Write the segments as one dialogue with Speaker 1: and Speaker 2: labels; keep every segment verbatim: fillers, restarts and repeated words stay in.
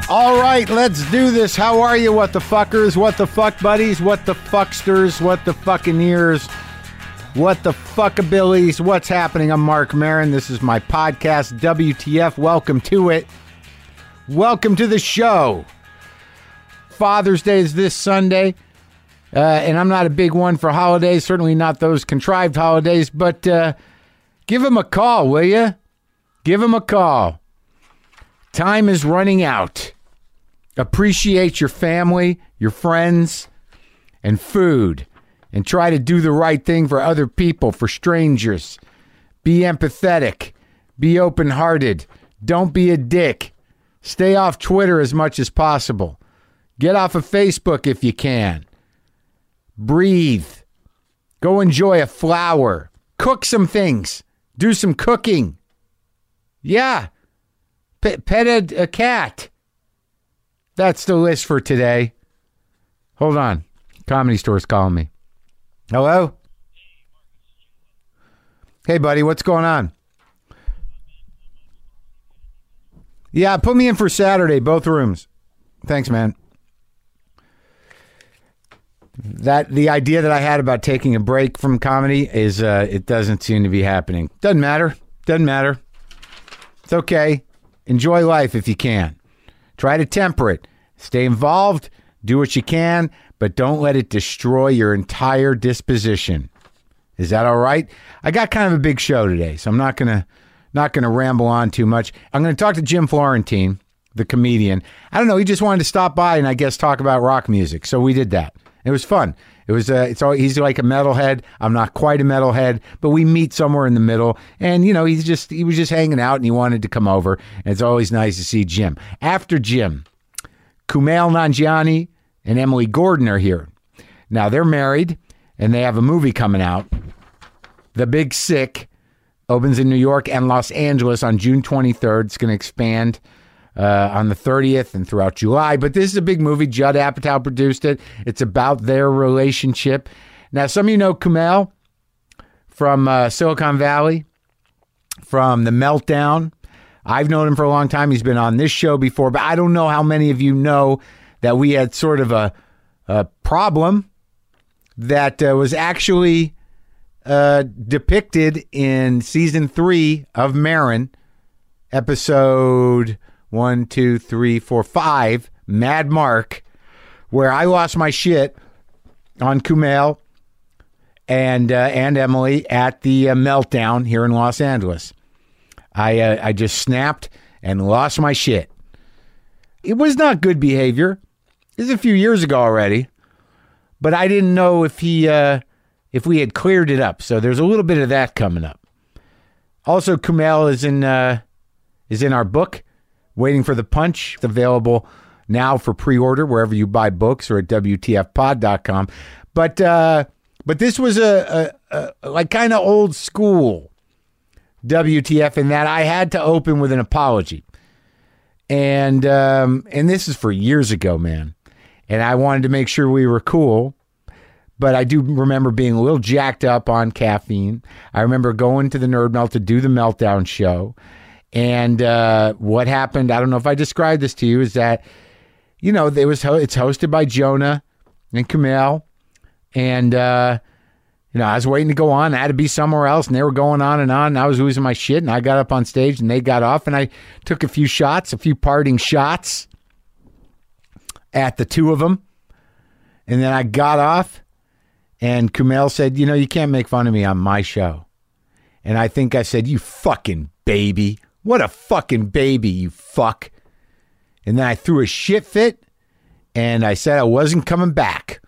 Speaker 1: All right, let's do this. How are you, what the fuckers, what the fuck buddies, what the fucksters, what the fucking ears, what the fuckabilities, what's happening? I'm Mark Maron. This is my podcast, W T F. Welcome to it. Welcome to the show. Father's Day is this Sunday, uh, and I'm not a big one for holidays, certainly not those contrived holidays, but uh, give him a call, will you? Give him a call. Time is running out. Appreciate your family, your friends, and food. And try to do the right thing for other people, for strangers. Be empathetic. Be open-hearted. Don't be a dick. Stay off Twitter as much as possible. Get off of Facebook if you can. Breathe. Go enjoy a flower. Cook some things. Do some cooking. Yeah. P- pet a, a cat. That's the list for today. Hold on. Comedy Store's calling me. Hello? Hey, buddy, what's going on? Yeah, put me in for Saturday, both rooms. Thanks, man. That the idea that I had about taking a break from comedy is uh, it doesn't seem to be happening. Doesn't matter. Doesn't matter. It's okay. Enjoy life if you can. Try to temper it. Stay involved. Do what you can, but don't let it destroy your entire disposition. Is that all right? I got kind of a big show today, so I'm not gonna not gonna ramble on too much. I'm gonna talk to Jim Florentine, the comedian. I don't know. He just wanted to stop by and I guess talk about rock music, so we did that. It was fun. It was. Uh, it's all. He's like a metalhead. I'm not quite a metalhead, but we meet somewhere in the middle. And you know, he's just he was just hanging out, and he wanted to come over. And it's always nice to see Jim. After Jim, Kumail Nanjiani and Emily Gordon are here. Now they're married, and they have a movie coming out. The Big Sick opens in New York and Los Angeles on June twenty-third. It's going to expand Uh, on the thirtieth and throughout July. But this is a big movie. Judd Apatow produced it. It's about their relationship. Now, some of you know Kumail from uh, Silicon Valley, from The Meltdown. I've known him for a long time. He's been on this show before, but I don't know how many of you know that we had sort of a, a problem that uh, was actually uh, depicted in season three of Maron, episode One, two, three, four, five, Mad Mark, where I lost my shit on Kumail and uh, and Emily at the uh, Meltdown here in Los Angeles. I uh, I just snapped and lost my shit. It was not good behavior. This is a few years ago already, but I didn't know if he uh, if we had cleared it up. So there's a little bit of that coming up. Also, Kumail is in uh, is in our book. Waiting for the Punch. It's available now for pre-order wherever you buy books or at W T F pod dot com. But uh, but this was a, a, a like kind of old school W T F in that I had to open with an apology. And um, and this is for years ago, man. And I wanted to make sure we were cool. But I do remember being a little jacked up on caffeine. I remember going to the Nerd Melt to do the Meltdown show. And uh, what happened, I don't know if I described this to you, is that, you know, it was ho- it's hosted by Jonah and Kumail. And, uh, you know, I was waiting to go on. I had to be somewhere else. And they were going on and on. And I was losing my shit. And I got up on stage and they got off. And I took a few shots, a few parting shots at the two of them. And then I got off. And Kumail said, you know, you can't make fun of me on my show. And I think I said, you fucking baby. What a fucking baby, you fuck. And then I threw a shit fit, and I said I wasn't coming back.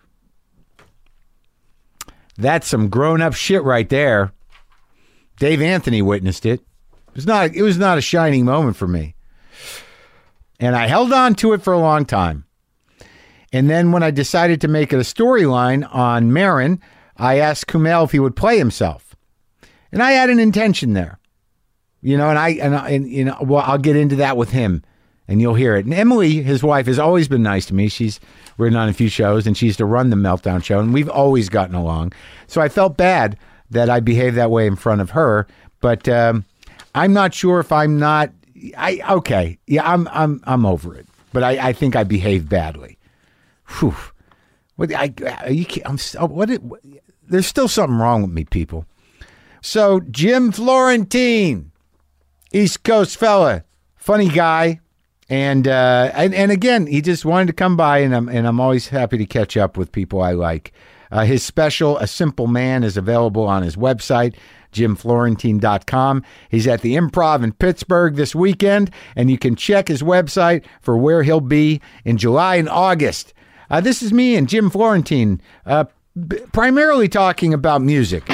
Speaker 1: That's some grown-up shit right there. Dave Anthony witnessed it. It was not, it was not a shining moment for me. And I held on to it for a long time. And then when I decided to make it a storyline on Maron, I asked Kumail if he would play himself. And I had an intention there. You know, and I, and, I, and you know, well, I'll get into that with him and you'll hear it. And Emily, his wife, has always been nice to me. She's written on a few shows and she used to run the Meltdown show and we've always gotten along. So I felt bad that I behaved that way in front of her, but um, I'm not sure if I'm not, I, okay. Yeah, I'm, I'm, I'm over it. but I, I think I behaved badly. Whew. What, I, are you, I'm, what, it, what, there's still something wrong with me, people. So, Jim Florentine, East Coast fella, funny guy. And, uh, and and again, he just wanted to come by, and I'm, and I'm always happy to catch up with people I like. Uh, his special, A Simple Man, is available on his website, jim florentine dot com. He's at the Improv in Pittsburgh this weekend, and you can check his website for where he'll be in July and August. Uh, this is me and Jim Florentine, uh, b- primarily talking about music.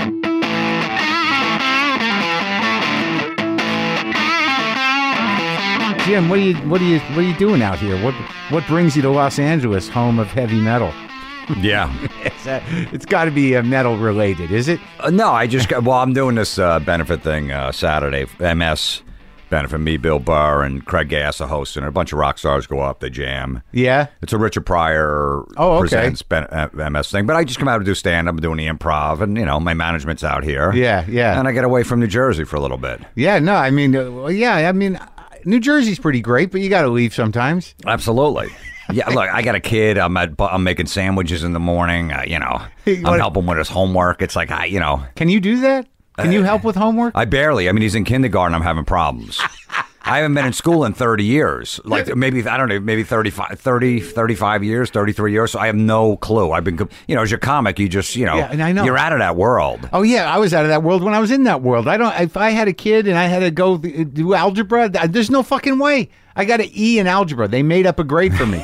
Speaker 1: Jim, what are you what are you what are you doing out here? What what brings you to Los Angeles, home of heavy metal?
Speaker 2: Yeah.
Speaker 1: it's uh, it's got to be uh, metal related, is it?
Speaker 2: Uh, no, I just got, well, I'm doing this uh, benefit thing uh, Saturday, M S benefit. Me, Bill Burr, and Craig Gass are hosting it. A bunch of rock stars go up, they jam.
Speaker 1: Yeah.
Speaker 2: It's a Richard Pryor
Speaker 1: oh, okay.
Speaker 2: presents ben- uh, M S thing. But I just come out to do stand-up. I'm doing the improv, and, you know, my management's out here.
Speaker 1: Yeah, yeah.
Speaker 2: And I get away from New Jersey for a little bit.
Speaker 1: Yeah, no, I mean, uh, well, yeah, I mean, New Jersey's pretty great, but you got to leave sometimes.
Speaker 2: Absolutely. Yeah, look, I got a kid. I'm at, I'm making sandwiches in the morning. Uh, you know, I'm helping with his homework. It's like, I, you know.
Speaker 1: Can you do that? Can you help with homework?
Speaker 2: I barely. I mean, he's in kindergarten. I'm having problems. I haven't been in school in thirty years. Like maybe, I don't know, maybe thirty-five, thirty, thirty-five years, thirty-three years. So I have no clue. I've been, you know, as a comic, you just, you know,
Speaker 1: yeah, and I know.
Speaker 2: You're out of that world.
Speaker 1: Oh, yeah. I was out of that world when I was in that world. I don't, if I had a kid and I had to go do algebra, there's no fucking way. I got an E in algebra. They made up a grade for me.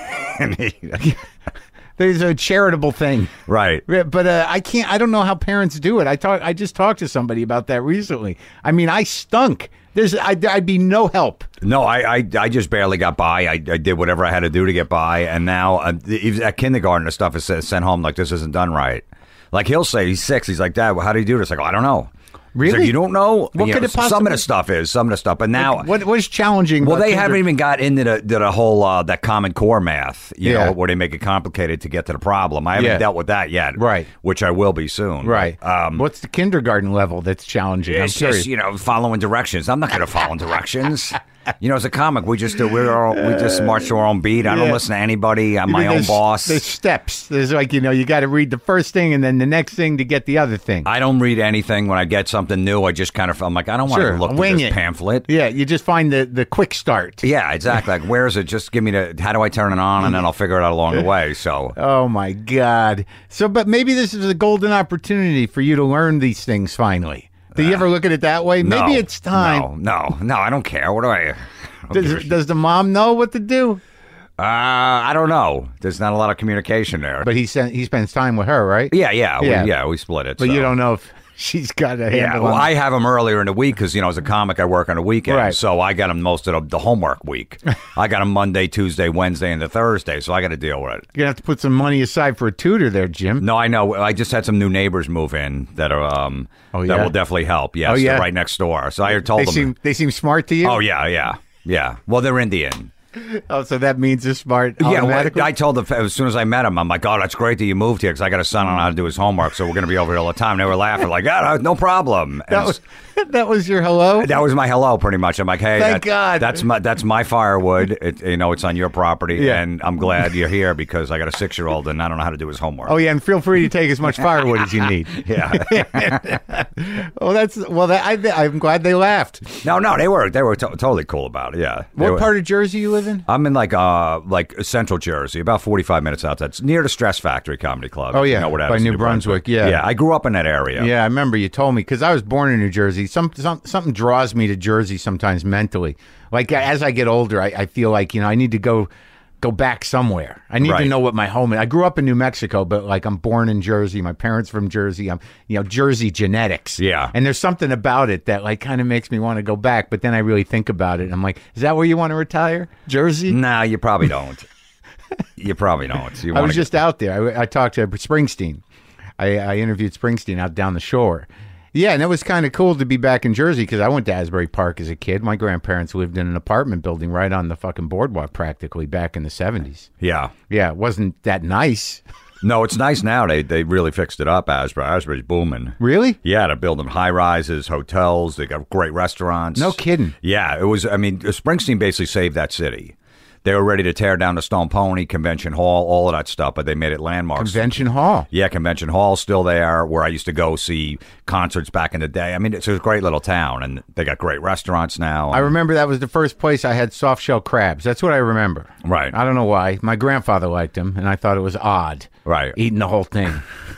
Speaker 1: There's a charitable thing.
Speaker 2: Right.
Speaker 1: But uh, I can't, I don't know how parents do it. I talk, I just talked to somebody about that recently. I mean, I stunk. There's, I'd, I'd be no help.
Speaker 2: No, I, I, I just barely got by. I, I did whatever I had to do to get by, and now uh, even at kindergarten, the stuff is sent home like this isn't done right. Like he'll say he's six. He's like, Dad, well, how do you do this? I go, I don't know.
Speaker 1: Really?
Speaker 2: Like, you don't know?
Speaker 1: What
Speaker 2: you
Speaker 1: could
Speaker 2: know,
Speaker 1: it possibly?
Speaker 2: Some of the stuff is some of the stuff, but now
Speaker 1: like, what what is challenging?
Speaker 2: Well,
Speaker 1: about
Speaker 2: they
Speaker 1: kinder-
Speaker 2: haven't even got into the, the, the whole uh, that Common Core math, you
Speaker 1: Yeah.
Speaker 2: know, where they make it complicated to get to the problem. I haven't
Speaker 1: Yeah.
Speaker 2: dealt with that yet,
Speaker 1: Right.
Speaker 2: Which I will be soon,
Speaker 1: Right.
Speaker 2: Um,
Speaker 1: What's the kindergarten level that's challenging? I'm
Speaker 2: It's
Speaker 1: curious.
Speaker 2: just, you know, following directions. I'm not going to follow directions. You know, as a comic, we just do, we're all, we just march to our own beat. I don't
Speaker 1: Yeah.
Speaker 2: listen to anybody. I'm my own
Speaker 1: There's-
Speaker 2: boss.
Speaker 1: There's steps. There's like, you know, you got to read the first thing and then the next thing to get the other thing.
Speaker 2: I don't read anything when I get something new. I just kind of, I'm like, I don't want
Speaker 1: Sure,
Speaker 2: to look at
Speaker 1: wing
Speaker 2: this
Speaker 1: it.
Speaker 2: pamphlet.
Speaker 1: Yeah, you just find the, the quick start.
Speaker 2: Yeah, exactly. Like, where is it? Just give me the, how do I turn it on? And then I'll figure it out along the way. So,
Speaker 1: Oh, my God. So, but maybe this is a golden opportunity for you to learn these things finally. Do you ever look at it that way?
Speaker 2: no,
Speaker 1: Maybe it's time.
Speaker 2: No, no, no, I don't care. What do I, I don't give a
Speaker 1: Does,
Speaker 2: shit.
Speaker 1: does the mom know what to do?
Speaker 2: Uh, I don't know. There's not a lot of communication there.
Speaker 1: But he sent, he spends time with her, right?
Speaker 2: yeah, yeah,
Speaker 1: Yeah.
Speaker 2: we, yeah, we split it.
Speaker 1: But
Speaker 2: so.
Speaker 1: you don't know if she's got a handle
Speaker 2: Yeah, well,
Speaker 1: on
Speaker 2: I have them earlier in the week because, you know, as a comic, I work on a weekend.
Speaker 1: Right.
Speaker 2: So I got them most of the, the homework week. I got them Monday, Tuesday, Wednesday, and the Thursday. So I got to deal with it.
Speaker 1: You're going to have to put some money aside for a tutor there, Jim.
Speaker 2: No, I know. I just had some new neighbors move in that are um
Speaker 1: Oh,
Speaker 2: that
Speaker 1: yeah?
Speaker 2: will definitely help. Yes,
Speaker 1: Oh, yeah?
Speaker 2: they're right next door. So I told
Speaker 1: They
Speaker 2: them.
Speaker 1: seem, they seem smart to you?
Speaker 2: Oh yeah, yeah, yeah. Well, they're Indian.
Speaker 1: Oh, so that means they're smart
Speaker 2: Yeah, well,
Speaker 1: automatically?
Speaker 2: I told them as soon as I met him, I'm like, oh, that's great that you moved here because I got a son on how to do his homework, so we're going to be over here all the time. They were laughing like, yeah, no problem. And
Speaker 1: that, was, that was your hello?
Speaker 2: That was my hello, pretty much. I'm like, hey,
Speaker 1: Thank
Speaker 2: that-
Speaker 1: God.
Speaker 2: that's my that's my firewood. It, you know, it's on your property,
Speaker 1: Yeah.
Speaker 2: and I'm glad you're here because I got a six year old and I don't know how to do his homework.
Speaker 1: Oh, yeah, and feel free to take as much firewood as you need.
Speaker 2: yeah.
Speaker 1: Oh, that's, well, that, I, I'm glad they laughed.
Speaker 2: no, no, they were they were to- totally cool about it. Yeah. They
Speaker 1: What
Speaker 2: were-
Speaker 1: part of Jersey you live in?
Speaker 2: I'm in like uh like central Jersey, about forty-five minutes outside. It's near the Stress Factory Comedy Club.
Speaker 1: Oh,
Speaker 2: if you
Speaker 1: yeah,
Speaker 2: know where that
Speaker 1: by
Speaker 2: is in
Speaker 1: New Brunswick, yeah.
Speaker 2: yeah. I grew up in that area.
Speaker 1: Yeah, I remember you told me because I was born in New Jersey. Some, some something draws me to Jersey sometimes mentally. Like as I get older, I, I feel like you know I need to go go back somewhere. I need to
Speaker 2: Right.
Speaker 1: know what my home is. I grew up in New Mexico, but like I'm born in Jersey. My parents from Jersey. I'm you know Jersey genetics.
Speaker 2: Yeah.
Speaker 1: and there's something about it that like kind of makes me want to go back. But then I really think about it. And I'm like, is that where you want to retire, Jersey?
Speaker 2: No, you probably don't. you probably don't. You
Speaker 1: I
Speaker 2: wanna
Speaker 1: was just out there. I, I talked to Springsteen. I, I interviewed Springsteen out down the shore. Yeah, and it was kind of cool to be back in Jersey because I went to Asbury Park as a kid. My grandparents lived in an apartment building right on the fucking boardwalk practically back in the seventies.
Speaker 2: Yeah.
Speaker 1: Yeah, it wasn't that nice.
Speaker 2: No, it's nice now. They they really fixed it up. Asbury, Asbury's booming.
Speaker 1: Really?
Speaker 2: Yeah, they're building high rises, hotels. They got great restaurants.
Speaker 1: No kidding.
Speaker 2: Yeah, it was. I mean, Springsteen basically saved that city. They were ready to tear down the Stone Pony, Convention Hall, all of that stuff, but they made it landmarks.
Speaker 1: Convention Hall.
Speaker 2: Yeah, Convention Hall's still there, where I used to go see concerts back in the day. I mean, it's a great little town, and they got great restaurants now.
Speaker 1: I remember that was the first place I had soft shell crabs. That's what I remember.
Speaker 2: Right.
Speaker 1: I don't know why. My grandfather liked them, and I thought it was odd.
Speaker 2: Right.
Speaker 1: Eating the whole thing.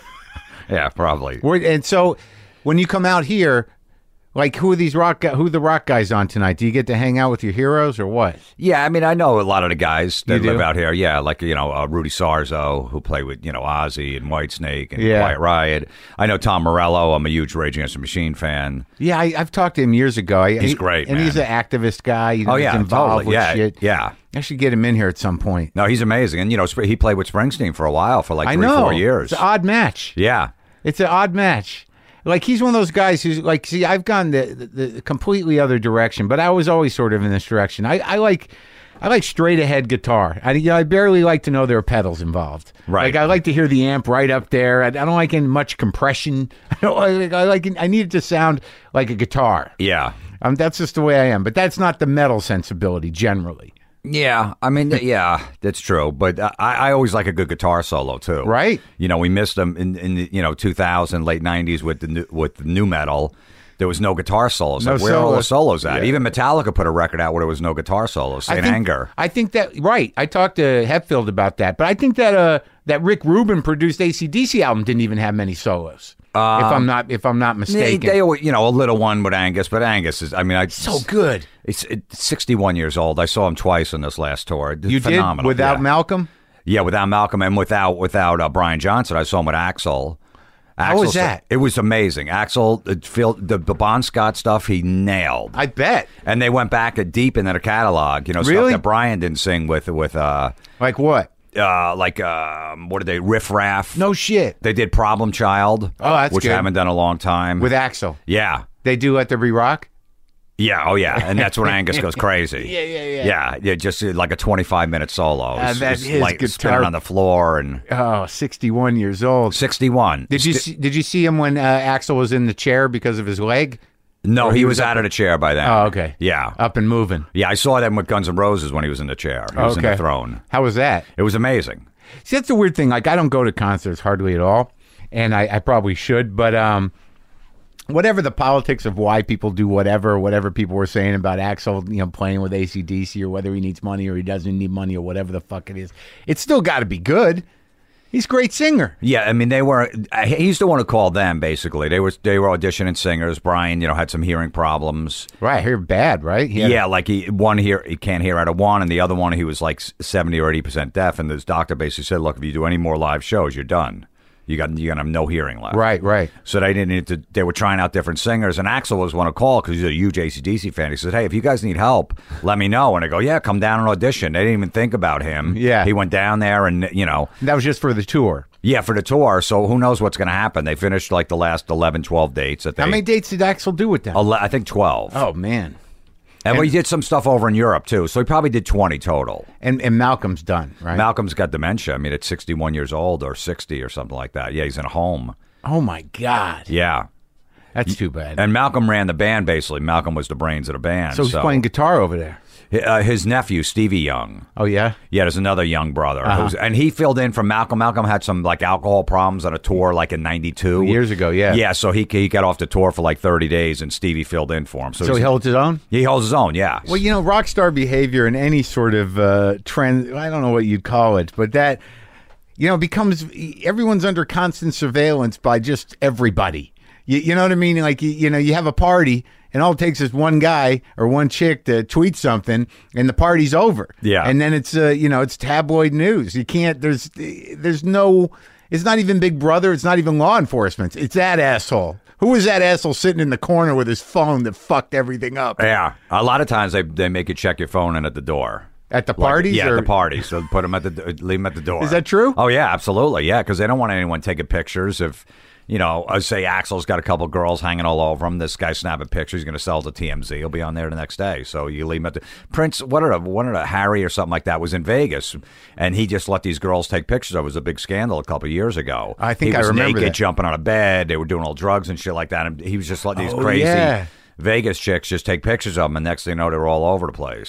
Speaker 2: Yeah, probably.
Speaker 1: We're, and so when you come out here, like, who are these rock gu- who are the rock guys on tonight? Do you get to hang out with your heroes or what?
Speaker 2: Yeah, I mean, I know a lot of the guys that
Speaker 1: You
Speaker 2: live
Speaker 1: do?
Speaker 2: out here. Yeah, like, you know, uh, Rudy Sarzo, who played with, you know, Ozzy and Whitesnake and
Speaker 1: Yeah.
Speaker 2: Quiet Riot. I know Tom Morello. I'm a huge Rage Against the Machine fan.
Speaker 1: Yeah, I, I've talked to him years ago. I,
Speaker 2: He's
Speaker 1: he-
Speaker 2: great,
Speaker 1: and
Speaker 2: man.
Speaker 1: he's an activist guy. You know,
Speaker 2: Oh, yeah,
Speaker 1: he's involved
Speaker 2: totally.
Speaker 1: with
Speaker 2: Yeah,
Speaker 1: shit.
Speaker 2: yeah.
Speaker 1: I should get him in here at some point.
Speaker 2: No, he's amazing. And, you know, Sp- he played with Springsteen for a while, for like
Speaker 1: I
Speaker 2: three,
Speaker 1: know.
Speaker 2: four years.
Speaker 1: It's an odd match.
Speaker 2: Yeah.
Speaker 1: It's an odd match. Like, he's one of those guys who's like, see, I've gone the, the, the completely other direction, but I was always sort of in this direction. I, I like, I like straight ahead guitar. I, you know, I barely like to know there are pedals involved.
Speaker 2: Right.
Speaker 1: Like, I like to hear the amp right up there. I, I don't like any much compression. I don't like, I like, I need it to sound like a guitar.
Speaker 2: Yeah.
Speaker 1: Um, that's just the way I am. But that's not the metal sensibility generally.
Speaker 2: Yeah, I mean, yeah, that's true. But I, I always like a good guitar solo too.
Speaker 1: Right.
Speaker 2: You know, we missed them in, in the, you know, two thousand, late nineties with the new, with the new metal. There was no guitar solos.
Speaker 1: No
Speaker 2: Like, where are all the
Speaker 1: solos.
Speaker 2: solos at?
Speaker 1: Yeah.
Speaker 2: Even Metallica put a record out where there was no guitar solos.
Speaker 1: I
Speaker 2: Saint
Speaker 1: think-
Speaker 2: Anger.
Speaker 1: I think that right. I talked to Hetfield about that, but I think that uh that Rick Rubin produced A C D C album didn't even have many solos. if I'm not if I'm not
Speaker 2: They,
Speaker 1: mistaken.
Speaker 2: they, always- you know, a little one with Angus, but Angus is. I mean, I
Speaker 1: so good.
Speaker 2: It's, it's sixty-one years old. I saw him twice on this last tour.
Speaker 1: You
Speaker 2: Phenomenal.
Speaker 1: did without
Speaker 2: yeah.
Speaker 1: Malcolm?
Speaker 2: Yeah, without Malcolm and without without uh, Brian Johnson. I saw him with Axl.
Speaker 1: How was
Speaker 2: Axl-
Speaker 1: that?
Speaker 2: It was amazing. Axl, the, Phil, the, the Bon Scott stuff, he nailed.
Speaker 1: I bet.
Speaker 2: And they went back deep into the catalog, you know,
Speaker 1: Really?
Speaker 2: stuff that Brian didn't sing with, with uh,
Speaker 1: Like what?
Speaker 2: uh, like, um, what did they, Riff Raff.
Speaker 1: No shit.
Speaker 2: They did Problem Child.
Speaker 1: Oh, that's
Speaker 2: Which
Speaker 1: good.
Speaker 2: I haven't done in a long time.
Speaker 1: With Axl.
Speaker 2: yeah.
Speaker 1: They do Let There Be Rock?
Speaker 2: Yeah, oh yeah, and that's when Angus goes crazy.
Speaker 1: Yeah, yeah, yeah.
Speaker 2: Yeah, yeah, just uh, like a twenty-five minute solo.
Speaker 1: Uh,
Speaker 2: It's-
Speaker 1: that
Speaker 2: it's
Speaker 1: is
Speaker 2: like
Speaker 1: guitar-
Speaker 2: spinning on the floor and
Speaker 1: Oh, sixty-one years old.
Speaker 2: sixty-one.
Speaker 1: Did you see, did you see him when uh, Axl was in the chair because of his leg?
Speaker 2: No,
Speaker 1: Or
Speaker 2: he,
Speaker 1: he
Speaker 2: was,
Speaker 1: was up
Speaker 2: out of the chair by then.
Speaker 1: Oh, okay.
Speaker 2: Yeah.
Speaker 1: Up and moving.
Speaker 2: Yeah, I saw them with Guns N' Roses when he was in the chair. He was in
Speaker 1: Okay.
Speaker 2: the throne.
Speaker 1: How was that?
Speaker 2: It was amazing.
Speaker 1: See, that's the weird thing. Like, I don't go to concerts hardly at all, and I, I probably should, but um, whatever the politics of why people do whatever, whatever people were saying about Axl, you know, playing with A C D C or whether he needs money or he doesn't need money or whatever the fuck it is, it's still got to be good. He's a great singer.
Speaker 2: Yeah, I mean, they were. He's the one who called them. Basically, they were they were auditioning singers. Brian, you know, had some hearing problems.
Speaker 1: Right, I hear bad, right? He had-
Speaker 2: Yeah, like he one here he can't hear out of one, and the other one he was like seventy or eighty percent deaf. And this doctor basically said, "Look, if you do any more live shows, you're done. You got you're gonna have no hearing left."
Speaker 1: Right, right.
Speaker 2: So they didn't need to. They were trying out different singers, and Axl was one to call because he's a huge A C D C fan. He said, "Hey, if you guys need help, let me know." And I go, "Yeah, come down and audition." They didn't even think about him.
Speaker 1: Yeah.
Speaker 2: he went down there, and you know,
Speaker 1: That was just for the tour.
Speaker 2: yeah, for the tour. So who knows what's going to happen? They finished like the last eleven, twelve dates. That they,
Speaker 1: How many dates did Axl do with them?
Speaker 2: ele- I think twelve.
Speaker 1: Oh, man.
Speaker 2: and we did some stuff over in Europe too. So he probably did twenty total.
Speaker 1: And and Malcolm's done, right?
Speaker 2: Malcolm's got dementia. I mean, at sixty-one years old or sixty or something like that. Yeah, he's in a home.
Speaker 1: Oh, my God.
Speaker 2: Yeah.
Speaker 1: That's too bad.
Speaker 2: And Malcolm ran the band, basically. Malcolm was the brains of the band.
Speaker 1: so he's playing guitar over there.
Speaker 2: Uh, his nephew, Stevie Young.
Speaker 1: Oh, yeah?
Speaker 2: Yeah, there's another young brother.
Speaker 1: Uh-huh.
Speaker 2: who's, and he filled in for Malcolm. Malcolm had some like alcohol problems on a tour like in ninety-two.
Speaker 1: Years ago, yeah.
Speaker 2: Yeah, so he he got off the tour for like thirty days, and Stevie filled in for him. So,
Speaker 1: So he
Speaker 2: he's-
Speaker 1: holds his own?
Speaker 2: he holds his own, yeah.
Speaker 1: Well, you know, rock star behavior in any sort of uh, trend, I don't know what you'd call it, but that, you know, becomes, everyone's under constant surveillance by just everybody. You, you know what I mean? Like, you, you know, you have a party, and all it takes is one guy or one chick to tweet something, and the party's over.
Speaker 2: Yeah.
Speaker 1: And then it's, uh, you know, it's tabloid news. You can't, there's, there's no, it's not even Big Brother. It's not even law enforcement. It's that asshole. Who was that asshole sitting in the corner with his phone that fucked everything up?
Speaker 2: Yeah, a lot of times they they make you check your phone in at the door.
Speaker 1: At the
Speaker 2: Like,
Speaker 1: parties?
Speaker 2: yeah,
Speaker 1: or?
Speaker 2: at the parties. So put them at the leave them at the door.
Speaker 1: Is that true?
Speaker 2: Oh yeah, absolutely. Yeah, because they don't want anyone taking pictures. If you know, uh, say Axl's got a couple girls hanging all over him. This guy's snapping pictures. He's going to sell to T M Z. He'll be on there the next day. So you leave him at the Prince. What are the, one of the Harry or something like that was in Vegas, and he just let these girls take pictures. It was a big scandal a couple of years ago.
Speaker 1: I think
Speaker 2: he
Speaker 1: I
Speaker 2: was
Speaker 1: remember
Speaker 2: naked,
Speaker 1: that.
Speaker 2: jumping on a bed. They were doing all drugs and shit like that. And he was just letting these
Speaker 1: Oh,
Speaker 2: crazy
Speaker 1: yeah.
Speaker 2: Vegas chicks just take pictures of him. And next thing you know, they were all over the place.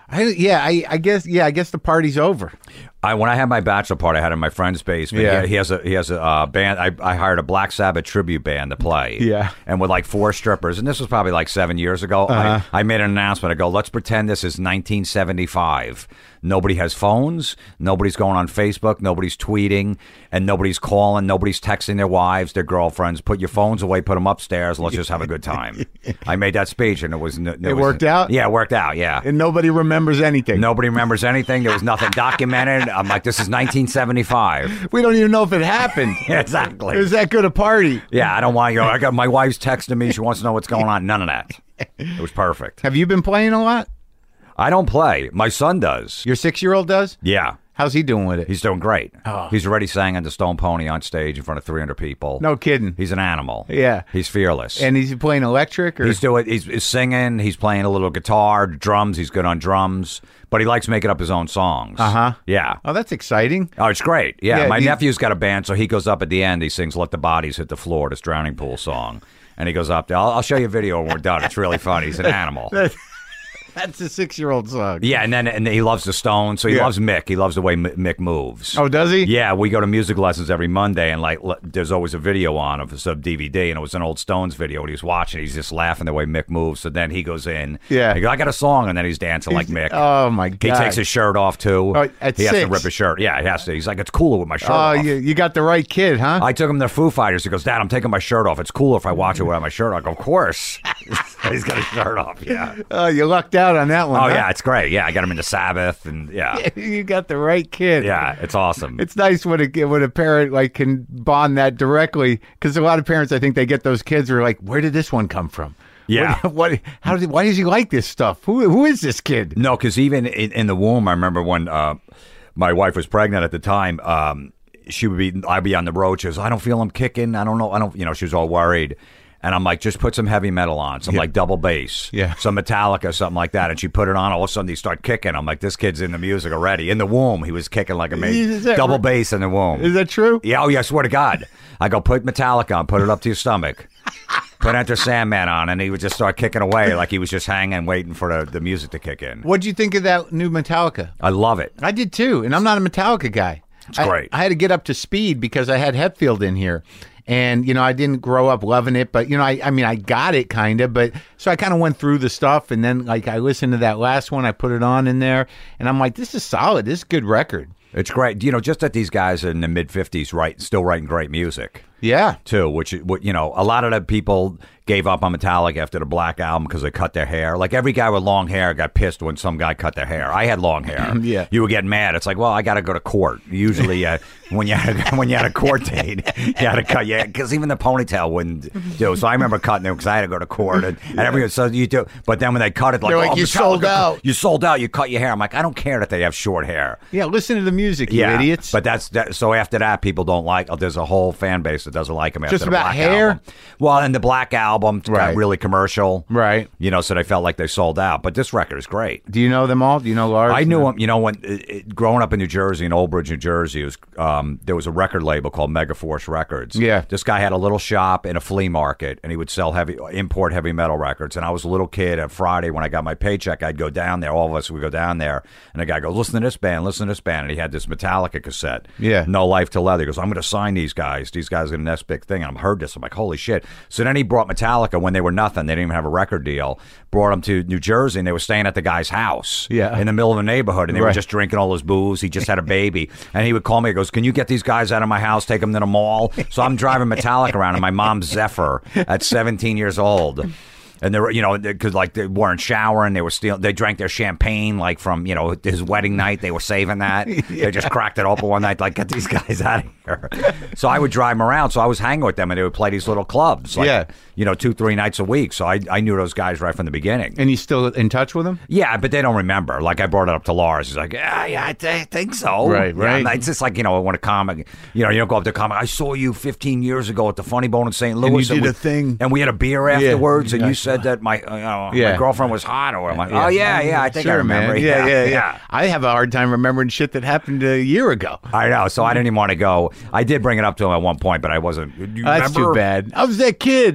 Speaker 1: I, yeah, I, I guess. Yeah, I guess the party's over.
Speaker 2: I when I had my bachelor party, I had it in my friend's basement.
Speaker 1: Yeah.
Speaker 2: He, he has a he has a uh, band. I, I hired a Black Sabbath tribute band to play.
Speaker 1: Yeah.
Speaker 2: And with like four strippers, and this was probably like seven years ago.
Speaker 1: Uh-huh.
Speaker 2: I, I made an announcement. I go, let's pretend this is nineteen seventy-five. Nobody has phones. Nobody's going on Facebook. Nobody's tweeting, and nobody's calling. Nobody's texting their wives, their girlfriends. Put your phones away. Put them upstairs. Let's just have a good time. I made that speech, and it was. It,
Speaker 1: It
Speaker 2: was,
Speaker 1: worked out?
Speaker 2: Yeah, it worked out. Yeah.
Speaker 1: And nobody remembers anything.
Speaker 2: Nobody remembers anything. There was nothing documented. I'm like, this is nineteen seventy-five.
Speaker 1: We don't even know if it happened.
Speaker 2: Exactly.
Speaker 1: It was that good a party.
Speaker 2: Yeah, I don't want you. I got my wife's texting me. She wants to know what's going on. None of that. It was perfect.
Speaker 1: Have you been playing a lot?
Speaker 2: I don't play. My son does.
Speaker 1: Your six-year-old does?
Speaker 2: Yeah.
Speaker 1: How's he doing with it?
Speaker 2: He's doing great.
Speaker 1: Oh.
Speaker 2: He's already sang on the Stone Pony on stage in front of three hundred people.
Speaker 1: No kidding.
Speaker 2: He's an animal.
Speaker 1: Yeah.
Speaker 2: He's fearless.
Speaker 1: And he's playing electric? Or?
Speaker 2: He's doing. He's, he's singing. He's playing a little guitar, drums. He's good on drums, but he likes making up his own songs.
Speaker 1: Uh huh.
Speaker 2: Yeah.
Speaker 1: Oh, that's exciting.
Speaker 2: Oh, it's great. Yeah,
Speaker 1: Yeah,
Speaker 2: my
Speaker 1: he-
Speaker 2: nephew's got a band, so he goes up at the end. He sings "Let the Bodies Hit the Floor," this Drowning Pool song, and he goes up there. I'll, I'll show you a video when we're done. It's really funny. He's an animal.
Speaker 1: That's a six-year-old song.
Speaker 2: Yeah, and then and he loves the Stones, so he
Speaker 1: Yeah.
Speaker 2: loves Mick. He loves the way M- Mick moves.
Speaker 1: Oh, does he?
Speaker 2: Yeah, we go to music lessons every Monday, and like l- there's always a video on of some D V D, and it was an old Stones video, and he was watching. He's just laughing the way Mick moves. So then he goes in.
Speaker 1: Yeah.
Speaker 2: he goes, I got a song, and then he's dancing like Mick.
Speaker 1: Oh, my God.
Speaker 2: He takes his shirt off too.
Speaker 1: Oh, at
Speaker 2: he has to
Speaker 1: six?
Speaker 2: rip his shirt. Yeah, he has to. He's like, it's cooler with my shirt
Speaker 1: Oh,
Speaker 2: off.
Speaker 1: you, you got the right kid, huh?
Speaker 2: I took him to Foo Fighters. He goes, Dad, I'm taking my shirt off. It's cooler if I watch it without my shirt on. I go, of course. He's got his shirt off. Yeah.
Speaker 1: Oh, you lucked out on that one.
Speaker 2: Oh
Speaker 1: huh?
Speaker 2: yeah, it's great. Yeah, I got him into Sabbath, and yeah,
Speaker 1: You got the right kid.
Speaker 2: yeah, it's awesome.
Speaker 1: It's nice when a when a parent like can bond that directly, because a lot of parents, I think, they get those kids who are like, "Where did this one come from?
Speaker 2: Yeah.
Speaker 1: what? what how did? Why does he like this stuff? Who who is this kid?"
Speaker 2: No, because even in, in the womb, I remember when uh, my wife was pregnant at the time. Um, she would be, I'd be on the road. She goes, I don't feel him kicking. I don't know. I don't. You know, she was all worried. And I'm like, just put some heavy metal on, some
Speaker 1: Yeah.
Speaker 2: like double bass,
Speaker 1: Yeah.
Speaker 2: some Metallica, something like that. And she put it on. All of a sudden, he started kicking. I'm like, this kid's in the music already. In the womb, he was kicking like a
Speaker 1: Is
Speaker 2: man.
Speaker 1: that
Speaker 2: Double
Speaker 1: right?
Speaker 2: bass in the womb.
Speaker 1: Is that true?
Speaker 2: Yeah, oh yeah, I swear to God. I go, put Metallica on, put it up to your stomach. Put Enter Sandman on, and he would just start kicking away like he was just hanging, waiting for the, the music to kick in.
Speaker 1: What'd you think of that new Metallica?
Speaker 2: I love it.
Speaker 1: I did too, and I'm not a Metallica guy. It's
Speaker 2: great.
Speaker 1: I had to get up to speed because I had Hetfield in here. And, you know, I didn't grow up loving it, but, you know, I, I mean, I got it kind of, but so I kind of went through the stuff, and then, like, I listened to that last one, I put it on in there, and I'm like, this is solid. This is a good record.
Speaker 2: It's great. You know, just that these guys in the mid fifties write, still writing great music,
Speaker 1: Yeah.
Speaker 2: too, which, what you know, a lot of the people gave up on Metallica after the Black Album because they cut their hair. Like, every guy with long hair got pissed when some guy cut their hair. I had long hair.
Speaker 1: Yeah.
Speaker 2: You were getting mad. It's like, well, I got to go to court. Usually, uh, when you had when you had a court date, you had to cut your, because even the ponytail wouldn't do. So I remember cutting it because I had to go to court, and, and everyone, so you do. But then when they cut it, like,
Speaker 1: They're like,
Speaker 2: oh,
Speaker 1: you
Speaker 2: Metallica,
Speaker 1: sold out.
Speaker 2: You sold out. You cut your hair. I'm like, I don't care that they have short hair.
Speaker 1: Yeah, listen to the music, you idiots.
Speaker 2: But that's that, so after that, people don't like. Oh, there's a whole fan base that doesn't like him after
Speaker 1: Just
Speaker 2: the
Speaker 1: about
Speaker 2: Black
Speaker 1: hair?
Speaker 2: Album. Well, and the Black Album
Speaker 1: Right.
Speaker 2: got really commercial,
Speaker 1: Right.
Speaker 2: You know, so they felt like they sold out. But this record is great.
Speaker 1: Do you know them all? Do you know Lars?
Speaker 2: I knew him. You know, when it, it, growing up in New Jersey, in Old Bridge, New Jersey, it was, um, there was a record label called Megaforce Records.
Speaker 1: Yeah.
Speaker 2: This guy had a little shop in a flea market, and he would sell heavy, import heavy metal records. And I was a little kid. On Friday, when I got my paycheck, I'd go down there. All of us would go down there, and the guy goes, "Listen to this band. Listen to this band." And he had this Metallica cassette.
Speaker 1: Yeah.
Speaker 2: No Life to Leather. He goes, "I'm going to sign these guys. These guys are the next big thing." And I heard this. I'm like, holy shit. So then he brought Metallica when they were nothing. They didn't even have a record deal. Brought them to New Jersey, and they were staying at the guy's house.
Speaker 1: Yeah.
Speaker 2: In the middle of a neighborhood, and they were
Speaker 1: Right.
Speaker 2: just drinking all his booze. He just had a baby. And he would call me. He goes, "Can you get these guys out of my house, take them to the mall?" So I'm driving Metallica around in my mom's Zephyr at seventeen years old. And they were, you know, because like they weren't showering, they were stealing. They drank their champagne like from, you know, his wedding night. They were saving that.
Speaker 1: Yeah.
Speaker 2: They just cracked it open one night, like, get these guys out of here. So I would drive them around. So I was hanging with them, and they would play these little clubs, like,
Speaker 1: Yeah.
Speaker 2: you know, two, three nights a week. So I, I knew those guys right from the beginning.
Speaker 1: And you still in touch with them?
Speaker 2: Yeah, but they don't remember. Like, I brought it up to Lars. He's like, yeah, yeah, I, th- I think so.
Speaker 1: Right,
Speaker 2: Yeah,
Speaker 1: right.
Speaker 2: and it's just like, you know, when a comic, you know, you don't go up to a comic, I saw you fifteen years ago at the Funny Bone in Saint Louis.
Speaker 1: you did
Speaker 2: we,
Speaker 1: a thing.
Speaker 2: And we had a beer
Speaker 1: Yeah.
Speaker 2: afterwards, and
Speaker 1: Yeah.
Speaker 2: you said that my, uh, you know,
Speaker 1: Yeah.
Speaker 2: my girlfriend was hot. Or I'm like, oh, yeah, yeah, I think I
Speaker 1: Sure,
Speaker 2: remember.
Speaker 1: man. Yeah, yeah, yeah, I have a hard time remembering shit that happened a year ago.
Speaker 2: I know, so I didn't even want to go. I did bring it up to him at one point, but I wasn't. Do you
Speaker 1: That's
Speaker 2: remember?
Speaker 1: too bad. I was that kid.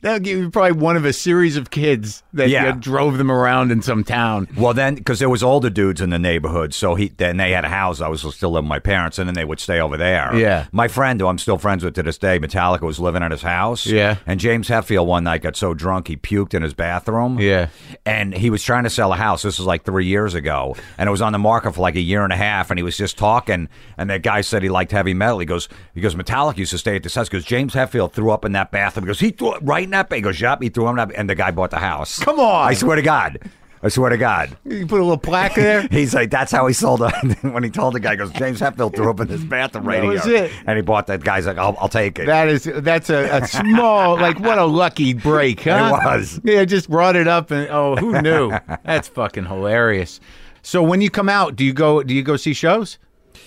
Speaker 1: That you probably one of a series of kids that
Speaker 2: Yeah.
Speaker 1: you know, drove them around in some town.
Speaker 2: Well, then, because there was older dudes in the neighborhood, so he then they had a house. I was still living with my parents, and then they would stay over there.
Speaker 1: Yeah.
Speaker 2: My friend, who I'm still friends with to this day, Metallica, was living at his house.
Speaker 1: Yeah.
Speaker 2: And James Hetfield one night got so drunk he puked in his bathroom.
Speaker 1: Yeah.
Speaker 2: And he was trying to sell a house. This was like three years ago, and it was on the market for like a year and a half. And he was just talking, and that guy said he liked heavy metal. He goes, he goes, Metallica used to stay at this house. He goes, James Hetfield threw up in that bathroom. He goes, he threw it right in that. He goes, yep, he threw him in that, and the guy bought the house.
Speaker 1: Come on.
Speaker 2: I swear to God. I swear to God.
Speaker 1: You put a little plaque there.
Speaker 2: He's like, that's how he sold it. When he told the guy, he goes, James Hetfield threw up in this bathroom right
Speaker 1: That was
Speaker 2: here.
Speaker 1: it.
Speaker 2: And he bought that. Guy's like, I'll, I'll take it.
Speaker 1: That is that's a, a small like what a lucky break, huh?
Speaker 2: It was.
Speaker 1: Yeah, just brought it up and oh, who knew? That's fucking hilarious. So when you come out, do you go do you go see shows?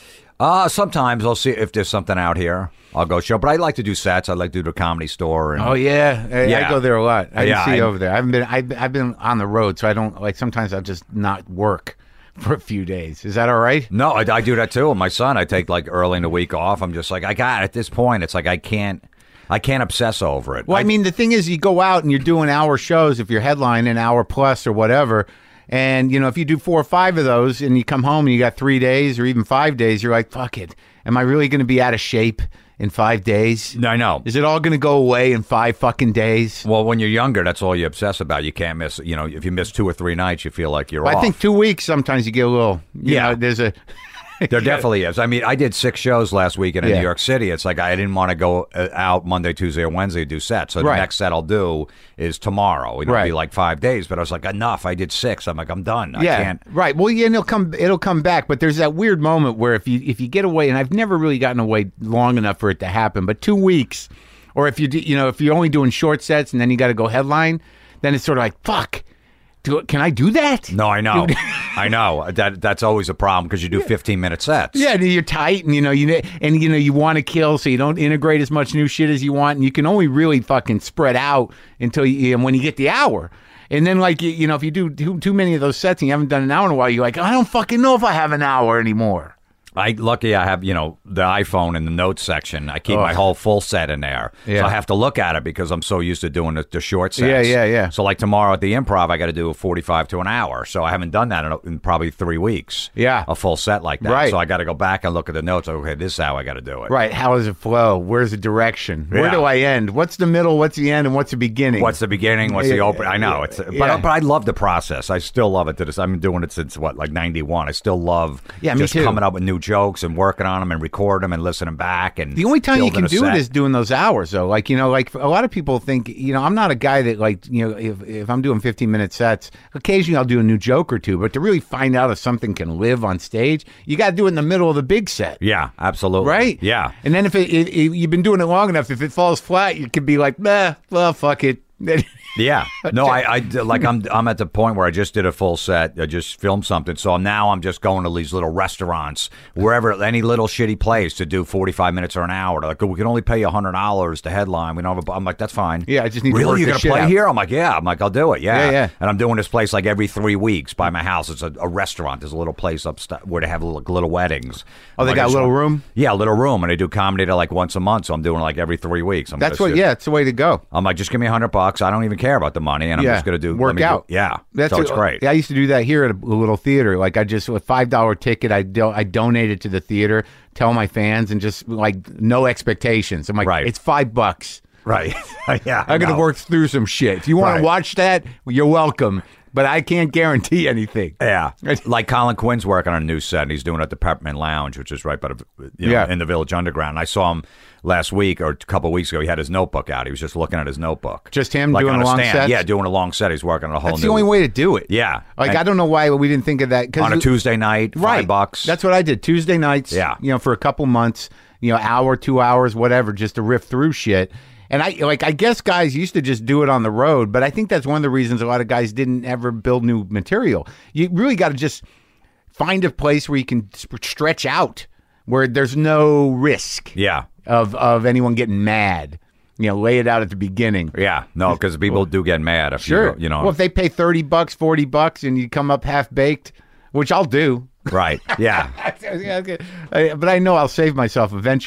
Speaker 2: Uh, sometimes I'll see if there's something out here. I'll go show. But I like to do sets. I like to do the Comedy Store. And,
Speaker 1: Oh yeah, I,
Speaker 2: Yeah.
Speaker 1: I go there a lot. I
Speaker 2: Yeah,
Speaker 1: see you
Speaker 2: I-
Speaker 1: over there. I haven't been. I've, I've been on the road, so I don't like. Sometimes I'll just not work for a few days. Is that all right?
Speaker 2: No, I, I do that too. My son, I take like early in the week off. I'm just like, I got at this point, it's like I can't, I can't obsess over it.
Speaker 1: Well, I mean, the thing is, you go out and you're doing hour shows. If you're headlining an hour plus or whatever, and you know, if you do four or five of those, and you come home and you got three days or even five days, you're like, fuck it. Am I really going to be out of shape in five days?
Speaker 2: I know.
Speaker 1: Is it all going to go away in five fucking days?
Speaker 2: Well, when you're younger, that's all you obsess about. You can't miss, you know, if you miss two or three nights, you feel like you're
Speaker 1: Well,
Speaker 2: off.
Speaker 1: I think two weeks. Sometimes you get a little. You
Speaker 2: Yeah.
Speaker 1: know, there's a.
Speaker 2: There definitely is. I mean, I did six shows last weekend in
Speaker 1: Yeah.
Speaker 2: New York City. It's like I didn't want to go uh, out Monday, Tuesday, or Wednesday to do sets. So the
Speaker 1: Right.
Speaker 2: next set I'll do is tomorrow. It'll
Speaker 1: Right.
Speaker 2: be like five days. But I was like, enough. I did six. I'm like, I'm done. I
Speaker 1: Yeah,
Speaker 2: can't.
Speaker 1: right. Well, yeah, and it'll come. It'll come back. But there's that weird moment where if you if you get away, and I've never really gotten away long enough for it to happen. But two weeks, or if you do, you know, if you're only doing short sets and then you got to go headline, then it's sort of like fuck. Do, can I do that?
Speaker 2: No, I know. I know. That That's always a problem because you do fifteen minute sets.
Speaker 1: Yeah, and you're tight, and you know you and you know you want to kill, so you don't integrate as much new shit as you want, and you can only really fucking spread out until you and when you get the hour. And then, like, you, you know, if you do too, too many of those sets and you haven't done an hour in a while, you're like, I don't fucking know if I have an hour anymore.
Speaker 2: I lucky I have, you know, the iPhone in the notes section. I keep
Speaker 1: Oh.
Speaker 2: my whole full set in there.
Speaker 1: Yeah.
Speaker 2: So I have to look at it because I'm so used to doing the, the short sets.
Speaker 1: Yeah, yeah, yeah.
Speaker 2: So like tomorrow at the Improv, I got to do a forty-five to an hour. So I haven't done that in, in probably three weeks.
Speaker 1: Yeah.
Speaker 2: A full set like that.
Speaker 1: Right.
Speaker 2: So I got to go back and look at the notes. Okay, this is how I got to do it.
Speaker 1: Right. How does it flow? Where's the direction? Where
Speaker 2: Yeah.
Speaker 1: do I end? What's the middle? What's the end? And what's the beginning?
Speaker 2: What's the beginning? What's the
Speaker 1: Yeah,
Speaker 2: open? I know it's, but
Speaker 1: yeah.
Speaker 2: but I love the process. I still love it. To this, I've been doing it since what, like ninety-one. I still love
Speaker 1: Yeah, me
Speaker 2: just
Speaker 1: too.
Speaker 2: coming up with new jokes and working on them and recording them and listening back. And
Speaker 1: The only time you
Speaker 2: building
Speaker 1: can
Speaker 2: a
Speaker 1: do
Speaker 2: set.
Speaker 1: it is doing those hours, though. Like, you know, like a lot of people think, you know, I'm not a guy that, like, you know, if, if I'm doing fifteen minute sets, occasionally I'll do a new joke or two. But to really find out if something can live on stage, you got to do it in the middle of the big set.
Speaker 2: Yeah, absolutely.
Speaker 1: Right?
Speaker 2: Yeah.
Speaker 1: And then if it, it, it, you've been doing it long enough, if it falls flat, you could be like, nah, well, fuck it.
Speaker 2: Yeah. No, I, I like I'm I'm at the point where I just did a full set. I just filmed something. So now I'm just going to these little restaurants, wherever, any little shitty place to do forty-five minutes or an hour. They're like, we can only pay you one hundred dollars to headline. We don't have a, I'm like, that's fine.
Speaker 1: Yeah, I just need to
Speaker 2: really?
Speaker 1: work
Speaker 2: You're
Speaker 1: the
Speaker 2: going to
Speaker 1: shit
Speaker 2: play
Speaker 1: out.
Speaker 2: here? I'm like, yeah. I'm like, I'll do it. Yeah.
Speaker 1: Yeah, yeah.
Speaker 2: And I'm doing this place like every three weeks by my house. It's a, a restaurant. There's a little place up where they have little, little weddings.
Speaker 1: Oh, they
Speaker 2: Like,
Speaker 1: got
Speaker 2: I
Speaker 1: a
Speaker 2: just
Speaker 1: little
Speaker 2: want-
Speaker 1: room?
Speaker 2: Yeah, a little room. And they do comedy there like once a month. So I'm doing it like every three weeks. I'm
Speaker 1: That's
Speaker 2: gonna
Speaker 1: what,
Speaker 2: sit-
Speaker 1: yeah, it's the way to go.
Speaker 2: I'm like, just give me a hundred bucks. I don't even care about the money, and I'm
Speaker 1: Yeah.
Speaker 2: just gonna do let
Speaker 1: Work
Speaker 2: me do-
Speaker 1: out.
Speaker 2: yeah,
Speaker 1: That's
Speaker 2: so it's
Speaker 1: a-
Speaker 2: great.
Speaker 1: I used to do that here at a little theater. Like I just a five dollar ticket. I do, I donated to the theater. Tell my fans and just like no expectations. I'm like,
Speaker 2: Right.
Speaker 1: it's five bucks.
Speaker 2: Right? yeah,
Speaker 1: I'm gonna
Speaker 2: no.
Speaker 1: work through some shit. If you want
Speaker 2: Right.
Speaker 1: to watch that, you're welcome. But I can't guarantee anything.
Speaker 2: Yeah, like Colin Quinn's working on a new set, and he's doing it at the Peppermint Lounge, which is right by the, you know,
Speaker 1: Yeah.
Speaker 2: in the Village Underground. I saw him last week or a couple of weeks ago. He had his notebook out. He was just looking at his notebook.
Speaker 1: Just him
Speaker 2: like
Speaker 1: doing
Speaker 2: on
Speaker 1: a long
Speaker 2: stand.
Speaker 1: set?
Speaker 2: Yeah, doing a long set. He's working on a whole
Speaker 1: That's
Speaker 2: new.
Speaker 1: the only way to do it.
Speaker 2: Yeah,
Speaker 1: Like
Speaker 2: And
Speaker 1: I don't know why we didn't think of that. 'cause
Speaker 2: on a
Speaker 1: you-
Speaker 2: Tuesday night, five
Speaker 1: right.
Speaker 2: bucks.
Speaker 1: That's what I did. Tuesday nights.
Speaker 2: Yeah.
Speaker 1: You know, for a couple months. You know, hour, two hours, whatever, just to riff through shit. And I like, I guess guys used to just do it on the road, but I think that's one of the reasons a lot of guys didn't ever build new material. You really got to just find a place where you can sp- stretch out, where there's no risk
Speaker 2: yeah.
Speaker 1: of of anyone getting mad. You know, lay it out at the beginning.
Speaker 2: Yeah, no, because people do get mad if
Speaker 1: Sure.
Speaker 2: you, you know.
Speaker 1: Well, if they pay thirty bucks, forty bucks, and you come up half baked, which I'll do.
Speaker 2: right? Yeah.
Speaker 1: I- But I know I'll save myself eventually.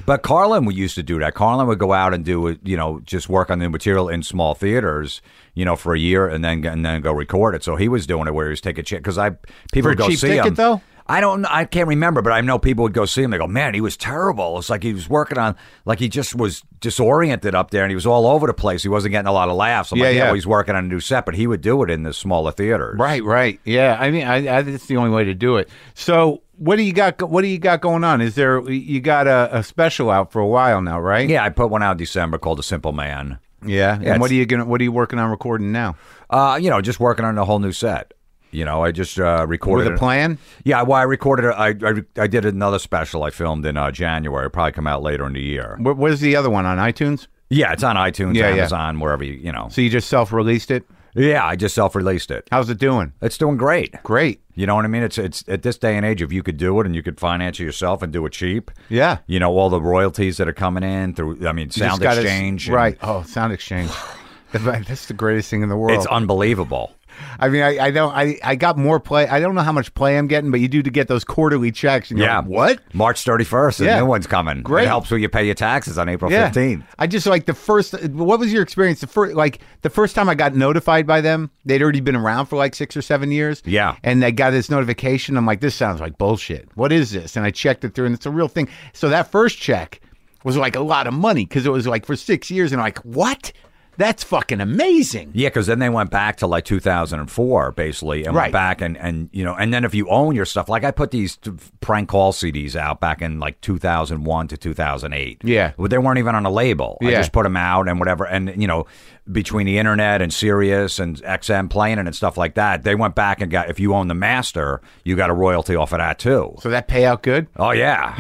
Speaker 2: But Carlin we used to do that. Carlin would go out and do, you know, just work on the material in small theaters, you know, for a year and then and then go record it. So he was doing it where he was taking chance because I people
Speaker 1: For a
Speaker 2: would go
Speaker 1: cheap
Speaker 2: see
Speaker 1: ticket,
Speaker 2: him.
Speaker 1: though?
Speaker 2: I don't. I can't remember, but I know people would go see him. They go, man, he was terrible. It's like he was working on, like he just was disoriented up there, and he was all over the place. He wasn't getting a lot of laughs. I'm
Speaker 1: Yeah,
Speaker 2: like, yeah,
Speaker 1: yeah.
Speaker 2: well, he's working on a new set, but he would do it in the smaller theaters.
Speaker 1: Right, right. Yeah, I mean, I, I, that's the only way to do it. So, what do you got? What do you got going on? Is there you got a, a special out for a while now, right?
Speaker 2: Yeah, I put one out in December called "A Simple Man."
Speaker 1: Yeah.
Speaker 2: Yeah,
Speaker 1: and what
Speaker 2: it's-
Speaker 1: are you gonna? What are you working on recording now?
Speaker 2: Uh, you know, just working on a whole new set. You know, I just uh, recorded
Speaker 1: With a
Speaker 2: it.
Speaker 1: plan?
Speaker 2: Yeah, well, I recorded it. I, I I did another special I filmed in uh, January. It'll probably come out later in the year.
Speaker 1: What, what is the other one on iTunes?
Speaker 2: Yeah, it's on iTunes,
Speaker 1: Yeah, yeah.
Speaker 2: Amazon, wherever you you know.
Speaker 1: So you just self-released it?
Speaker 2: Yeah, I just self-released it.
Speaker 1: How's it doing?
Speaker 2: It's doing great.
Speaker 1: Great.
Speaker 2: You know what I mean? It's it's at this day and age, if you could do it and you could finance it yourself and do it cheap.
Speaker 1: Yeah.
Speaker 2: You know, all the royalties that are coming in through, I mean,
Speaker 1: You
Speaker 2: Sound
Speaker 1: just gotta-
Speaker 2: Exchange. and-
Speaker 1: Right. Oh, Sound Exchange. That's the greatest thing in the world.
Speaker 2: It's unbelievable.
Speaker 1: I mean, I, I don't. I, I got more play. I don't know how much play I'm getting, but you do to get those quarterly checks. And you're
Speaker 2: Yeah.
Speaker 1: like, what?
Speaker 2: March thirty-first,
Speaker 1: Yeah.
Speaker 2: a new one's coming.
Speaker 1: Great.
Speaker 2: It helps when you pay your taxes on April
Speaker 1: Yeah.
Speaker 2: fifteenth.
Speaker 1: I just like the first. What was your experience? The first, like the first time I got notified by them, they'd already been around for like six or seven years.
Speaker 2: Yeah.
Speaker 1: And I got this notification. I'm like, this sounds like bullshit. What is this? And I checked it through, and it's a real thing. So that first check was like a lot of money because it was like for six years, and I'm like, what? That's fucking amazing.
Speaker 2: Yeah, because then they went back to like two thousand four, basically, and
Speaker 1: Right.
Speaker 2: went back and, and, you know, and then if you own your stuff, like I put these t- prank call C Ds out back in like two thousand one to two thousand eight.
Speaker 1: Yeah.
Speaker 2: But they weren't even on a label. I
Speaker 1: Yeah.
Speaker 2: just put them out and whatever. And, you know, between the internet and Sirius and X M playing it and stuff like that, they went back and got, if you own the master, you got a royalty off of that too.
Speaker 1: So that payout good?
Speaker 2: Oh, yeah.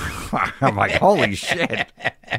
Speaker 2: I'm like, holy shit.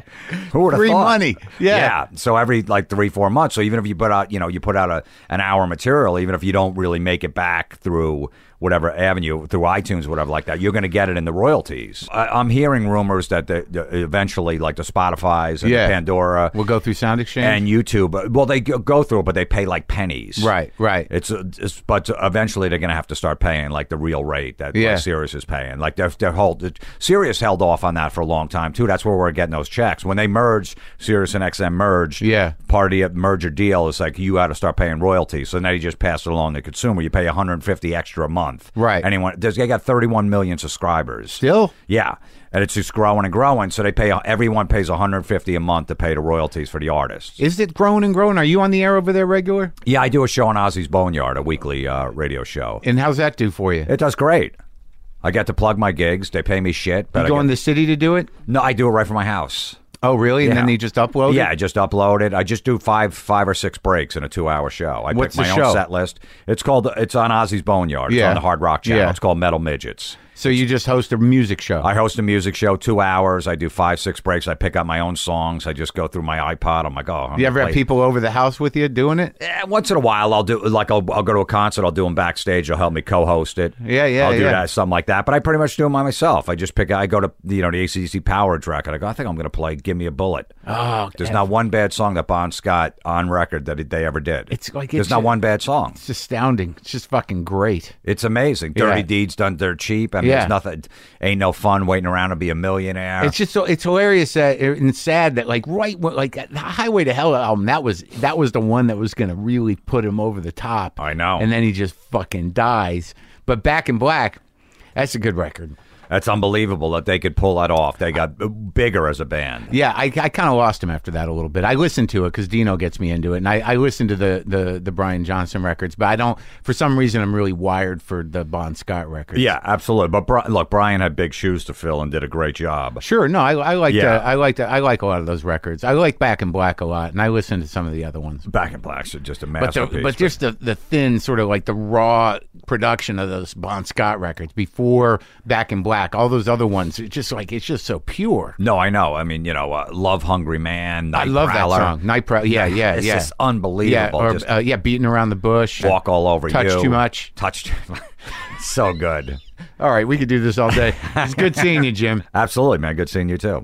Speaker 2: Who would have
Speaker 1: Free
Speaker 2: thought?
Speaker 1: money. Yeah.
Speaker 2: Yeah. So every like three, four months. So even if you put out, you know, you put out a an hour material, even if you don't really make it back through whatever avenue, through iTunes, whatever like that, you're going to get it in the royalties. I, I'm hearing rumors that the, the, eventually, like the Spotify's and
Speaker 1: Yeah.
Speaker 2: the Pandora
Speaker 1: We'll go through Sound Exchange.
Speaker 2: and YouTube, well, they go go through it, but they pay like pennies.
Speaker 1: Right, right.
Speaker 2: It's, it's but eventually they're going to have to start paying like the real rate that
Speaker 1: Yeah.
Speaker 2: like, Sirius is paying. Like their their whole Sirius held off on that for a long time too. That's where we're getting those checks when they merged. Sirius and X M merged.
Speaker 1: Yeah.
Speaker 2: part of the merger deal is like you got to start paying royalties. So now you just pass it along to the consumer. You pay one hundred fifty extra a month.
Speaker 1: Right.
Speaker 2: Anyone? There's they got thirty-one million subscribers.
Speaker 1: Still?
Speaker 2: Yeah. And it's just growing and growing. So they pay everyone pays one hundred fifty a month to pay the royalties for the artists.
Speaker 1: Is it growing and growing? Are you on the air over there regular?
Speaker 2: Yeah, I do a show on Ozzy's Boneyard, a weekly uh, radio show.
Speaker 1: And how's that do for you?
Speaker 2: It does great. I get to plug my gigs. They pay me shit. But
Speaker 1: You
Speaker 2: I
Speaker 1: go
Speaker 2: get-
Speaker 1: in the city to do it?
Speaker 2: No, I do it right from my house.
Speaker 1: Oh, really? And
Speaker 2: Yeah.
Speaker 1: then you just upload
Speaker 2: Yeah, I
Speaker 1: it?
Speaker 2: just upload it. I just do five, five or six breaks in a two-hour show. I
Speaker 1: What's
Speaker 2: pick my
Speaker 1: the show?
Speaker 2: own set list. It's called. It's on Ozzy's Boneyard. It's
Speaker 1: Yeah.
Speaker 2: on the Hard Rock Channel.
Speaker 1: Yeah.
Speaker 2: It's called Metal Midgets.
Speaker 1: So you just host a music show?
Speaker 2: I host a music show, two hours. I do five, six breaks. I pick up my own songs. I just go through my iPod. I'm like, oh. I'm
Speaker 1: you ever
Speaker 2: gonna
Speaker 1: have
Speaker 2: play-
Speaker 1: people over the house with you doing it?
Speaker 2: Eh, once in a while, I'll do like I'll, I'll go to a concert. I'll do them backstage. They'll help me co-host it.
Speaker 1: Yeah, yeah,
Speaker 2: I'll do
Speaker 1: yeah.
Speaker 2: that, something like that. But I pretty much do them by myself. I just pick. I go to you know the A C D C Power track, and I go. I think I'm going to play "Give Me a Bullet."
Speaker 1: Oh,
Speaker 2: There's not one bad song that Bon Scott on record that they ever did.
Speaker 1: It's like
Speaker 2: there's
Speaker 1: it's
Speaker 2: not
Speaker 1: a-
Speaker 2: one bad song.
Speaker 1: It's astounding. It's just fucking great.
Speaker 2: It's amazing. Dirty
Speaker 1: Yeah.
Speaker 2: Deeds done dirt cheap. I mean,
Speaker 1: Yeah.
Speaker 2: there's nothing. Ain't no fun waiting around to be a millionaire.
Speaker 1: It's just so it's hilarious that, and sad that like right when- like the Highway to Hell album that was that was the one that was going to really put him over the top.
Speaker 2: I know.
Speaker 1: And then he just fucking dies. But Back in Black, that's a good record.
Speaker 2: That's unbelievable that they could pull that off. They got bigger as a band.
Speaker 1: Yeah, I, I kind of lost him after that a little bit. I listened to it because Dino gets me into it, and I, I listened to the, the the Brian Johnson records, but I don't. For some reason, I'm really wired for the Bon Scott records.
Speaker 2: Yeah, absolutely. But Bri- look, Brian had big shoes to fill and did a great job.
Speaker 1: Sure. No, I, I like
Speaker 2: Yeah.
Speaker 1: I like I like a lot of those records. I like Back in Black a lot, and I listen to some of the other ones.
Speaker 2: Back in Black's just a
Speaker 1: But
Speaker 2: masterpiece.
Speaker 1: the, but just the, the thin sort of like the raw production of those Bon Scott records before Back in Black, all those other ones, it's just like it's just so pure.
Speaker 2: no, I know. I mean, you know, uh, Love Hungry Man, Night
Speaker 1: I love
Speaker 2: Prowler.
Speaker 1: that song, Night Prow. Yeah, yeah,
Speaker 2: It's
Speaker 1: yeah.
Speaker 2: just
Speaker 1: Yeah,
Speaker 2: unbelievable.
Speaker 1: or
Speaker 2: just
Speaker 1: uh, yeah, Beating Around the Bush.
Speaker 2: walk all over
Speaker 1: Touch
Speaker 2: you.
Speaker 1: Too Much.
Speaker 2: Touch too much. So good.
Speaker 1: All right, we could do this all day. It's good seeing you, Jim.
Speaker 2: Absolutely, man. Good seeing you too.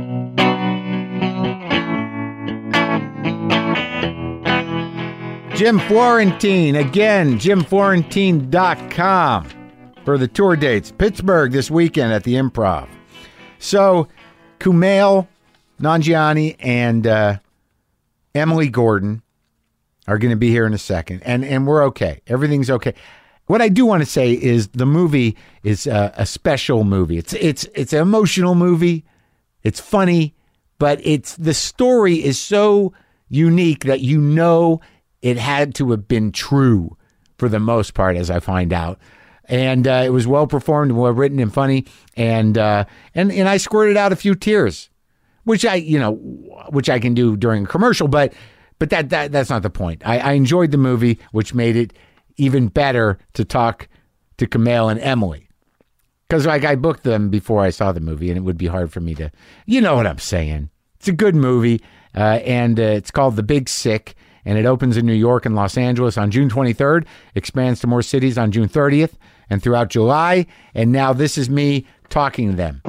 Speaker 1: Jim Florentine, again, jim florentine dot com for the tour dates. Pittsburgh this weekend at the Improv. So, Kumail Nanjiani and uh, Emily Gordon are going to be here in a second, and and we're okay. Everything's okay. What I do want to say is the movie is a, a special movie. It's it's it's an emotional movie. It's funny, but it's the story is so unique that you know it had to have been true for the most part, as I find out. And uh, it was well performed, well written, and funny. And uh, and and I squirted out a few tears, which I you know which I can do during a commercial, but but that that that's not the point. I, I enjoyed the movie, which made it even better to talk to Kumail and Emily. Because like I booked them before I saw the movie, and it would be hard for me to, you know what I'm saying. It's a good movie, uh, and uh, it's called The Big Sick, and it opens in New York and Los Angeles on June twenty-third, expands to more cities on June thirtieth, and throughout July. And now this is me talking to them.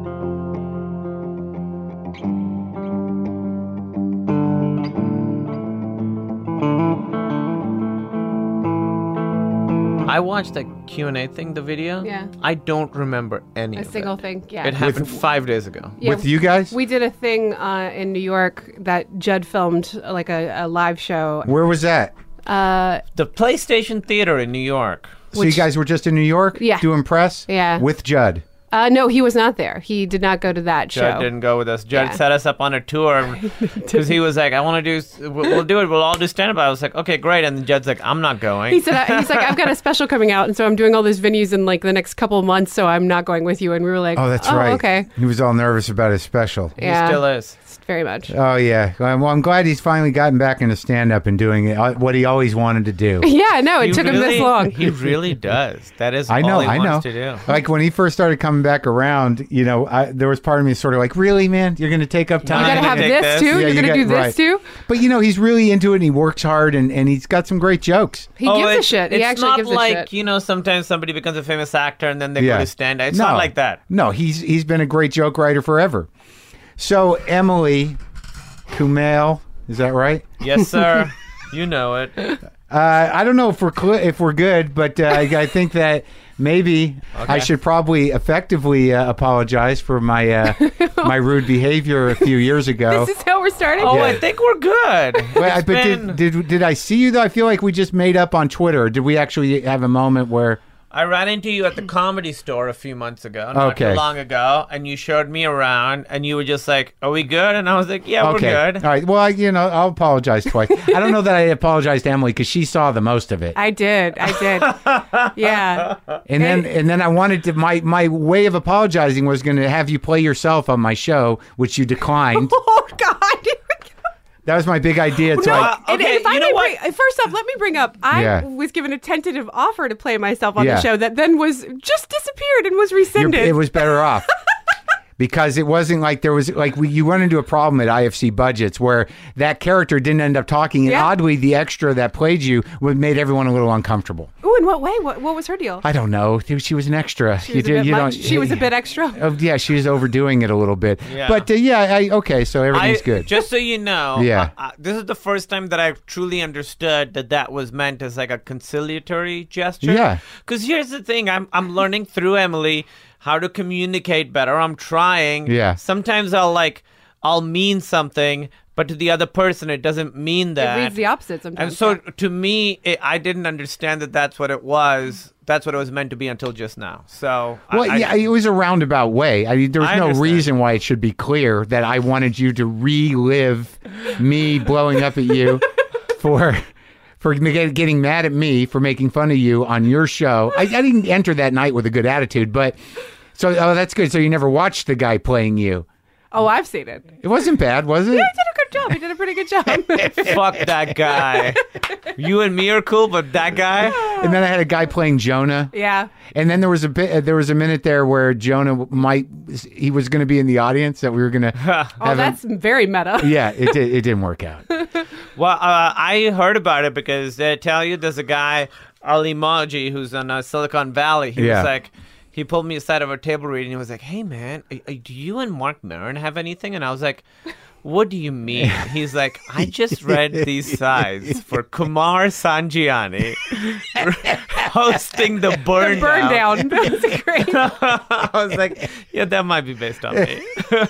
Speaker 3: I watched the Q and A thing, the video.
Speaker 4: Yeah.
Speaker 3: I don't remember any
Speaker 4: A
Speaker 3: of
Speaker 4: single
Speaker 3: it.
Speaker 4: thing, yeah.
Speaker 3: It happened five days ago.
Speaker 4: Yeah,
Speaker 1: With you guys?
Speaker 4: We did a thing uh, in New York that Judd filmed, uh, like a, a live show.
Speaker 1: Where was that?
Speaker 4: Uh,
Speaker 3: The PlayStation Theater in New York.
Speaker 1: So you guys were just in New York
Speaker 4: Yeah.
Speaker 1: doing press?
Speaker 4: Yeah.
Speaker 1: With Judd?
Speaker 4: uh, no, he was not there. He did not go to that
Speaker 3: Judd
Speaker 4: show.
Speaker 3: didn't go with us. Judd
Speaker 4: Yeah.
Speaker 3: set us up on a tour because he was like, "I want to do. We'll, we'll do it. We'll all do stand up." I was like, "Okay, great." And then Judd's like, "I'm not going."
Speaker 4: He said, uh, he's like, I've got a special coming out, and so I'm doing all these venues in like the next couple of months, so I'm not going with you. And we were like,
Speaker 1: Oh, that's right.
Speaker 4: okay.
Speaker 1: He was all nervous about his special.
Speaker 3: He
Speaker 4: Yeah.
Speaker 3: still is.
Speaker 4: Very much.
Speaker 1: Oh, yeah. Well, I'm glad he's finally gotten back into stand-up and doing it, uh, what he always wanted to do.
Speaker 4: Yeah, no, it
Speaker 3: He
Speaker 4: took him this
Speaker 3: really-
Speaker 4: long.
Speaker 3: He really does. That is
Speaker 1: I know,
Speaker 3: all he
Speaker 1: I know.
Speaker 3: wants to do.
Speaker 1: Like when he first started coming back around, you know, I, there was part of me sort of like, really, man, you're going to take up
Speaker 4: You
Speaker 1: time.
Speaker 4: gotta
Speaker 3: gonna
Speaker 4: have
Speaker 3: take
Speaker 4: this
Speaker 3: this?
Speaker 4: too?
Speaker 1: Yeah,
Speaker 4: You're
Speaker 1: you
Speaker 4: gonna
Speaker 1: got-
Speaker 4: do this
Speaker 1: right.
Speaker 4: too?
Speaker 1: But you know, he's really into it, and he works hard, and, and he's got some great jokes.
Speaker 4: He
Speaker 3: Oh,
Speaker 4: gives a
Speaker 3: it's-
Speaker 4: shit. He
Speaker 3: It's
Speaker 4: actually
Speaker 3: not
Speaker 4: gives
Speaker 3: like,
Speaker 4: a shit.
Speaker 3: you know, sometimes somebody becomes a famous actor and then they
Speaker 1: Yeah.
Speaker 3: go to stand up. It's
Speaker 1: no,
Speaker 3: not like that.
Speaker 1: No, he's he's been a great joke writer forever. So Emily Kumail, is that right?
Speaker 3: Yes, sir. You know it.
Speaker 1: Uh, I don't know if we're cl- if we're good, but uh, I, I think that maybe I
Speaker 3: Okay.
Speaker 1: should probably effectively uh, apologize for my uh, my rude behavior a few years ago.
Speaker 4: This is how we're starting?
Speaker 3: Oh,
Speaker 1: Yeah.
Speaker 3: I think we're good.
Speaker 1: Well, I-
Speaker 3: It's
Speaker 1: but
Speaker 3: been-
Speaker 1: did, did did I see you though? I feel like we just made up on Twitter. Did we actually have a moment where?
Speaker 3: I ran into you at the Comedy Store a few months ago, not
Speaker 1: Okay.
Speaker 3: too long ago, and you showed me around, and you were just like, "Are we good?" And I was like, "Yeah,
Speaker 1: Okay,
Speaker 3: we're good."
Speaker 1: all right. Well, I, you know, I'll apologize twice. I don't know that I apologized to Emily because she saw the most of it.
Speaker 4: I did. I did. Yeah.
Speaker 1: And then and then I wanted to my my way of apologizing was going to have you play yourself on my show, which you declined.
Speaker 4: Oh, God.
Speaker 1: That was my big idea. So
Speaker 4: No,
Speaker 1: I,
Speaker 4: and
Speaker 3: Okay,
Speaker 4: if I
Speaker 3: you know
Speaker 4: may
Speaker 3: what?
Speaker 4: bring, first off, let me bring up. I
Speaker 1: Yeah.
Speaker 4: was given a tentative offer to play myself on
Speaker 1: Yeah.
Speaker 4: the show that then was just disappeared and was
Speaker 1: you're-
Speaker 4: rescinded.
Speaker 1: it was better off. Because it wasn't like there was like we, you run into a problem at I F C budgets where that character didn't end up talking, and
Speaker 4: Yeah.
Speaker 1: oddly, the extra that played you would made everyone a little uncomfortable.
Speaker 4: Ooh, in what way? What What was her deal?
Speaker 1: I don't know. She was an extra.
Speaker 4: She was a bit much. She was a bit extra.
Speaker 1: Oh, yeah, she was overdoing it a little bit.
Speaker 3: Yeah.
Speaker 1: But uh, yeah, I, okay, so everything's
Speaker 3: I-
Speaker 1: good.
Speaker 3: Just so you know,
Speaker 1: Yeah.
Speaker 3: uh, uh, this is the first time that I truly understood that that was meant as like a conciliatory gesture.
Speaker 1: Yeah.
Speaker 3: Because here's the thing: I'm I'm learning through Emily how to communicate better. I'm trying.
Speaker 1: Yeah.
Speaker 3: Sometimes I'll like I'll mean something, but to the other person it doesn't mean that.
Speaker 4: It reads the opposite sometimes.
Speaker 3: And so
Speaker 4: yeah.
Speaker 3: to me, it, I didn't understand that that's what it was. That's what it was meant to be until just now. So I-
Speaker 1: Well,
Speaker 3: I,
Speaker 1: yeah, it was a roundabout way. I mean, there was
Speaker 3: I
Speaker 1: no
Speaker 3: understand.
Speaker 1: reason why it should be clear that I wanted you to relive me blowing up at you for for get- getting mad at me for making fun of you on your show. I, I didn't enter that night with a good attitude, but so oh, that's good. So you never watched the guy playing you.
Speaker 4: Oh, I've seen it.
Speaker 1: It wasn't bad, was it?
Speaker 4: He did a good job. He did a pretty good job.
Speaker 3: fuck that guy. You and me are cool, but that guy.
Speaker 1: And then I had a guy playing Jonah.
Speaker 4: yeah.
Speaker 1: And then there was a bit. Uh, there was a minute there where Jonah might. He was going to be in the audience that we were going to.
Speaker 4: Oh, that's very meta.
Speaker 1: Yeah, it did. It didn't work out.
Speaker 3: Well, uh, I heard about it because they tell you there's a guy, Ali Maji, who's on uh, Silicon Valley. He
Speaker 1: Yeah.
Speaker 3: was like, he pulled me aside of a table reading. He was like, "Hey, man, uh, uh, do you and Mark Maron have anything?" And I was like, "What do you mean?" He's like, "I just read these sides for Kumar Sanjiani." hosting the burn,
Speaker 4: The burn down. That's great.
Speaker 3: I was like, yeah, that might be based on me.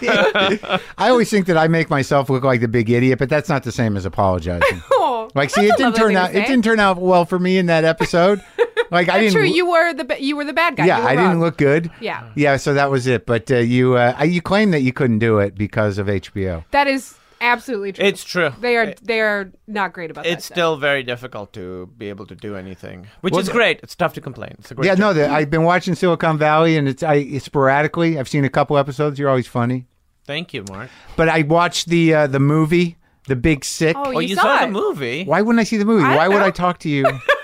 Speaker 1: I always think that I make myself look like the big idiot, but that's not the same as apologizing.
Speaker 4: Oh,
Speaker 1: Like, see,
Speaker 4: that's
Speaker 1: it
Speaker 4: a
Speaker 1: didn't
Speaker 4: lovely
Speaker 1: turn
Speaker 4: thing to
Speaker 1: out. It
Speaker 4: say.
Speaker 1: didn't turn out well for me in that episode. Like, I didn't.
Speaker 4: True, you were the ba- you were the bad guy.
Speaker 1: Yeah,
Speaker 4: You were
Speaker 1: I
Speaker 4: wrong.
Speaker 1: didn't look good.
Speaker 4: Yeah.
Speaker 1: Yeah, so that was it. But uh, you, uh, I- you claim that you couldn't do it because of H B O.
Speaker 4: That is absolutely true.
Speaker 3: It's true.
Speaker 4: They are they are not great about that.
Speaker 3: It's
Speaker 4: stuff.
Speaker 3: still very difficult to be able to do anything, which
Speaker 1: Well,
Speaker 3: is
Speaker 1: the-
Speaker 3: great. It's tough to complain. It's a great
Speaker 1: Yeah,
Speaker 3: job.
Speaker 1: no, the, I've been watching Silicon Valley, and it's I sporadically. I've seen a couple episodes. You're always funny.
Speaker 3: Thank you, Mark.
Speaker 1: But I watched the uh, the movie, The Big Sick.
Speaker 4: Oh,
Speaker 3: Oh,
Speaker 4: you,
Speaker 3: you
Speaker 4: saw,
Speaker 3: saw
Speaker 4: it.
Speaker 3: the movie.
Speaker 1: Why wouldn't I see the movie?
Speaker 4: I
Speaker 1: Why
Speaker 4: don't
Speaker 1: would
Speaker 4: know.
Speaker 1: I talk to you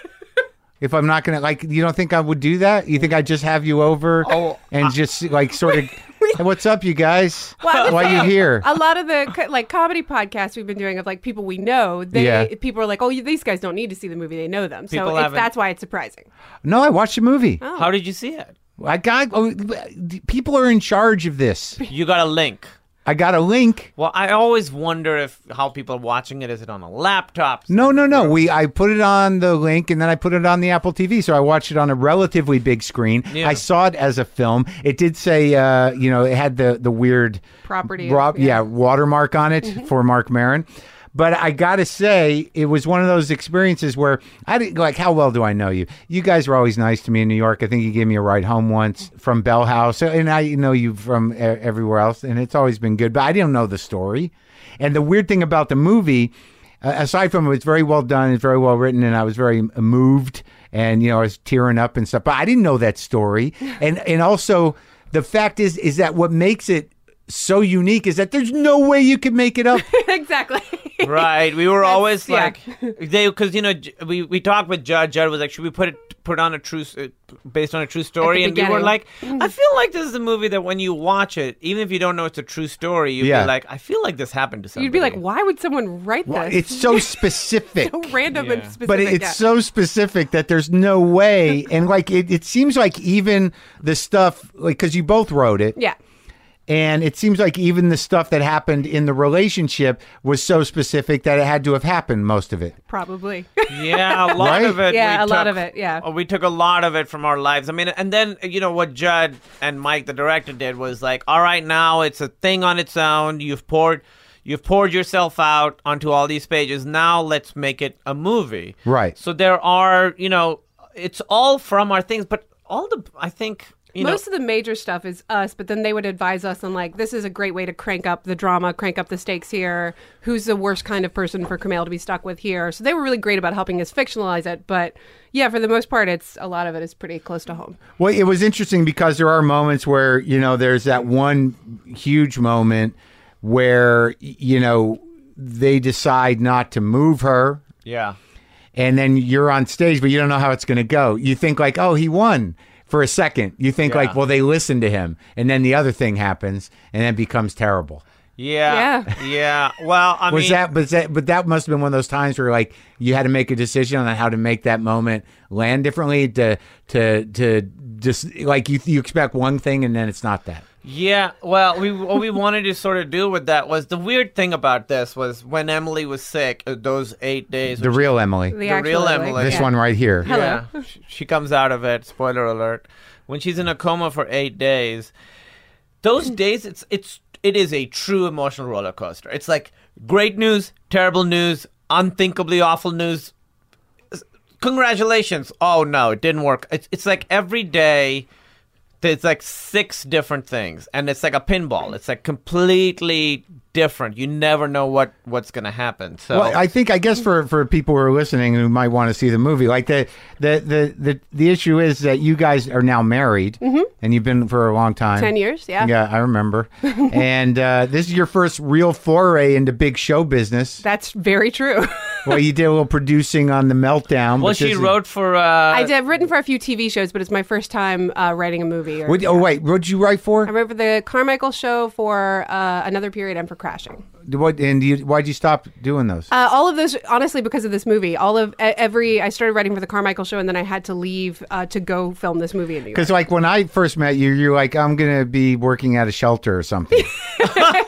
Speaker 1: if I'm not gonna like? You don't think I would do that? You think I'd just have you over
Speaker 3: Oh,
Speaker 1: and just like sort of, hey, what's up, you guys?
Speaker 4: Well, I would
Speaker 1: Why
Speaker 4: say
Speaker 1: you here?
Speaker 4: A lot of the co- like comedy podcasts we've been doing of like people we know, they
Speaker 1: Yeah.
Speaker 4: people are like, oh, you, these guys don't need to see the movie; they know them. So
Speaker 3: People
Speaker 4: it's,
Speaker 3: haven't-
Speaker 4: that's why it's surprising.
Speaker 1: No, I watched the movie.
Speaker 4: Oh.
Speaker 3: How did you see it?
Speaker 1: I got oh, people are in charge of this.
Speaker 3: You got a link.
Speaker 1: I got a link.
Speaker 3: Well, I always wonder if how people are watching it. Is it on a laptop?
Speaker 1: No, no, no. We I put it on the link and then I put it on the Apple T V, so I watched it on a relatively big screen.
Speaker 3: Yeah.
Speaker 1: I saw it as a film. It did say, uh, you know, it had the the weird
Speaker 4: Property,
Speaker 1: Rob, yeah.
Speaker 4: yeah.
Speaker 1: watermark on it for Mark Maron. But I gotta say, it was one of those experiences where I didn't like. How well do I know you? You guys were always nice to me in New York. I think you gave me a ride home once from Bell House, and I know you from e- everywhere else, and it's always been good. But I didn't know the story. And the weird thing about the movie, uh, aside from it's very well done, it's very well written, and I was very moved, and you know I was tearing up and stuff. But I didn't know that story, and and also the fact is is that what makes it so unique is that there's no way you could make it up.
Speaker 4: Exactly.
Speaker 3: Right. We were
Speaker 4: That's-
Speaker 3: always
Speaker 4: yeah.
Speaker 3: like they because you know J- we we talked with Judd. Judd was like, should we put it put on a true s- uh, based on a true story? And we were
Speaker 4: beginning.
Speaker 3: like, I feel like this is a movie that when you watch it, even if you don't know it's a true story, you'd
Speaker 1: Yeah.
Speaker 3: be like, I feel like this happened to somebody.
Speaker 4: You'd be like, why would someone write
Speaker 1: Well,
Speaker 4: this?
Speaker 1: it's so specific.
Speaker 4: so random
Speaker 3: Yeah.
Speaker 4: and specific.
Speaker 1: But it's
Speaker 4: yeah.
Speaker 1: so specific that there's no way. And like, it, it seems like even the stuff, like, because you both wrote it.
Speaker 4: yeah.
Speaker 1: And it seems like even the stuff that happened in the relationship was so specific that it had to have happened, most of it.
Speaker 4: Probably.
Speaker 3: Yeah, a lot
Speaker 1: Right?
Speaker 3: of it.
Speaker 4: Yeah,
Speaker 3: we
Speaker 4: a lot
Speaker 3: took-
Speaker 4: of it, yeah.
Speaker 3: uh, We took a lot of it from our lives. I mean, and then, you know, what Judd and Mike, the director, did was like, all right, now it's a thing on its own. You've poured, you've poured yourself out onto all these pages. Now let's make it a movie.
Speaker 1: Right.
Speaker 3: So there are, you know, it's all from our things, but all the, I think, you
Speaker 4: Most
Speaker 3: know,
Speaker 4: of the major stuff is us, but then they would advise us on like, this is a great way to crank up the drama, crank up the stakes here. Who's the worst kind of person for Kumail to be stuck with here? So they were really great about helping us fictionalize it. But yeah, for the most part, it's a lot of it is pretty close to home.
Speaker 1: Well, it was interesting because there are moments where, you know, there's that one huge moment where, y- you know, they decide not to move her.
Speaker 3: yeah.
Speaker 1: And then you're on stage, but you don't know how it's going to go. You think like, oh, he won for a second. You think
Speaker 3: Yeah.
Speaker 1: like, well, they listened to him. And then the other thing happens and then it becomes terrible.
Speaker 3: Yeah.
Speaker 4: Yeah.
Speaker 3: Yeah. Well, I
Speaker 1: Was
Speaker 3: mean,
Speaker 1: that, was that, but that must have been one of those times where like you had to make a decision on how to make that moment land differently to, to, to just like you, you expect one thing and then it's not that.
Speaker 3: Yeah, well, we what we wanted to sort of do with that was the weird thing about this was when Emily was sick, uh, those eight days.
Speaker 1: The
Speaker 3: which-
Speaker 1: real Emily.
Speaker 4: The,
Speaker 3: The
Speaker 4: actual
Speaker 3: real
Speaker 4: Emily.
Speaker 3: Emily.
Speaker 1: This
Speaker 4: Yeah.
Speaker 1: one right here.
Speaker 4: Hello.
Speaker 3: Yeah, sh- she comes out of it. Spoiler alert. When she's in a coma for eight days, those days it's it's it is a true emotional roller coaster. It's like great news, terrible news, unthinkably awful news. S- Congratulations! Oh no, it didn't work. It's it's like every day. There's like six different things, and it's like a pinball. It's like completely different. You never know what, what's going to happen. So
Speaker 1: Well, I think I guess for, for people who are listening who might want to see the movie, like the the the the, the issue is that you guys are now married and you've been for a long time.
Speaker 4: Ten years, yeah.
Speaker 1: Yeah, I remember. and uh, this is your first real foray into big show business.
Speaker 4: That's very true.
Speaker 1: Well, you did a little producing on The Meltdown.
Speaker 3: well,
Speaker 1: but
Speaker 3: she
Speaker 1: this is-
Speaker 3: wrote for. Uh,
Speaker 4: I did, I've written for a few T V shows, but it's my first time uh, writing a movie. Or,
Speaker 1: What, oh wait, what did you write for?
Speaker 4: I wrote for the Carmichael Show, for uh, Another Period, and for Crashing.
Speaker 1: What and you, why'd you stop doing those?
Speaker 4: Uh, all of those, honestly, because of this movie. All of e- every, I started writing for the Carmichael Show, and then I had to leave uh, to go film this movie in New York.
Speaker 1: Because like when I first met you, you're like, I'm gonna be working at a shelter or something.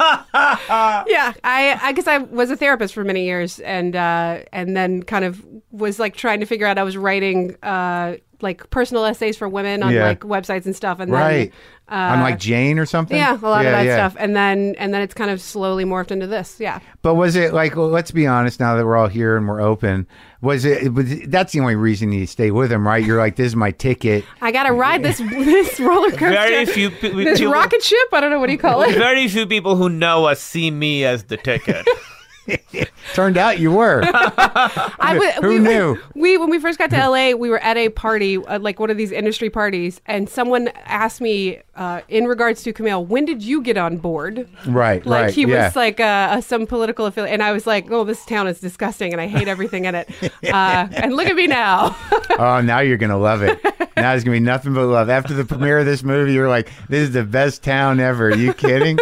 Speaker 4: Yeah, I I guess I was a therapist for many years, and uh, and then kind of was like trying to figure out. I was writing uh, like personal essays for women on
Speaker 1: Yeah.
Speaker 4: like websites and stuff, and then
Speaker 1: Right.
Speaker 4: uh,
Speaker 1: I'm like Jane or something.
Speaker 4: yeah, a lot
Speaker 1: Yeah,
Speaker 4: of that
Speaker 1: yeah.
Speaker 4: stuff, and then and then it's kind of slowly morphed into this. Yeah,
Speaker 1: But was it like? Well, let's be honest. Now that we're all here and we're open, was it? Was, that's the only reason you stay with him, right? You're like, this is my ticket.
Speaker 4: I got to ride this this roller coaster.
Speaker 3: Very few pe-
Speaker 4: this
Speaker 3: people-
Speaker 4: rocket ship. I don't know what do you call it.
Speaker 3: Very few people who know us see me as the ticket.
Speaker 1: Turned out you were.
Speaker 4: I w-
Speaker 1: Who
Speaker 4: we,
Speaker 1: knew?
Speaker 4: We when we first got to L A, we were at a party, uh, like one of these industry parties, and someone asked me uh, in regards to Camille, when did you get on board?
Speaker 1: Right,
Speaker 4: Like
Speaker 1: right.
Speaker 4: he
Speaker 1: yeah.
Speaker 4: was like uh, uh, some political affiliate, and I was like, "Oh, this town is disgusting, and I hate everything in it." uh, and look at me now.
Speaker 1: Oh, now you're gonna love it. Now it's gonna be nothing but love. After the premiere of this movie, you're like, "This is the best town ever." Are you kidding?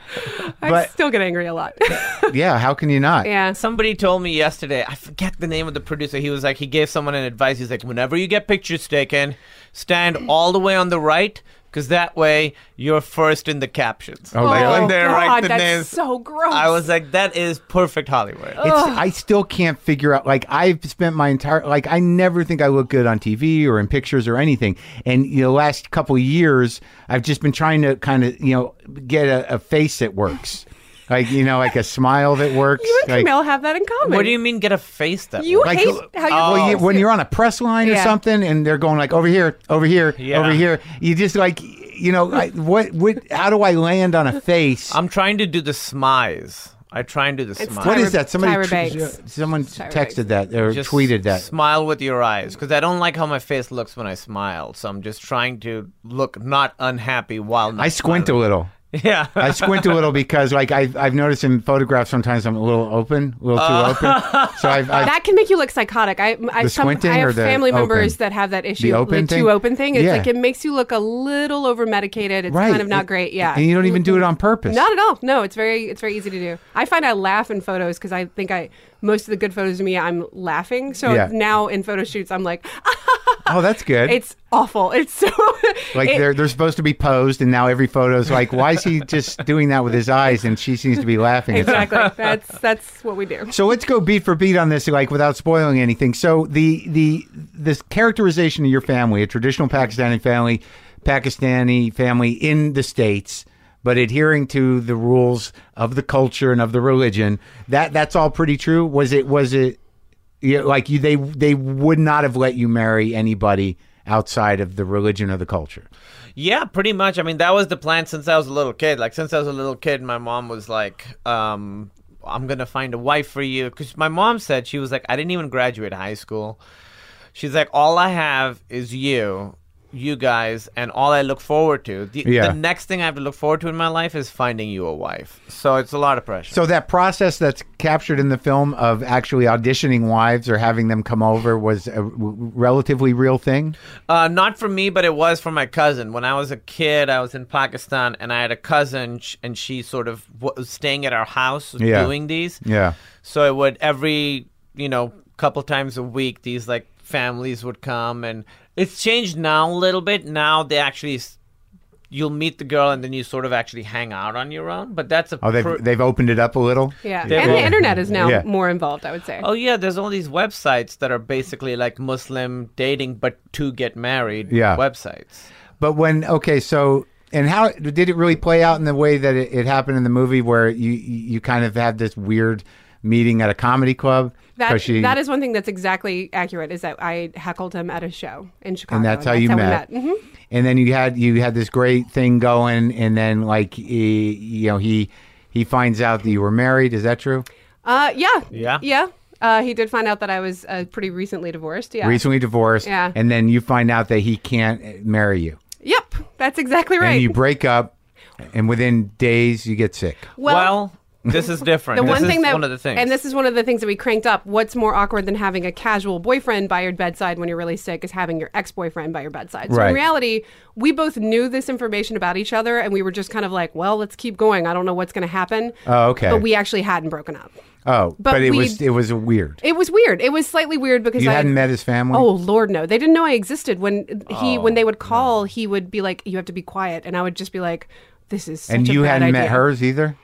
Speaker 4: I
Speaker 1: But-
Speaker 4: still get angry a lot.
Speaker 1: Yeah. How can you not?
Speaker 4: yeah.
Speaker 3: Somebody told me yesterday, I forget the name of the producer. He was like, he gave someone an advice. He's like, whenever you get pictures taken, stand all the way on the right, because that way you're first in the captions.
Speaker 1: Oh,
Speaker 3: Like,
Speaker 1: really?
Speaker 3: when they write
Speaker 4: God,
Speaker 3: the
Speaker 4: that's
Speaker 3: names.
Speaker 4: so gross.
Speaker 3: I was like, that is perfect Hollywood.
Speaker 1: It's, I still can't figure out. Like I've spent my entire like I never think I look good on T V or in pictures or anything. And you know, last couple of years, I've just been trying to kind of you know get a, a face that works, like you know, like a smile that works.
Speaker 4: you and
Speaker 1: like,
Speaker 4: Camille have that in common.
Speaker 3: What do you mean get a face that
Speaker 4: You
Speaker 3: way?
Speaker 1: Like,
Speaker 4: hate how you.
Speaker 1: well, you, when you're on a press line or
Speaker 4: Yeah.
Speaker 1: something, and they're going like over here, over here,
Speaker 3: Yeah.
Speaker 1: over here, you just like you know, I, what, what, how do I land on a face?
Speaker 3: I'm trying to do the smize. I try and do the
Speaker 4: It's
Speaker 3: smile.
Speaker 1: What
Speaker 4: Tyra-
Speaker 1: is that? Somebody,
Speaker 4: Tyra
Speaker 1: tw-
Speaker 4: Banks.
Speaker 1: someone
Speaker 4: Tyra
Speaker 1: texted that or
Speaker 3: Just
Speaker 1: tweeted that.
Speaker 3: Smile with your eyes, because I don't like how my face looks when I smile. So I'm just trying to look not unhappy while not
Speaker 1: I squint a
Speaker 3: smiling.
Speaker 1: little.
Speaker 3: Yeah.
Speaker 1: I squint a little because, like, I've, I've noticed in photographs sometimes I'm a little open, a little too
Speaker 3: Uh.
Speaker 1: open. So I've, I've
Speaker 4: That can make you look psychotic. I, I,
Speaker 1: The
Speaker 4: some,
Speaker 1: squinting
Speaker 4: I have
Speaker 1: or the
Speaker 4: family
Speaker 1: open?
Speaker 4: members that have that issue.
Speaker 1: The open
Speaker 4: like
Speaker 1: thing?
Speaker 4: too open thing. It's
Speaker 1: Yeah.
Speaker 4: like it makes you look a little over medicated. It's
Speaker 1: right.
Speaker 4: kind of not
Speaker 1: And-
Speaker 4: great. Yeah.
Speaker 1: And you don't even do it on purpose.
Speaker 4: Not at all. No, it's very it's very easy to do. I find I laugh in photos because I think I most of the good photos of me I'm laughing. So
Speaker 1: Yeah.
Speaker 4: now in photo shoots I'm like
Speaker 1: Oh, that's good.
Speaker 4: it's awful. It's so
Speaker 1: like
Speaker 4: it-
Speaker 1: they're they're supposed to be posed, and now every photo's like, why is he just doing that with his eyes? And she seems to be laughing. at something.
Speaker 4: exactly. That's that's what we do.
Speaker 1: So let's go beat for beat on this, like without spoiling anything. So the the this characterization of your family, a traditional Pakistani family, Pakistani family in the States, but adhering to the rules of the culture and of the religion. That that's all pretty true. Was it was it yeah, like you they they would not have let you marry anybody outside of the religion or the culture?
Speaker 3: Yeah, pretty much. I mean, that was the plan since I was a little kid. Like, since I was a little kid, my mom was like, um, I'm going to find a wife for you. Because my mom said, she was like, I didn't even graduate high school. She's like, all I have is you, you guys, and all I look forward to. The,
Speaker 1: Yeah.
Speaker 3: the next thing I have to look forward to in my life is finding you a wife. So it's a lot of pressure.
Speaker 1: So that process that's captured in the film of actually auditioning wives or having them come over was a r- relatively real thing?
Speaker 3: Uh, not for me, but it was for my cousin. When I was a kid, I was in Pakistan, and I had a cousin, sh- and she sort of w- was staying at our house
Speaker 1: Yeah.
Speaker 3: doing these.
Speaker 1: Yeah.
Speaker 3: So it would every, you know, couple times a week, these like families would come, and it's changed now a little bit. Now they actually, s- you'll meet the girl, and then you sort of actually hang out on your own. But that's a
Speaker 1: Oh, they've,
Speaker 3: pr-
Speaker 1: they've opened it up a little?
Speaker 4: Yeah.
Speaker 3: They
Speaker 4: and
Speaker 3: will.
Speaker 4: the internet is now
Speaker 1: Yeah.
Speaker 4: more involved, I would say.
Speaker 3: oh yeah, there's all these websites that are basically like Muslim dating, but to get married
Speaker 1: Yeah.
Speaker 3: websites.
Speaker 1: But when, okay, so, and how did it really play out in the way that it, it happened in the movie where you, you kind of had this weird meeting at a comedy club?
Speaker 4: That,
Speaker 1: 'Cause she-
Speaker 4: that is one thing that's exactly accurate. Is that I heckled him at a show in Chicago,
Speaker 1: And that's how you
Speaker 4: we
Speaker 1: met.
Speaker 4: Mhm.
Speaker 1: And then you had you had this great thing going, and then like he, you know he he finds out that you were married. Is that true?
Speaker 4: Uh, yeah,
Speaker 3: Yeah.
Speaker 4: yeah. Uh, he did find out that I was uh, pretty recently divorced. Yeah.
Speaker 1: Recently divorced.
Speaker 4: Yeah.
Speaker 1: And then you find out that he can't marry you,
Speaker 4: Yep, that's exactly right.
Speaker 1: and you break up, and within days you get sick.
Speaker 3: Well, this is different.
Speaker 4: the
Speaker 3: this
Speaker 4: one
Speaker 3: is
Speaker 4: thing that,
Speaker 3: one of the things.
Speaker 4: and this is one of the things that we cranked up. What's more awkward than having a casual boyfriend by your bedside when you're really sick is having your ex-boyfriend by your bedside. So
Speaker 1: Right.
Speaker 4: in reality, we both knew this information about each other, and we were just kind of like, well, let's keep going. I don't know what's going to happen.
Speaker 1: Oh, okay.
Speaker 4: But we actually hadn't broken up.
Speaker 1: Oh, but,
Speaker 4: but
Speaker 1: it
Speaker 4: we-
Speaker 1: was it was weird.
Speaker 4: It was weird. It was slightly weird because
Speaker 1: You
Speaker 4: I
Speaker 1: hadn't met his family.
Speaker 4: Oh Lord, no! They didn't know I existed. When he
Speaker 1: Oh,
Speaker 4: when they would call, he would be like, "You have to be quiet," and I would just be like, "This is such
Speaker 1: and
Speaker 4: a
Speaker 1: you
Speaker 4: bad
Speaker 1: hadn't
Speaker 4: idea.
Speaker 1: met hers either.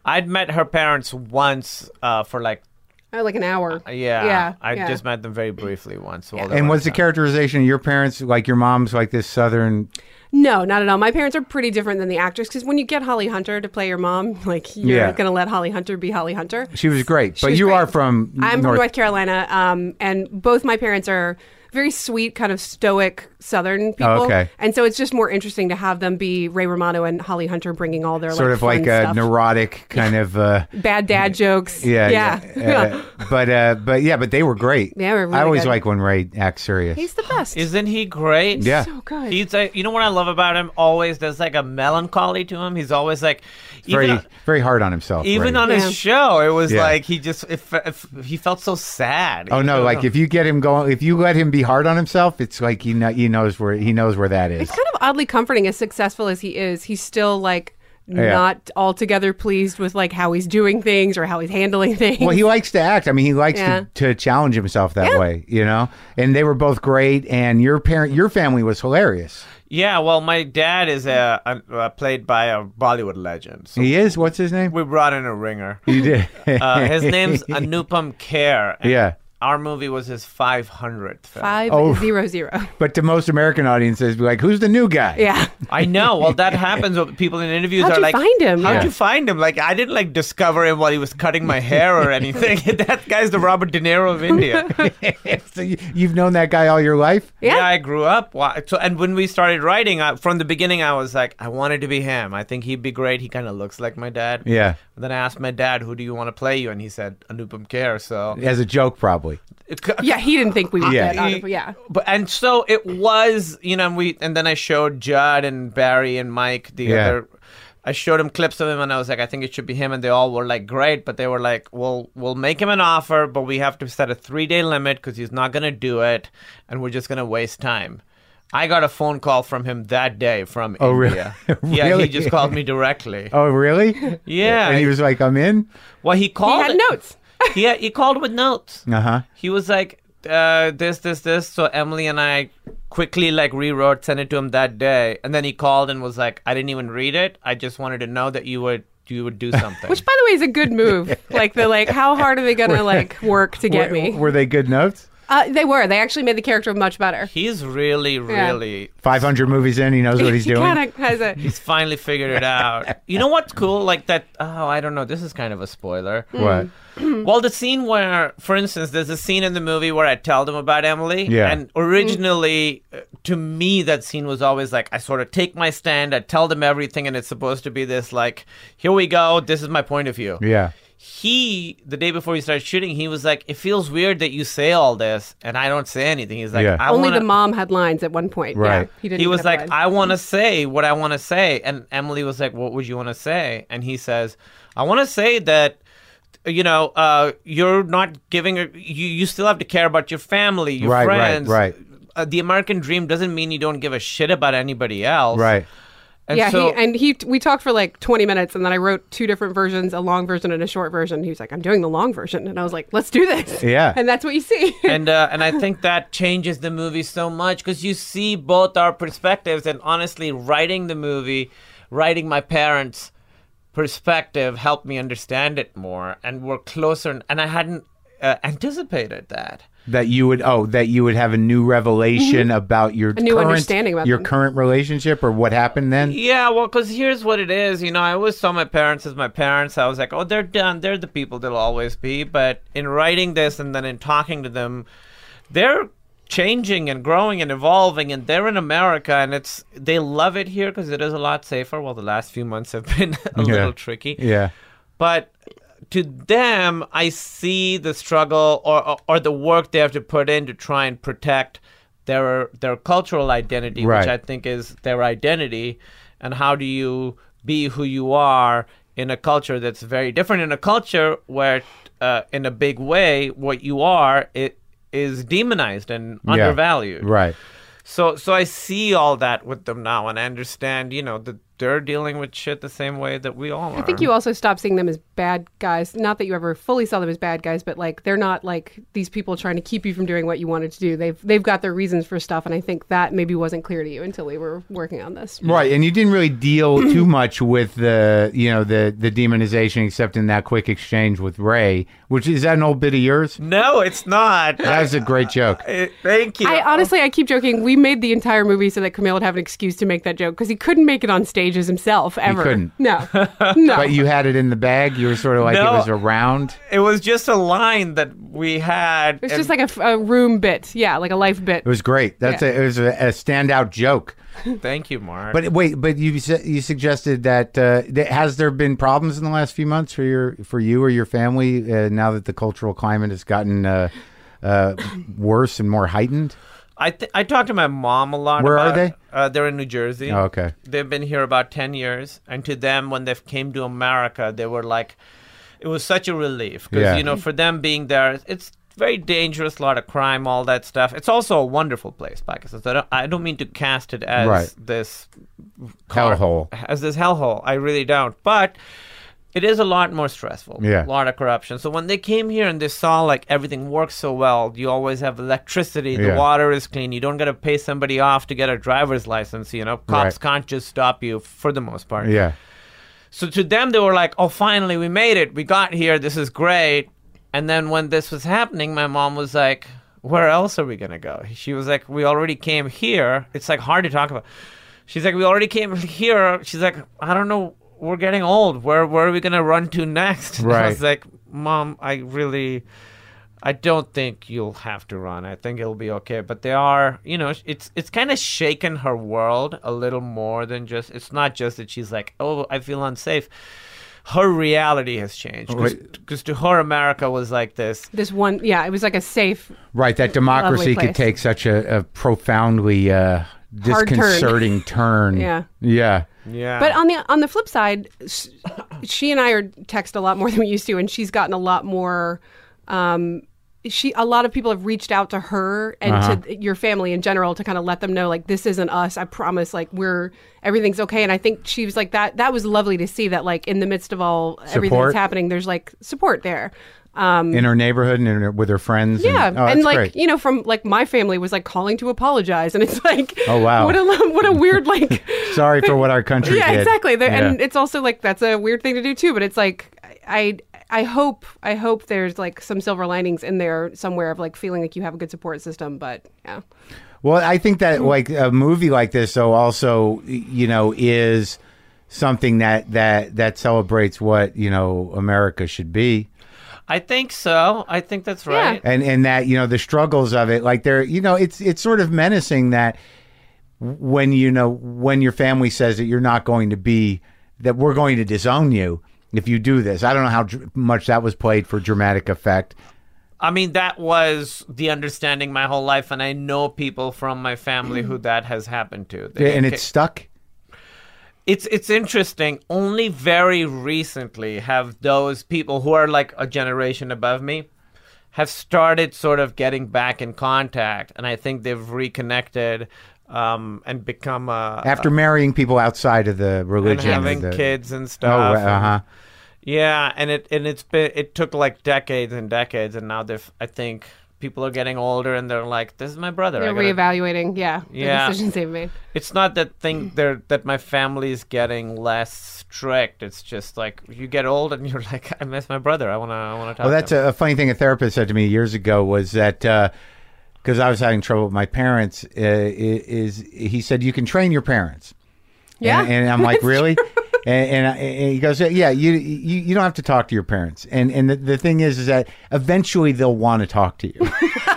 Speaker 3: I'd met her parents once uh, for like,
Speaker 4: Oh, like an hour.
Speaker 3: yeah,
Speaker 4: Yeah.
Speaker 3: I
Speaker 4: yeah.
Speaker 3: just met them very briefly once. while they
Speaker 1: And
Speaker 3: were
Speaker 1: was the
Speaker 3: in town.
Speaker 1: characterization of your parents like your mom's like this Southern?
Speaker 4: No, not at all. My parents are pretty different than the actress because when you get Holly Hunter to play your mom, like you're
Speaker 1: Yeah.
Speaker 4: going to let Holly Hunter be Holly Hunter.
Speaker 1: She was great,
Speaker 4: She
Speaker 1: but
Speaker 4: was
Speaker 1: you
Speaker 4: great.
Speaker 1: are from
Speaker 4: I'm
Speaker 1: North.
Speaker 4: from North Carolina, um, and both my parents are very sweet, kind of stoic Southern people.
Speaker 1: Oh, okay.
Speaker 4: And so it's just more interesting to have them be Ray Romano and Holly Hunter bringing all their
Speaker 1: Sort
Speaker 4: like,
Speaker 1: of like
Speaker 4: fun
Speaker 1: a
Speaker 4: stuff.
Speaker 1: neurotic kind of. Uh,
Speaker 4: bad dad jokes.
Speaker 1: yeah,
Speaker 4: yeah.
Speaker 1: yeah. Uh, but uh, but yeah, but they were great.
Speaker 4: Yeah, we're really
Speaker 1: I always
Speaker 4: good.
Speaker 1: like when Ray acts serious.
Speaker 4: He's the best.
Speaker 3: Isn't he great?
Speaker 1: Yeah.
Speaker 4: so good.
Speaker 3: He's like, you know what I love about him? Always, there's like a melancholy to him. He's always like,
Speaker 1: very
Speaker 3: even,
Speaker 1: very hard on himself.
Speaker 3: even
Speaker 1: Ray.
Speaker 3: on
Speaker 4: Yeah.
Speaker 3: his show, it was
Speaker 1: Yeah.
Speaker 3: like he just, if, if he felt so sad.
Speaker 1: Oh
Speaker 3: You
Speaker 1: no!
Speaker 3: know?
Speaker 1: Like if you get him going, if you let him be hard on himself, it's like he know, he knows where he knows where that is.
Speaker 4: It's kind of oddly comforting. As successful as he is, he's still like
Speaker 1: Yeah.
Speaker 4: not altogether pleased with like how he's doing things or how he's handling things.
Speaker 1: Well, he likes to act. I mean, he likes
Speaker 4: Yeah.
Speaker 1: to, to challenge himself that
Speaker 4: Yeah.
Speaker 1: way, you know. And they were both great. And your parent, your family was hilarious.
Speaker 3: Yeah, well, my dad is a, a, uh played by a Bollywood legend. So
Speaker 1: He is. What's his name?
Speaker 3: we brought in a ringer.
Speaker 1: You did.
Speaker 3: Uh, his name's Anupam Kher. and
Speaker 1: Yeah.
Speaker 3: Our movie was his five hundredth film.
Speaker 4: Five
Speaker 1: Oh.
Speaker 4: zero zero.
Speaker 1: But to most American audiences, be like, "Who's the new guy?"
Speaker 4: Yeah.
Speaker 3: I know. Well, that happens when people in interviews
Speaker 4: How'd
Speaker 3: are
Speaker 4: you
Speaker 3: like,
Speaker 4: find him?
Speaker 3: How'd
Speaker 1: Yeah.
Speaker 3: you find him? Like, I didn't like discover him while he was cutting my hair or anything. That guy's the Robert De Niro of India.
Speaker 1: So you, you've known that guy all your life.
Speaker 4: Yeah.
Speaker 3: I grew up. wa- So, and when we started writing, I, from the beginning, I was like, I wanted to be him. I think he'd be great. He kind of looks like my dad.
Speaker 1: Yeah,
Speaker 3: Then I asked my dad, who do you want to play you? And he said, Anupam Kher. So,
Speaker 1: as a joke, probably.
Speaker 4: Yeah, he didn't think we would
Speaker 1: Yeah.
Speaker 4: get out of yeah.
Speaker 3: But and so it was, you know, and we and then I showed Judd and Barry and Mike the
Speaker 1: Yeah.
Speaker 3: other. I showed him clips of him, and I was like, I think it should be him, and they all were like, great, but they were like, well, we'll make him an offer, but we have to set a three day limit because he's not gonna do it, and we're just gonna waste time. I got a phone call from him that day from
Speaker 1: Oh, really?
Speaker 3: India. Yeah,
Speaker 1: Really?
Speaker 3: he just called me directly.
Speaker 1: Oh, really?
Speaker 3: Yeah.
Speaker 1: And he was like, "I'm in."
Speaker 3: Well, he
Speaker 4: He
Speaker 3: called.
Speaker 4: had notes.
Speaker 3: He had, he called with notes.
Speaker 1: Uh huh.
Speaker 3: He was like, uh, this, this, this. So Emily and I quickly like rewrote, sent it to him that day, and then he called and was like, I didn't even read it. I just wanted to know that you would you would do something.
Speaker 4: Which, by the way, is a good move. Like the like, how hard are they gonna like work to get
Speaker 1: were,
Speaker 4: me?
Speaker 1: Were they good notes?
Speaker 4: Uh, they were. They actually made the character much better.
Speaker 3: He's really, really.
Speaker 1: Five hundred movies in, he knows what he's
Speaker 4: he
Speaker 1: doing.
Speaker 4: kind of has a.
Speaker 3: He's finally figured it out. You know what's cool? Like that. Oh, I don't know. This is kind of a spoiler.
Speaker 1: What?
Speaker 3: Well, the scene where, for instance, there's a scene in the movie where I tell them about Emily.
Speaker 1: Yeah.
Speaker 3: And originally, uh, to me, that scene was always like, I sort of take my stand, I tell them everything, and it's supposed to be this, like, here we go, this is my point of view.
Speaker 1: Yeah.
Speaker 3: He, the day before he started shooting, he was like, it feels weird that you say all this, and I don't say anything. He's like,
Speaker 1: Yeah.
Speaker 3: I
Speaker 4: Only
Speaker 3: wanna,
Speaker 4: the mom had lines at one point.
Speaker 1: Right.
Speaker 4: Yeah, he didn't.
Speaker 3: he was
Speaker 4: have
Speaker 3: like,
Speaker 4: lines.
Speaker 3: I want to say what I want to say. And Emily was like, what would you want to say? And he says, I want to say that, you know, uh, you're not giving, a, you, you still have to care about your family, your
Speaker 1: Right, right,
Speaker 3: friends.
Speaker 1: right.
Speaker 3: Uh, the American dream doesn't mean you don't give a shit about anybody else.
Speaker 1: Right.
Speaker 3: And
Speaker 4: yeah,
Speaker 3: so,
Speaker 4: he and he. We talked for like twenty minutes, and then I wrote two different versions: a long version and a short version. He was like, "I'm doing the long version," and I was like, "Let's do this."
Speaker 1: Yeah.
Speaker 4: and that's what you see.
Speaker 3: and uh, and I think that changes the movie so much because you see both our perspectives. And honestly, writing the movie, writing my parents' perspective helped me understand it more, and we're closer. And I hadn't uh, anticipated that.
Speaker 1: That you would oh that you would have a new revelation about your
Speaker 4: A new
Speaker 1: current,
Speaker 4: understanding about
Speaker 1: your
Speaker 4: them.
Speaker 1: current relationship or what happened then.
Speaker 3: Yeah, well, because here's what it is. You know, I always saw my parents as my parents. I was like, oh, they're done. They're the people they'll always be. But in writing this and then in talking to them, they're changing and growing and evolving, and they're in America, and it's they love it here because it is a lot safer. Well, the last few months have been a
Speaker 1: Yeah.
Speaker 3: little tricky.
Speaker 1: Yeah.
Speaker 3: But to them, I see the struggle or, or or the work they have to put in to try and protect their their cultural identity,
Speaker 1: Right.
Speaker 3: which I think is their identity. And how do you be who you are in a culture that's very different? In a culture where, uh, in a big way, what you are it is demonized and undervalued.
Speaker 1: Right.
Speaker 3: So, so I see all that with them now, and I understand, you know, the they're dealing with shit the same way that we all are.
Speaker 4: I think you also stop seeing them as bad guys. Not that you ever fully saw them as bad guys, but like they're not like these people trying to keep you from doing what you wanted to do. They've they've got their reasons for stuff, and I think that maybe wasn't clear to you until we were working on this.
Speaker 1: Right, and you didn't really deal too much with the you know the the demonization, except in that quick exchange with Ray, which is that an old bit of yours?
Speaker 3: No, it's not.
Speaker 1: That was a great joke.
Speaker 3: Uh, Thank you.
Speaker 4: I honestly, I keep joking. We made the entire movie so that Kumail would have an excuse to make that joke because he couldn't make it on stages himself ever.
Speaker 1: couldn't.
Speaker 4: No, no.
Speaker 1: But you had it in the bag. You were sort of like
Speaker 3: No.
Speaker 1: it was around.
Speaker 3: It was just a line that we had.
Speaker 4: It's
Speaker 3: and-
Speaker 4: just like a, f- a room bit, yeah, like a life bit.
Speaker 1: It was great. That's
Speaker 4: Yeah.
Speaker 1: a, it was a, a standout joke.
Speaker 3: Thank you, Mark.
Speaker 1: But wait, but you su- you suggested that uh, th- has there been problems in the last few months for your for you or your family uh, now that the cultural climate has gotten uh, uh, worse and more heightened?
Speaker 3: I th- I talked to my mom a lot.
Speaker 1: Where are
Speaker 3: about,
Speaker 1: they?
Speaker 3: Uh, they're in New Jersey.
Speaker 1: Oh, okay.
Speaker 3: They've been here about ten years, and to them, when they came to America, they were like, it was such a relief because
Speaker 1: Yeah.
Speaker 3: you know, for them being there, it's very dangerous, a lot of crime, all that stuff. It's also a wonderful place, Pakistan. So I don't, I don't mean to cast it as
Speaker 1: Right.
Speaker 3: this
Speaker 1: Hellhole.
Speaker 3: as this hellhole. I really don't, but. It is a lot more stressful.
Speaker 1: Yeah.
Speaker 3: A lot of corruption. So when they came here and they saw like everything works so well, you always have electricity, the
Speaker 1: Yeah.
Speaker 3: water is clean, you don't got to pay somebody off to get a driver's license, you know, cops
Speaker 1: Right.
Speaker 3: can't just stop you for the most part.
Speaker 1: Yeah.
Speaker 3: So to them, they were like, oh, finally, we made it. We got here. This is great. And then when this was happening, my mom was like, where else are we going to go? She was like, we already came here. It's like hard to talk about. She's like, we already came here. She's like, I don't know. We're getting old. Where where are we going to run to next? And I
Speaker 1: Right.
Speaker 3: was like, Mom, I really, I don't think you'll have to run. I think it'll be okay. But they are, you know, it's it's kind of shaken her world a little more than just, it's not just that she's like, oh, I feel unsafe. Her reality has changed.
Speaker 1: Right.
Speaker 3: Because to her, America was like this.
Speaker 4: This one, yeah, it was like a safe.
Speaker 1: Right. That democracy
Speaker 4: Lovely
Speaker 1: could
Speaker 4: place.
Speaker 1: take such a, a profoundly uh,
Speaker 4: Hard turn.
Speaker 1: disconcerting turn.
Speaker 4: Yeah.
Speaker 1: Yeah.
Speaker 3: Yeah.
Speaker 4: But on the on the flip side, sh- she and I are text a lot more than we used to, and she's gotten a lot more. Um, she a lot of people have reached out to her and
Speaker 1: Uh-huh.
Speaker 4: to your family in general to kind of let them know like this isn't us. I promise, like we're everything's okay. And I think she was like that. That was lovely to see that like in the midst of all everything
Speaker 1: Support.
Speaker 4: that's happening, there's like support there. Um,
Speaker 1: In her neighborhood and in her, with her friends.
Speaker 4: yeah,
Speaker 1: And, oh,
Speaker 4: and
Speaker 1: that's
Speaker 4: like
Speaker 1: great.
Speaker 4: you know, from like my family was like calling to apologize, and it's like,
Speaker 1: Oh, wow.
Speaker 4: what a what a weird like.
Speaker 1: Sorry for what our country
Speaker 4: Yeah,
Speaker 1: did.
Speaker 4: exactly. There
Speaker 1: Yeah.
Speaker 4: And it's also like that's a weird thing to do too. But it's like I I hope I hope there's like some silver linings in there somewhere of like feeling like you have a good support system. But yeah,
Speaker 1: Well, I think that like a movie like this, though, also you know is something that that that celebrates what you know America should be,
Speaker 3: I think so. I think that's right.
Speaker 1: and and that you know the struggles of it, like they're you know it's it's sort of menacing that when you know when your family says that you're not going to be that we're going to disown you if you do this. I don't know how dr- much that was played for dramatic effect.
Speaker 3: I mean, that was the understanding my whole life, and I know people from my family who that has happened to. They-
Speaker 1: And it's stuck.
Speaker 3: It's it's interesting. Only very recently have those people who are like a generation above me have started sort of getting back in contact, and I think they've reconnected um, and become a,
Speaker 1: After marrying people outside of the
Speaker 3: and
Speaker 1: religion, or
Speaker 3: having
Speaker 1: the,
Speaker 3: kids and
Speaker 1: Oh,
Speaker 3: stuff.
Speaker 1: uh huh.
Speaker 3: Yeah, and it and it's been it took like decades and decades, and now they've I think people are getting older and they're like, this is my brother.
Speaker 4: they're
Speaker 3: I gotta-
Speaker 4: reevaluating. Yeah,
Speaker 3: Yeah.
Speaker 4: the decisions they've made.
Speaker 3: It's not that thing there that my family's getting less strict. It's just like you get old and you're like, I miss my brother. I wanna I wanna talk.
Speaker 1: Well, that's
Speaker 3: to him.
Speaker 1: a, a funny thing a therapist said to me years ago was that because I was having trouble with my parents, uh, i- is he said you can train your parents.
Speaker 4: Yeah.
Speaker 1: and, and I'm like, really? And, and, I- and he goes, yeah, you, you you don't have to talk to your parents. And and the, the thing is, is that eventually they'll want to talk to you.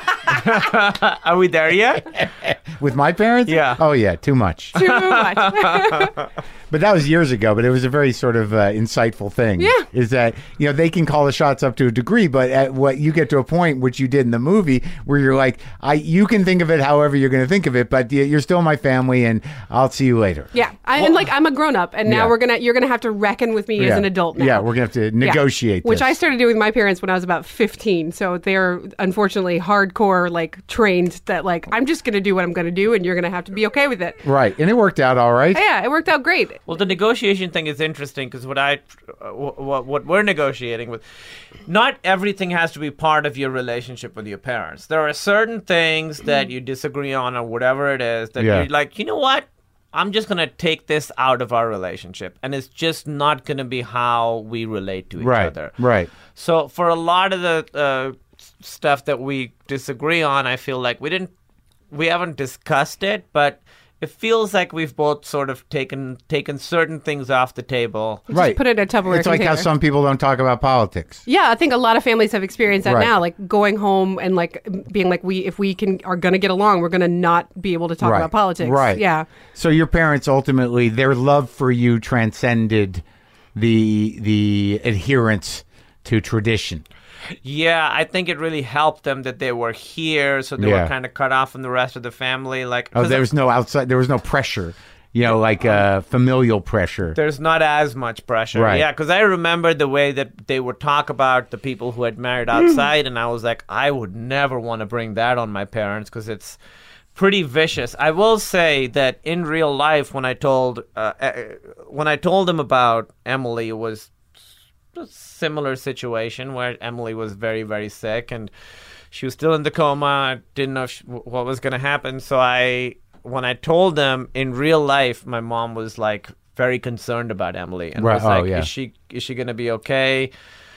Speaker 3: Are we there yet?
Speaker 1: With my parents,
Speaker 3: Yeah.
Speaker 1: oh yeah, too much.
Speaker 4: Too much.
Speaker 1: But that was years ago. But it was a very sort of uh, insightful thing.
Speaker 4: Yeah.
Speaker 1: Is that, you know, they can call the shots up to a degree, but at what you get to a point, which you did in the movie, where you're like, I, you can think of it however you're going to think of it, but you're still my family, and I'll see you later.
Speaker 4: Yeah, I, and like I'm a grown up, and now
Speaker 1: Yeah.
Speaker 4: we're gonna you're gonna have to reckon with me
Speaker 1: Yeah.
Speaker 4: as an adult now.
Speaker 1: Yeah, we're gonna have to
Speaker 4: Yeah.
Speaker 1: negotiate.
Speaker 4: Which
Speaker 1: this.
Speaker 4: I started doing with my parents when I was about fifteen. So they're unfortunately hardcore, like trained that like I'm just gonna do what I'm gonna do, and you're gonna have to be okay with it.
Speaker 1: Right, and it worked out all right.
Speaker 4: Yeah, it worked out great.
Speaker 3: Well, the negotiation thing is interesting because what I, uh, what what we're negotiating with, not everything has to be part of your relationship with your parents. There are certain things that you disagree on or whatever it is that
Speaker 1: Yeah.
Speaker 3: you're like, you know what? I'm just gonna take this out of our relationship, and it's just not gonna be how we relate to each
Speaker 1: Right.
Speaker 3: other.
Speaker 1: Right.
Speaker 3: So for a lot of the uh, stuff that we disagree on, I feel like we didn't, we haven't discussed it, but it feels like we've both sort of taken taken certain things off the table.
Speaker 1: Right.
Speaker 4: put it in a Tupperware
Speaker 1: It's like how
Speaker 4: container.
Speaker 1: some people don't talk about politics.
Speaker 4: Yeah, I think a lot of families have experienced that
Speaker 1: Right.
Speaker 4: now, like going home and like being like, we if we can are going to get along, we're going to not be able to talk
Speaker 1: Right.
Speaker 4: about politics.
Speaker 1: Right.
Speaker 4: Yeah.
Speaker 1: So your parents ultimately, their love for you transcended the the adherence to tradition.
Speaker 3: Yeah, I think it really helped them that they were here, so they
Speaker 1: Yeah.
Speaker 3: were kind of cut off from the rest of the family. Like,
Speaker 1: Oh,
Speaker 3: 'cause
Speaker 1: there was no outside. There was no pressure. You know, like uh, familial pressure.
Speaker 3: there's not as much pressure.
Speaker 1: Right.
Speaker 3: Yeah, because I remember the way that they would talk about the people who had married outside, and I was like, I would never want to bring that on my parents because it's pretty vicious. I will say that in real life, when I told uh, uh, when I told them about Emily, it was a similar situation where Emily was very, very sick and she was still in the coma. I didn't know if she, what was going to happen. So I, when I told them in real life, my mom was like very concerned about Emily and
Speaker 1: Right.
Speaker 3: was
Speaker 1: Oh,
Speaker 3: like,
Speaker 1: yeah.
Speaker 3: is she, is she going to be okay?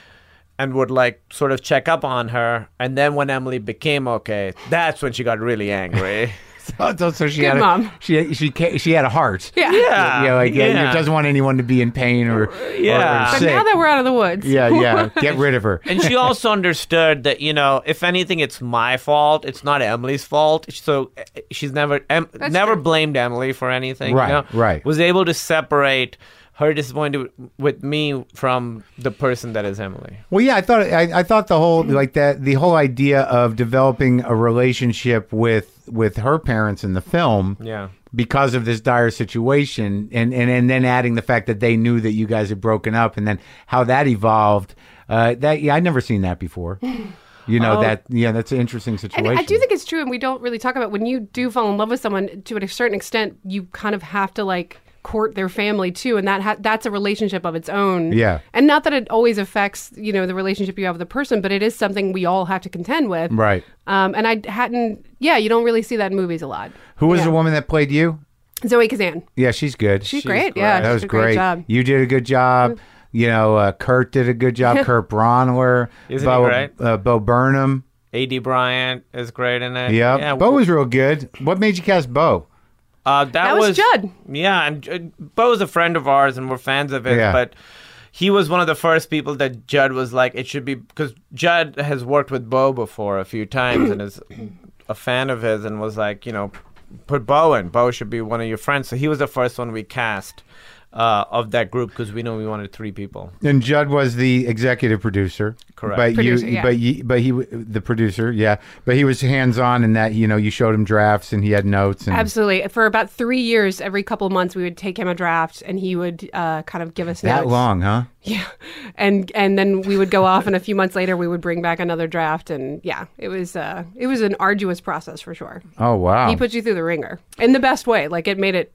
Speaker 3: And would like sort of check up on her. And then when Emily became okay, that's when she got really angry.
Speaker 1: so, so- so she
Speaker 4: Good
Speaker 1: had a,
Speaker 4: mom.
Speaker 1: she she ca- she had a heart.
Speaker 4: Yeah.
Speaker 3: Yeah.
Speaker 1: You know, like, yeah.
Speaker 3: yeah.
Speaker 1: doesn't want anyone to be in pain or,
Speaker 3: Yeah.
Speaker 1: or
Speaker 4: But
Speaker 1: sick.
Speaker 4: now that we're out of the woods.
Speaker 1: yeah, yeah. Get rid of her.
Speaker 3: And she also understood that, you know, if anything, it's my fault. It's not Emily's fault. So uh, she's never em-
Speaker 4: That's
Speaker 3: never
Speaker 4: true.
Speaker 3: blamed Emily for anything.
Speaker 1: Right,
Speaker 3: you know?
Speaker 1: right.
Speaker 3: Was able to separate her disappointment with me from the person that is Emily.
Speaker 1: Well, yeah, I thought I, I thought the whole like that the whole idea of developing a relationship with with her parents in the film,
Speaker 3: Yeah.
Speaker 1: because of this dire situation, and and and then adding the fact that they knew that you guys had broken up, and then how that evolved. Uh, that yeah, I'd never seen that before. You know
Speaker 3: Oh.
Speaker 1: that yeah, that's an interesting
Speaker 4: And
Speaker 1: situation.
Speaker 4: I do think it's true, and we don't really talk about when you do fall in love with someone. To a certain extent, you kind of have to like court their family too, and that ha- that's a relationship of its own.
Speaker 1: Yeah.
Speaker 4: and not that it always affects you know the relationship you have with the person, but it is something we all have to contend with.
Speaker 1: right.
Speaker 4: Um, and I hadn't. Yeah, you don't really see that in movies a lot.
Speaker 1: Who was
Speaker 4: Yeah.
Speaker 1: the woman that played you?
Speaker 4: Zoe Kazan.
Speaker 1: Yeah, she's good.
Speaker 4: She's,
Speaker 3: She's
Speaker 4: great.
Speaker 3: great.
Speaker 4: Yeah,
Speaker 1: that
Speaker 4: she
Speaker 1: was
Speaker 4: did a great
Speaker 1: great.
Speaker 4: job.
Speaker 1: You did a good job. You know, uh, Kurt did a good job. Kurt Bronler,
Speaker 3: Isn't he
Speaker 1: Bo,
Speaker 3: great?
Speaker 1: Uh, Bo Burnham.
Speaker 3: A D Bryant is great in it.
Speaker 1: Yep.
Speaker 3: Yeah.
Speaker 1: Bo was real good. What made you cast Bo?
Speaker 3: Uh, that,
Speaker 4: That was Judd.
Speaker 3: Yeah, and uh, Bo's a friend of ours, and we're fans of his.
Speaker 1: Yeah.
Speaker 3: But he was one of the first people that Judd was like, it should be because Judd has worked with Bo before a few times and is a fan of his, and was like, you know, put Bo in. Bo should be one of your friends. So he was the first one we cast uh, of that group because we knew we wanted three people.
Speaker 1: And Judd was the executive producer.
Speaker 3: Correct.
Speaker 1: But
Speaker 4: Producer,
Speaker 1: you,
Speaker 4: yeah.
Speaker 1: but you, but he, the producer, yeah. But he was hands on in that. You know, you showed him drafts and he had notes. And
Speaker 4: Absolutely. For about three years, every couple of months, we would take him a draft, and he would uh, kind of give us
Speaker 1: that
Speaker 4: notes.
Speaker 1: long, huh?
Speaker 4: Yeah, and and then we would go off, and a few months later, we would bring back another draft, and yeah, it was uh, it was an arduous process for sure.
Speaker 1: Oh wow.
Speaker 4: He puts you through the ringer in the best way. Like it made it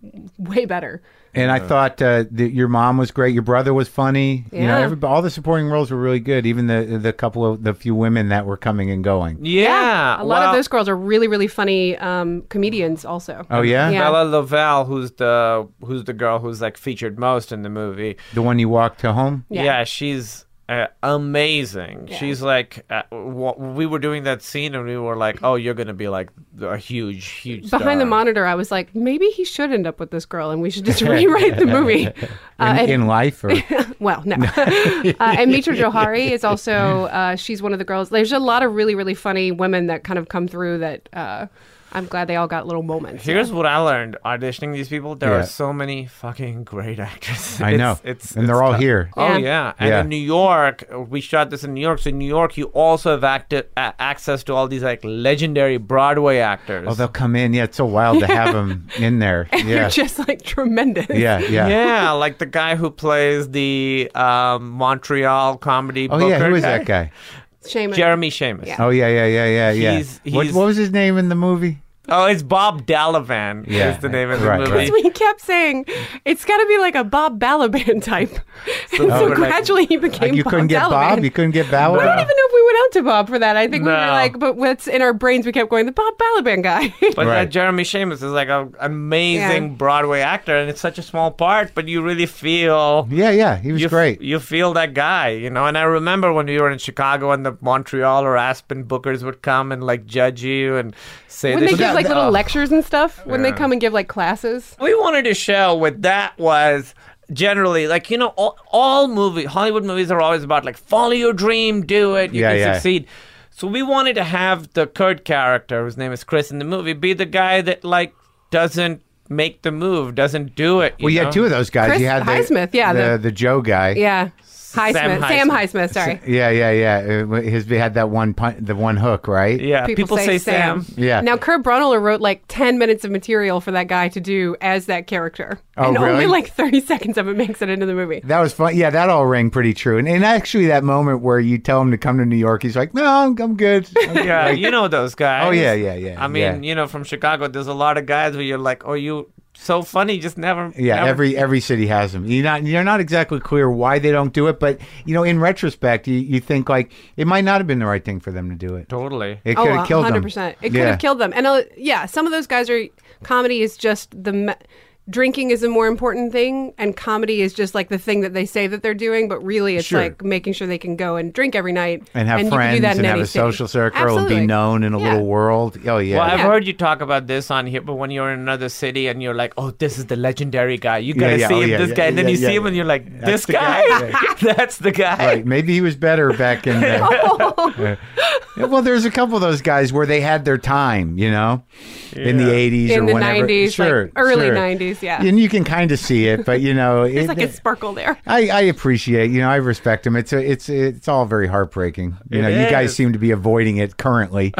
Speaker 4: way better.
Speaker 1: And I thought uh, that your mom was great. Your brother was funny. You know,
Speaker 4: Yeah.
Speaker 1: every, all the supporting roles were really good. Even the the couple of the few women that were coming and going.
Speaker 3: Yeah.
Speaker 4: a lot of
Speaker 3: well,
Speaker 4: those girls are really really funny um, comedians. Also.
Speaker 1: Oh yeah,
Speaker 4: Yeah.
Speaker 3: Bella Lovell, who's the who's the girl who's like featured most in the movie.
Speaker 1: the one you walked to home.
Speaker 4: Yeah.
Speaker 3: Yeah, she's uh, amazing. She's like, uh, w- we were doing that scene and we were like, oh, you're going to be like a huge, huge star.
Speaker 4: Behind the monitor, I was like, maybe he should end up with this girl, and we should just rewrite the movie. Uh,
Speaker 1: In,
Speaker 4: and-
Speaker 1: in life, or
Speaker 4: Well, no. uh, and Mitra Johari is also, uh, she's one of the girls. There's a lot of really, really funny women that kind of come through that uh, I'm glad they all got little moments.
Speaker 3: Here's what I learned auditioning these people. There
Speaker 1: Yeah.
Speaker 3: are so many fucking great actors.
Speaker 1: I
Speaker 3: It's-
Speaker 1: know,
Speaker 3: It's,
Speaker 1: and
Speaker 3: it's
Speaker 1: they're all
Speaker 3: tough.
Speaker 1: here.
Speaker 3: Oh
Speaker 4: Yeah.
Speaker 3: yeah, and
Speaker 1: Yeah.
Speaker 3: in New York, we shot this in New York. So in New York, you also have acti- a- access to all these like legendary Broadway actors.
Speaker 1: Oh, they'll come in. Yeah, it's so wild to have them in there.
Speaker 4: And
Speaker 1: Yeah,
Speaker 4: they're just like tremendous.
Speaker 1: yeah, yeah.
Speaker 3: yeah, like the guy who plays the um, Montreal comedy.
Speaker 1: Oh yeah,
Speaker 3: Booker
Speaker 1: who is
Speaker 3: guy.
Speaker 1: that guy?
Speaker 4: Shame.
Speaker 3: Jeremy Seamus.
Speaker 4: Yeah.
Speaker 1: Oh yeah, yeah, yeah, yeah, yeah.
Speaker 3: He's-
Speaker 1: what,
Speaker 3: he's-
Speaker 1: what was his name in the movie?
Speaker 3: Oh, it's Bob Dalavan
Speaker 1: Yeah,
Speaker 3: is the name of the
Speaker 1: right,
Speaker 3: movie.
Speaker 1: right.
Speaker 4: We kept saying it's got to be like a Bob Balaban type. And so,
Speaker 1: Oh,
Speaker 3: like-
Speaker 4: gradually he became
Speaker 1: you
Speaker 4: Bob
Speaker 1: couldn't get
Speaker 4: Balaban.
Speaker 1: Bob? You couldn't get Balaban?
Speaker 4: I don't even know if we went out to Bob for that. I think we were
Speaker 3: No.
Speaker 4: like, but what's in our brains, we kept going, the Bob Balaban guy.
Speaker 3: But
Speaker 1: Right.
Speaker 3: that Jeremy Shamus is like an amazing
Speaker 4: Yeah.
Speaker 3: Broadway actor, and it's such a small part, but you really feel
Speaker 1: Yeah, yeah. He was
Speaker 3: you f-
Speaker 1: great.
Speaker 3: You feel that guy, you know. And I remember when we were in Chicago, and the Montreal or Aspen bookers would come and like judge you and say
Speaker 4: when
Speaker 3: this.
Speaker 4: they give
Speaker 1: that-
Speaker 4: like little
Speaker 3: Oh.
Speaker 4: lectures and stuff, when they
Speaker 3: Yeah.
Speaker 4: come and give like classes.
Speaker 3: We wanted to show what that was. Generally, like, you know, all, all movie Hollywood movies are always about like follow your dream, do it, you
Speaker 1: Yeah,
Speaker 3: can
Speaker 1: yeah.
Speaker 3: succeed. So we wanted to have the Kurt character, whose name is Chris in the movie, be the guy that like doesn't make the move, doesn't do it. You
Speaker 1: Well, you
Speaker 3: know?
Speaker 1: had two of those guys.
Speaker 4: Chris
Speaker 1: you had the,
Speaker 4: Highsmith, yeah,
Speaker 1: the,
Speaker 4: the-
Speaker 1: the Joe guy.
Speaker 4: Yeah. Highsmith. Sam
Speaker 3: Highsmith.
Speaker 4: Highsmith, sorry.
Speaker 1: Yeah, yeah, yeah. Uh, His he had that one pun- the one hook, right?
Speaker 3: Yeah, people, say, Sam.
Speaker 1: Yeah.
Speaker 4: Now, Kurt Brunner wrote like ten minutes of material for that guy to do as that character.
Speaker 1: Oh,
Speaker 4: and
Speaker 1: really?
Speaker 4: only like thirty seconds of it makes it into the movie.
Speaker 1: That was fun. Yeah, that all rang pretty true. And, and actually, that moment where you tell him to come to New York, he's like, "No, I'm, I'm good."
Speaker 3: Yeah, you know those guys.
Speaker 1: Oh, yeah, yeah, yeah,
Speaker 3: I mean,
Speaker 1: yeah.
Speaker 3: you know, from Chicago, there's a lot of guys where you're like, oh, you so funny, just never.
Speaker 1: Yeah,
Speaker 3: never-
Speaker 1: every every city has them. You're not you're not exactly clear why they don't do it, but you know, in retrospect, you, you think like it might not have been the right thing for them to do it.
Speaker 3: Totally.
Speaker 1: It
Speaker 4: Oh,
Speaker 1: could have killed
Speaker 4: one hundred
Speaker 1: them.
Speaker 4: percent. It could
Speaker 1: Yeah.
Speaker 4: have killed them. And uh, yeah, some of those guys are, comedy is just the, me- drinking is a more important thing, and comedy is just like the thing that they say that they're doing, but really it's
Speaker 1: Sure.
Speaker 4: like making sure they can go and drink every night.
Speaker 1: And have
Speaker 4: you can do
Speaker 1: friends
Speaker 4: that in
Speaker 1: and have
Speaker 4: any
Speaker 1: a
Speaker 4: city.
Speaker 1: social circle and be
Speaker 4: Absolutely.
Speaker 1: known in a
Speaker 4: Yeah.
Speaker 1: little world. Oh yeah.
Speaker 3: Well, I've
Speaker 4: Yeah.
Speaker 3: heard you talk about this on here, but when you're in another city and you're like, oh, this is the legendary guy. You gotta
Speaker 1: yeah,
Speaker 3: see
Speaker 1: oh,
Speaker 3: him,
Speaker 1: yeah,
Speaker 3: this
Speaker 1: yeah,
Speaker 3: guy. And then
Speaker 1: yeah,
Speaker 3: you
Speaker 1: yeah,
Speaker 3: see him
Speaker 1: yeah.
Speaker 3: and you're like,
Speaker 1: That's
Speaker 3: this
Speaker 1: the
Speaker 3: guy?
Speaker 1: guy.
Speaker 3: That's the guy.
Speaker 1: Right. Maybe he was better back in the. Yeah, well, there's a couple of those guys where they had their time, you know, in the
Speaker 3: Yeah.
Speaker 1: eighties
Speaker 4: In
Speaker 1: or
Speaker 4: the
Speaker 1: whenever.
Speaker 4: nineties, like
Speaker 1: Sure,
Speaker 4: early
Speaker 1: sure.
Speaker 4: nineties, yeah.
Speaker 1: And you can kind of see it, but you know,
Speaker 4: There's
Speaker 1: it,
Speaker 4: like a sparkle there.
Speaker 1: I, I appreciate, you know, I respect him. It's a, it's it's all very heartbreaking. You
Speaker 3: It
Speaker 1: know, you guys
Speaker 3: is.
Speaker 1: seem to be avoiding it currently,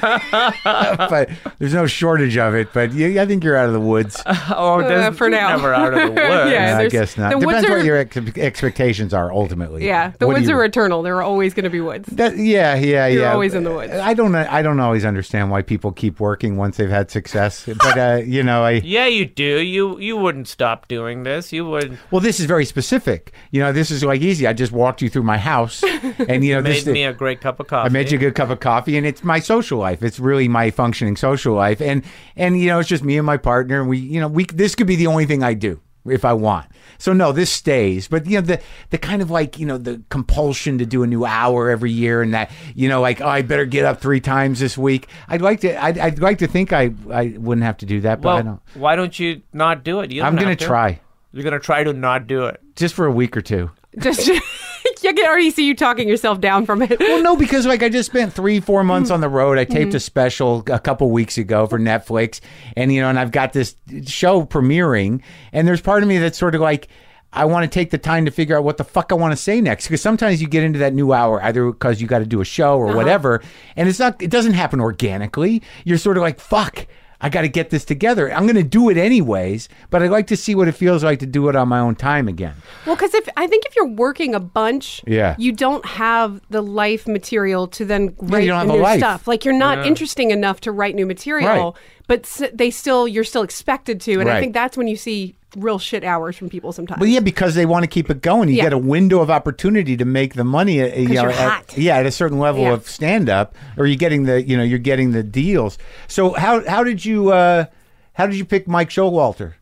Speaker 1: but there's no shortage of it. But you, I think you're out of the woods.
Speaker 3: oh, there's
Speaker 4: Uh, for
Speaker 3: you're
Speaker 4: now.
Speaker 3: never out of the woods.
Speaker 4: Yeah,
Speaker 1: I
Speaker 4: there's-
Speaker 1: guess not.
Speaker 4: the woods
Speaker 1: Depends
Speaker 4: are-
Speaker 1: what your ex- expectations are ultimately.
Speaker 4: Yeah, the
Speaker 1: What do
Speaker 4: woods
Speaker 1: you-
Speaker 4: are eternal. There are always going to be woods.
Speaker 1: That, yeah, yeah,
Speaker 4: You're
Speaker 1: yeah.
Speaker 4: always in the woods.
Speaker 1: I don't. I don't always understand why people keep working once they've had success. But uh, you know, I.
Speaker 3: Yeah, you do. You you wouldn't stop doing this. You would.
Speaker 1: Well, this is very specific. You know, this is like easy. I just walked you through my house, and you know,
Speaker 3: Made
Speaker 1: this.
Speaker 3: me a great cup of coffee.
Speaker 1: I made you a good cup of coffee, and it's my social life. It's really my functioning social life, and and you know, it's just me and my partner. And we, you know, we this could be the only thing I do if I want. So no, this stays. But you know, the the kind of like you know the compulsion to do a new hour every year, and that you know, like oh, I better get up three times this week. I'd like to. I'd, I'd like to think I I wouldn't have to do that, but
Speaker 3: Well,
Speaker 1: I don't.
Speaker 3: why don't you not do it? You don't
Speaker 1: I'm gonna
Speaker 3: have to.
Speaker 1: try
Speaker 3: You're gonna try to not do it.
Speaker 1: just for a week or two.
Speaker 4: Just, I can already see you talking yourself down from it.
Speaker 1: Well, no, because like I just spent three, four months on the road. I taped a special a couple weeks ago for Netflix, and you know, and I've got this show premiering, and there's part of me that's sort of like, I want to take the time to figure out what the fuck I want to say next, because sometimes you get into that new hour either because you got to do a show or whatever, and it's not, it doesn't happen organically. You're sort of like, fuck. I got to get this together. I'm going to do it anyways, but I'd like to see what it feels like to do it on my own time again.
Speaker 4: Well, because if I think if you're working a bunch,
Speaker 1: Yeah.
Speaker 4: you don't have the life material to then write
Speaker 1: don't have
Speaker 4: new
Speaker 1: a life.
Speaker 4: stuff. Like you're not interesting enough to write new material,
Speaker 1: Right.
Speaker 4: but s- they still you're still expected to, and
Speaker 1: Right.
Speaker 4: I think that's when you see real shit hours from people sometimes.
Speaker 1: Well, yeah, because they want to keep it going. You
Speaker 4: Yeah.
Speaker 1: get a window of opportunity to make the money. uh, You know,
Speaker 4: you're
Speaker 1: at,
Speaker 4: hot.
Speaker 1: yeah, at a certain level
Speaker 4: Yeah.
Speaker 1: of stand up, or you're getting the, you know, you're getting the deals. So how how did you uh, how did you pick Mike Showalter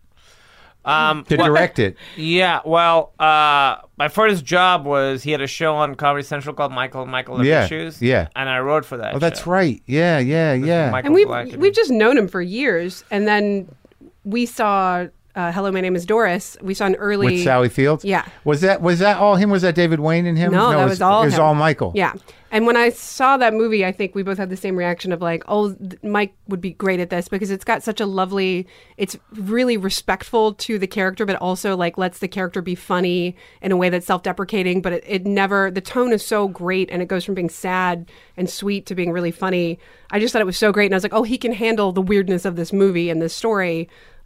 Speaker 3: Um,
Speaker 1: to
Speaker 3: well-
Speaker 1: direct it?
Speaker 3: Yeah, well, uh, my first job was he had a show on Comedy Central called Michael Michael Live
Speaker 1: Yeah,
Speaker 3: Issues.
Speaker 1: yeah.
Speaker 3: and I wrote for that.
Speaker 1: Oh, that's
Speaker 3: show.
Speaker 1: right. Yeah, yeah, yeah.
Speaker 3: Michael
Speaker 4: and we've
Speaker 3: Black and-
Speaker 4: we've just known him for years, and then we saw uh, Hello, My Name is Doris. We saw an early
Speaker 1: With Sally Fields.
Speaker 4: Yeah.
Speaker 1: Was that was that all him? Was that David Wayne and him?
Speaker 4: No, that
Speaker 1: it
Speaker 4: was all
Speaker 1: It was
Speaker 4: him.
Speaker 1: all Michael.
Speaker 4: Yeah. And when I saw that movie, I think we both had the same reaction of like, oh, th- Mike would be great at this because it's got such a lovely, it's really respectful to the character, but also like lets the character be funny in a way that's self-deprecating, but it, it never, the tone is so great and it goes from being sad and sweet to being really funny. I just thought it was so great. And I was like, oh, he can handle the weirdness of this movie and this story.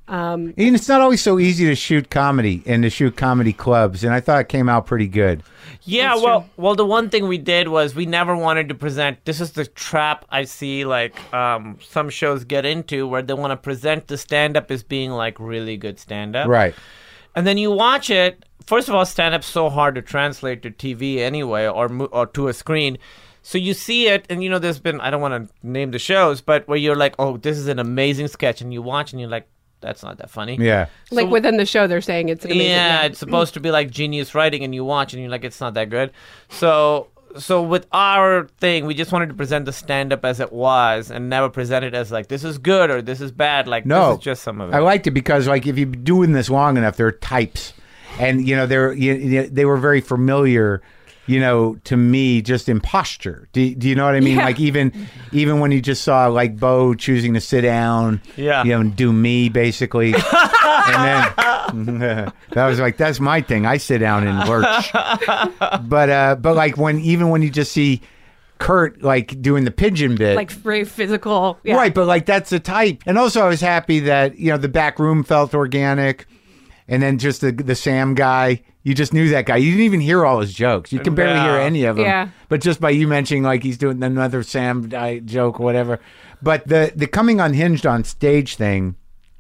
Speaker 1: And it's not always so easy to shoot comedy and to shoot comedy clubs, and I thought it came out pretty good.
Speaker 3: Yeah,
Speaker 4: That's
Speaker 3: well,
Speaker 4: true.
Speaker 3: well, the one thing we did was we never wanted to present. This is the trap I see, like um, some shows get into, where they want to present the stand-up as being like really good stand-up,
Speaker 1: Right.
Speaker 3: And then you watch it. First of all, stand-up's so hard to translate to T V anyway, or mo- or to a screen. So you see it, and you know, there's been, I don't want to name the shows, but where you're like, oh, this is an amazing sketch, and you watch, and you're like, that's not that funny.
Speaker 1: Yeah.
Speaker 4: Like
Speaker 3: So-
Speaker 4: within the show, they're saying it's an amazing.
Speaker 3: Yeah, it's supposed to be like genius writing, and you watch, and you're like, it's not that good. So, so with our thing, we just wanted to present the stand-up as it was, and never present it as like this is good or this is bad. Like
Speaker 1: No.
Speaker 3: this is just some of it.
Speaker 1: I liked it because, like, if you've been doing this long enough, there are types, and you know, they're you, you- they were very familiar, you know, to me, just in posture. Do, do you know what I mean?
Speaker 4: Yeah.
Speaker 1: Like even even when you just saw like Bo choosing to sit down,
Speaker 3: Yeah.
Speaker 1: you know, and do me basically, and then that was like that's my thing. I sit down and lurch, but uh, but like when even when you just see Kurt like doing the pigeon bit,
Speaker 4: Like very physical. Yeah.
Speaker 1: right, but like that's the type. And also I was happy that, you know, the back room felt organic. And then just the the Sam guy, you just knew that guy. You didn't even hear all his jokes. You can barely
Speaker 3: No.
Speaker 1: hear any of them.
Speaker 4: Yeah.
Speaker 1: But just by you mentioning like he's doing another Sam guy joke or whatever. But the the coming unhinged on stage thing,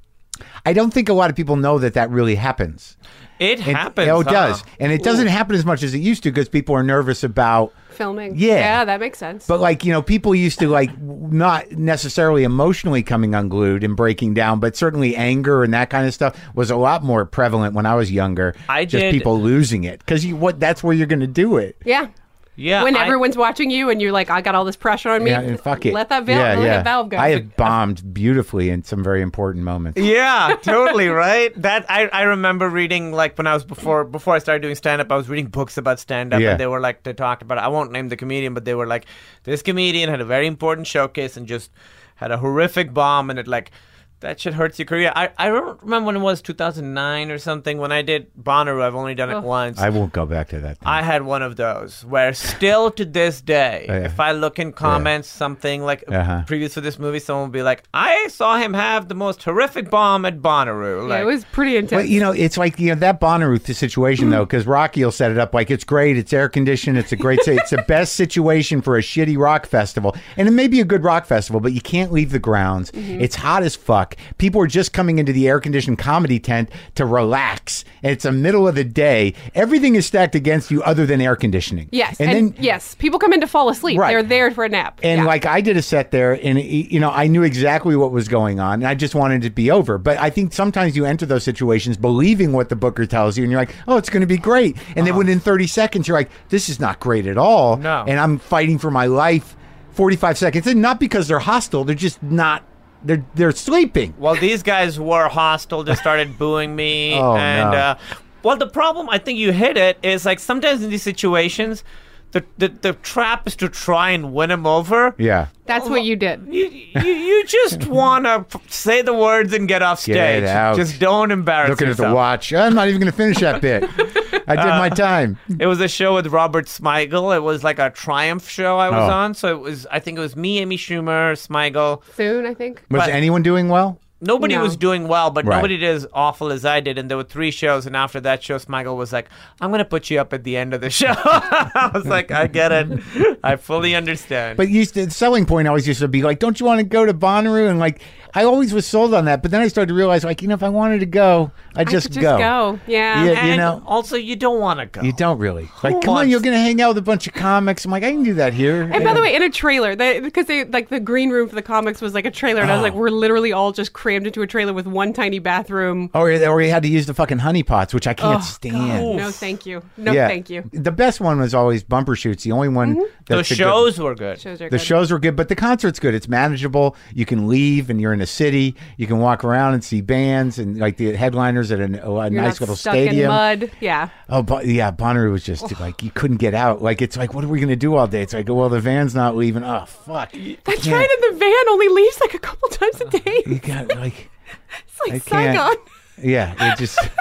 Speaker 1: I don't think a lot of people know that that really happens.
Speaker 3: it
Speaker 1: And-
Speaker 3: happens.
Speaker 1: Oh, it
Speaker 3: huh?
Speaker 1: does. And it doesn't happen as much as it used to because people are nervous about
Speaker 4: Filming.
Speaker 1: Yeah.
Speaker 4: Yeah, that makes sense.
Speaker 1: But like, you know, people used to like not necessarily emotionally coming unglued and breaking down, but certainly anger and that kind of stuff was a lot more prevalent when I was younger.
Speaker 3: I
Speaker 1: just
Speaker 3: did-
Speaker 1: people losing it because you what that's where you're going to do it.
Speaker 4: yeah.
Speaker 3: Yeah,
Speaker 4: When
Speaker 3: I-
Speaker 4: everyone's watching you and you're like, I got all this pressure on me.
Speaker 1: Yeah, and fuck it.
Speaker 4: Let that valve,
Speaker 1: yeah,
Speaker 4: let
Speaker 1: yeah.
Speaker 4: that valve go.
Speaker 1: I have bombed beautifully in some very important moments.
Speaker 3: Yeah, totally right. That I, I remember reading like when I was before before I started doing stand up, I was reading books about stand up
Speaker 1: Yeah.
Speaker 3: and they were like they talked about it. I won't name the comedian, but they were like this comedian had a very important showcase and just had a horrific bomb and it like that shit hurts your career. I, I don't remember when it was two thousand nine or something when I did Bonnaroo. I've only done it
Speaker 4: Oh.
Speaker 3: once.
Speaker 1: I won't go back to that. Thing.
Speaker 3: I had one of those where still to this day,
Speaker 1: Oh, yeah.
Speaker 3: if I look in comments, something like
Speaker 1: Uh-huh.
Speaker 3: previous to this movie, someone will be like, I saw him have the most horrific bomb at Bonnaroo.
Speaker 4: Yeah,
Speaker 3: Like,
Speaker 4: it was pretty intense.
Speaker 1: But you know, it's like you know that Bonnaroo situation though, because Rocky will set it up like it's great, it's air conditioned, it's a great, it's the best situation for a shitty rock festival, and it may be a good rock festival, but you can't leave the grounds. It's hot as fuck. People are just coming into the air conditioned comedy tent to relax, and it's the middle of the day. Everything is stacked against you other than air conditioning.
Speaker 4: yes.
Speaker 1: and,
Speaker 4: And,
Speaker 1: then
Speaker 4: yes, people come in to fall asleep.
Speaker 1: Right.
Speaker 4: They're there for a nap.
Speaker 1: And
Speaker 4: Yeah.
Speaker 1: like I did a set there, and you know I knew exactly what was going on, and I just wanted it to be over. But I think sometimes you enter those situations believing what the booker tells you, and you're like, "Oh, it's going to be great," and then within thirty seconds, you're like, "This is not great at all."
Speaker 3: No.
Speaker 1: And I'm fighting for my life. forty-five seconds, and not because they're hostile; they're just not. They're they're sleeping.
Speaker 3: well, these guys were hostile, just started booing me.
Speaker 1: Oh,
Speaker 3: and,
Speaker 1: no.
Speaker 3: uh, well, the problem, I think you hit it, is like sometimes in these situations, the, the, the trap is to try and win them over.
Speaker 1: Yeah.
Speaker 4: That's what you did.
Speaker 3: You, you, you just want to say the words and get off
Speaker 1: Get
Speaker 3: stage.
Speaker 1: out.
Speaker 3: Just don't embarrass
Speaker 1: Looking at
Speaker 3: yourself.
Speaker 1: the watch. I'm not even going to finish that bit. I did my time.
Speaker 3: It was a show with Robert Smigel. It was like a Triumph show I was
Speaker 1: Oh.
Speaker 3: on. So it was, I think it was me, Amy Schumer, Smigel.
Speaker 4: Soon, I think.
Speaker 1: Was
Speaker 3: But-
Speaker 1: anyone doing well?
Speaker 3: Nobody
Speaker 4: No.
Speaker 3: was doing well, but
Speaker 1: Right.
Speaker 3: nobody did as awful as I did. And there were three shows. And after that show, Smigel was like, I'm going to put you up at the end of the show. I was like, I get it. I fully understand.
Speaker 1: But used to, the selling point always used to be like, don't you want to go to Bonnaroo? And like, I always was sold on that. But then I started to realize, like, you know, if I wanted to go, I'd
Speaker 4: I
Speaker 1: just,
Speaker 4: could just go. Yeah.
Speaker 1: Yeah.
Speaker 3: and
Speaker 1: you know-
Speaker 3: also, you don't want to go.
Speaker 1: You don't really. Like, come on,
Speaker 3: wants-
Speaker 1: you're going to hang out with a bunch of comics. I'm like, I can do that here.
Speaker 4: And by the way, in a trailer, they, because they like the green room for the comics was like a trailer, and I was
Speaker 1: Oh.
Speaker 4: like, we're literally all just crammed into a trailer with one tiny bathroom.
Speaker 1: Or, or you had to use the fucking honey pots, which I can't
Speaker 4: Oh,
Speaker 1: stand.
Speaker 4: No, thank you. No,
Speaker 1: Yeah.
Speaker 4: thank you.
Speaker 1: The best one was always bumper shoots. The only one
Speaker 3: the
Speaker 1: that's a good-
Speaker 3: shows were good.
Speaker 4: Shows are
Speaker 1: The
Speaker 4: good.
Speaker 1: shows were good, but the concert's good. It's manageable. You can leave, and you're in a city. You can walk around and see bands, and like the headliners at an, a
Speaker 4: You're
Speaker 1: nice
Speaker 4: not
Speaker 1: little
Speaker 4: stuck
Speaker 1: stadium.
Speaker 4: in mud. Yeah.
Speaker 1: Oh, but yeah, Bonnaroo was just like you couldn't get out. Like it's like, what are we gonna do all day? It's like, well, the van's not leaving. Oh, fuck.
Speaker 4: That's right. And the van only leaves like a couple times a day.
Speaker 1: You got like,
Speaker 4: It's like
Speaker 1: I can't.
Speaker 4: Saigon.
Speaker 1: yeah, it just.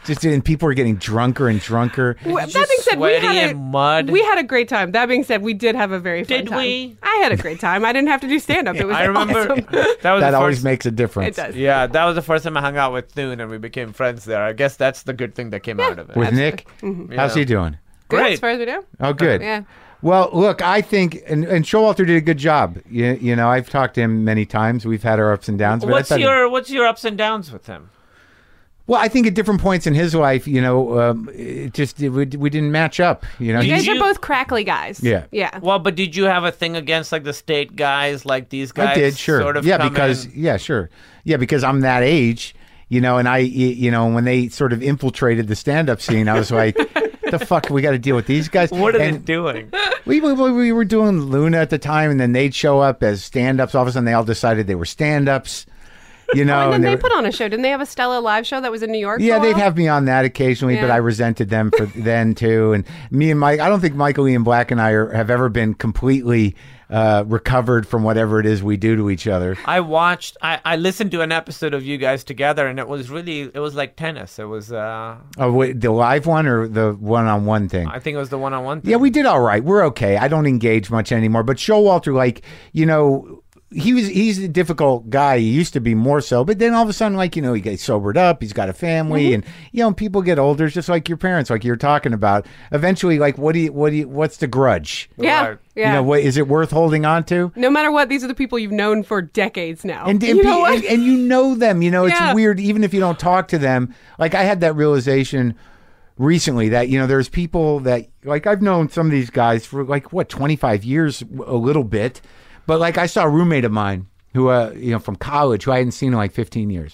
Speaker 1: Just and people were getting drunker and drunker.
Speaker 4: Well, that
Speaker 3: Just
Speaker 4: being said, we
Speaker 3: sweaty
Speaker 4: had a,
Speaker 3: and mud.
Speaker 4: We had a great time. That being said, we did have a very fun
Speaker 3: Did
Speaker 4: time.
Speaker 3: we?
Speaker 4: I had a great time. I didn't have to do stand up. It was
Speaker 3: I remember
Speaker 4: awesome.
Speaker 3: that was
Speaker 1: That
Speaker 3: the
Speaker 1: always
Speaker 3: first,
Speaker 1: makes a difference.
Speaker 4: It does.
Speaker 3: Yeah, that was the first time I hung out with Thune and we became friends there. I guess that's the good thing that came out of it.
Speaker 1: With Nick, how's he doing?
Speaker 4: Good,
Speaker 3: Great.
Speaker 4: as far as we know.
Speaker 1: Oh, good.
Speaker 4: Yeah.
Speaker 1: Well, look, I think, and, and Showalter did a good job. You, you know, I've talked to him many times. We've had our ups and downs. But I
Speaker 3: What's
Speaker 1: thought-
Speaker 3: your What's your ups and downs with him?
Speaker 1: Well, I think at different points in his life, you know, um, it just it, we, we didn't match up. You know,
Speaker 4: You
Speaker 3: Did
Speaker 4: guys
Speaker 3: you-
Speaker 4: are both crackly guys.
Speaker 1: Yeah.
Speaker 4: Yeah.
Speaker 3: Well, but did you have a thing against like the state guys, like these guys?
Speaker 1: I did, sure.
Speaker 3: Sort of
Speaker 1: yeah,
Speaker 3: come
Speaker 1: because
Speaker 3: in?
Speaker 1: yeah, sure. Yeah, because I'm that age, you know, and I, y- you know, when they sort of infiltrated the stand-up scene, I was like, the fuck, we got to deal with these guys.
Speaker 3: What are
Speaker 1: and
Speaker 3: they doing?
Speaker 1: We, we we were doing Luna at the time, and then they'd show up as stand-ups. All of a sudden, they all decided they were stand-ups. You know,
Speaker 4: Oh, and then they
Speaker 1: were-
Speaker 4: put on a show. Didn't they have a Stella live show that was in New York?
Speaker 1: Yeah,
Speaker 4: for a
Speaker 1: they'd
Speaker 4: while?
Speaker 1: have me on that occasionally, but
Speaker 4: Yeah.
Speaker 1: I resented them for then too. And me and Mike, I don't think Michael Ian Black and I are, have ever been completely uh, recovered from whatever it is we do to each other.
Speaker 3: I watched. I, I listened to an episode of you guys together, and it was really. It was like tennis. It was. uh
Speaker 1: Oh, wait, the live one or the one-on-one thing?
Speaker 3: I think it was the one-on-one thing.
Speaker 1: Yeah, we did all right. We're okay. I don't engage much anymore. But Showalter, like, you know, he was he's a difficult guy. He used to be more so, but then all of a sudden, like, you know, he gets sobered up. He's got a family,
Speaker 4: Mm-hmm.
Speaker 1: and you know, people get older. It's just like your parents, like you're talking about. Eventually, like, what do you, what do you, what's the grudge?
Speaker 4: Yeah.
Speaker 3: Right.
Speaker 4: Yeah.
Speaker 1: You know, what is it worth holding on to?
Speaker 4: No matter what, these are the people you've known for decades now.
Speaker 1: And, and,
Speaker 4: you
Speaker 1: pe-
Speaker 4: know what?
Speaker 1: and, and you know them. You know, it's
Speaker 4: Yeah.
Speaker 1: weird, even if you don't talk to them. Like, I had that realization recently that, you know, there's people that, like, I've known some of these guys for, like, what, twenty-five years, a little bit. But, like, I saw a roommate of mine who, uh, you know, from college, who I hadn't seen in, like, fifteen years.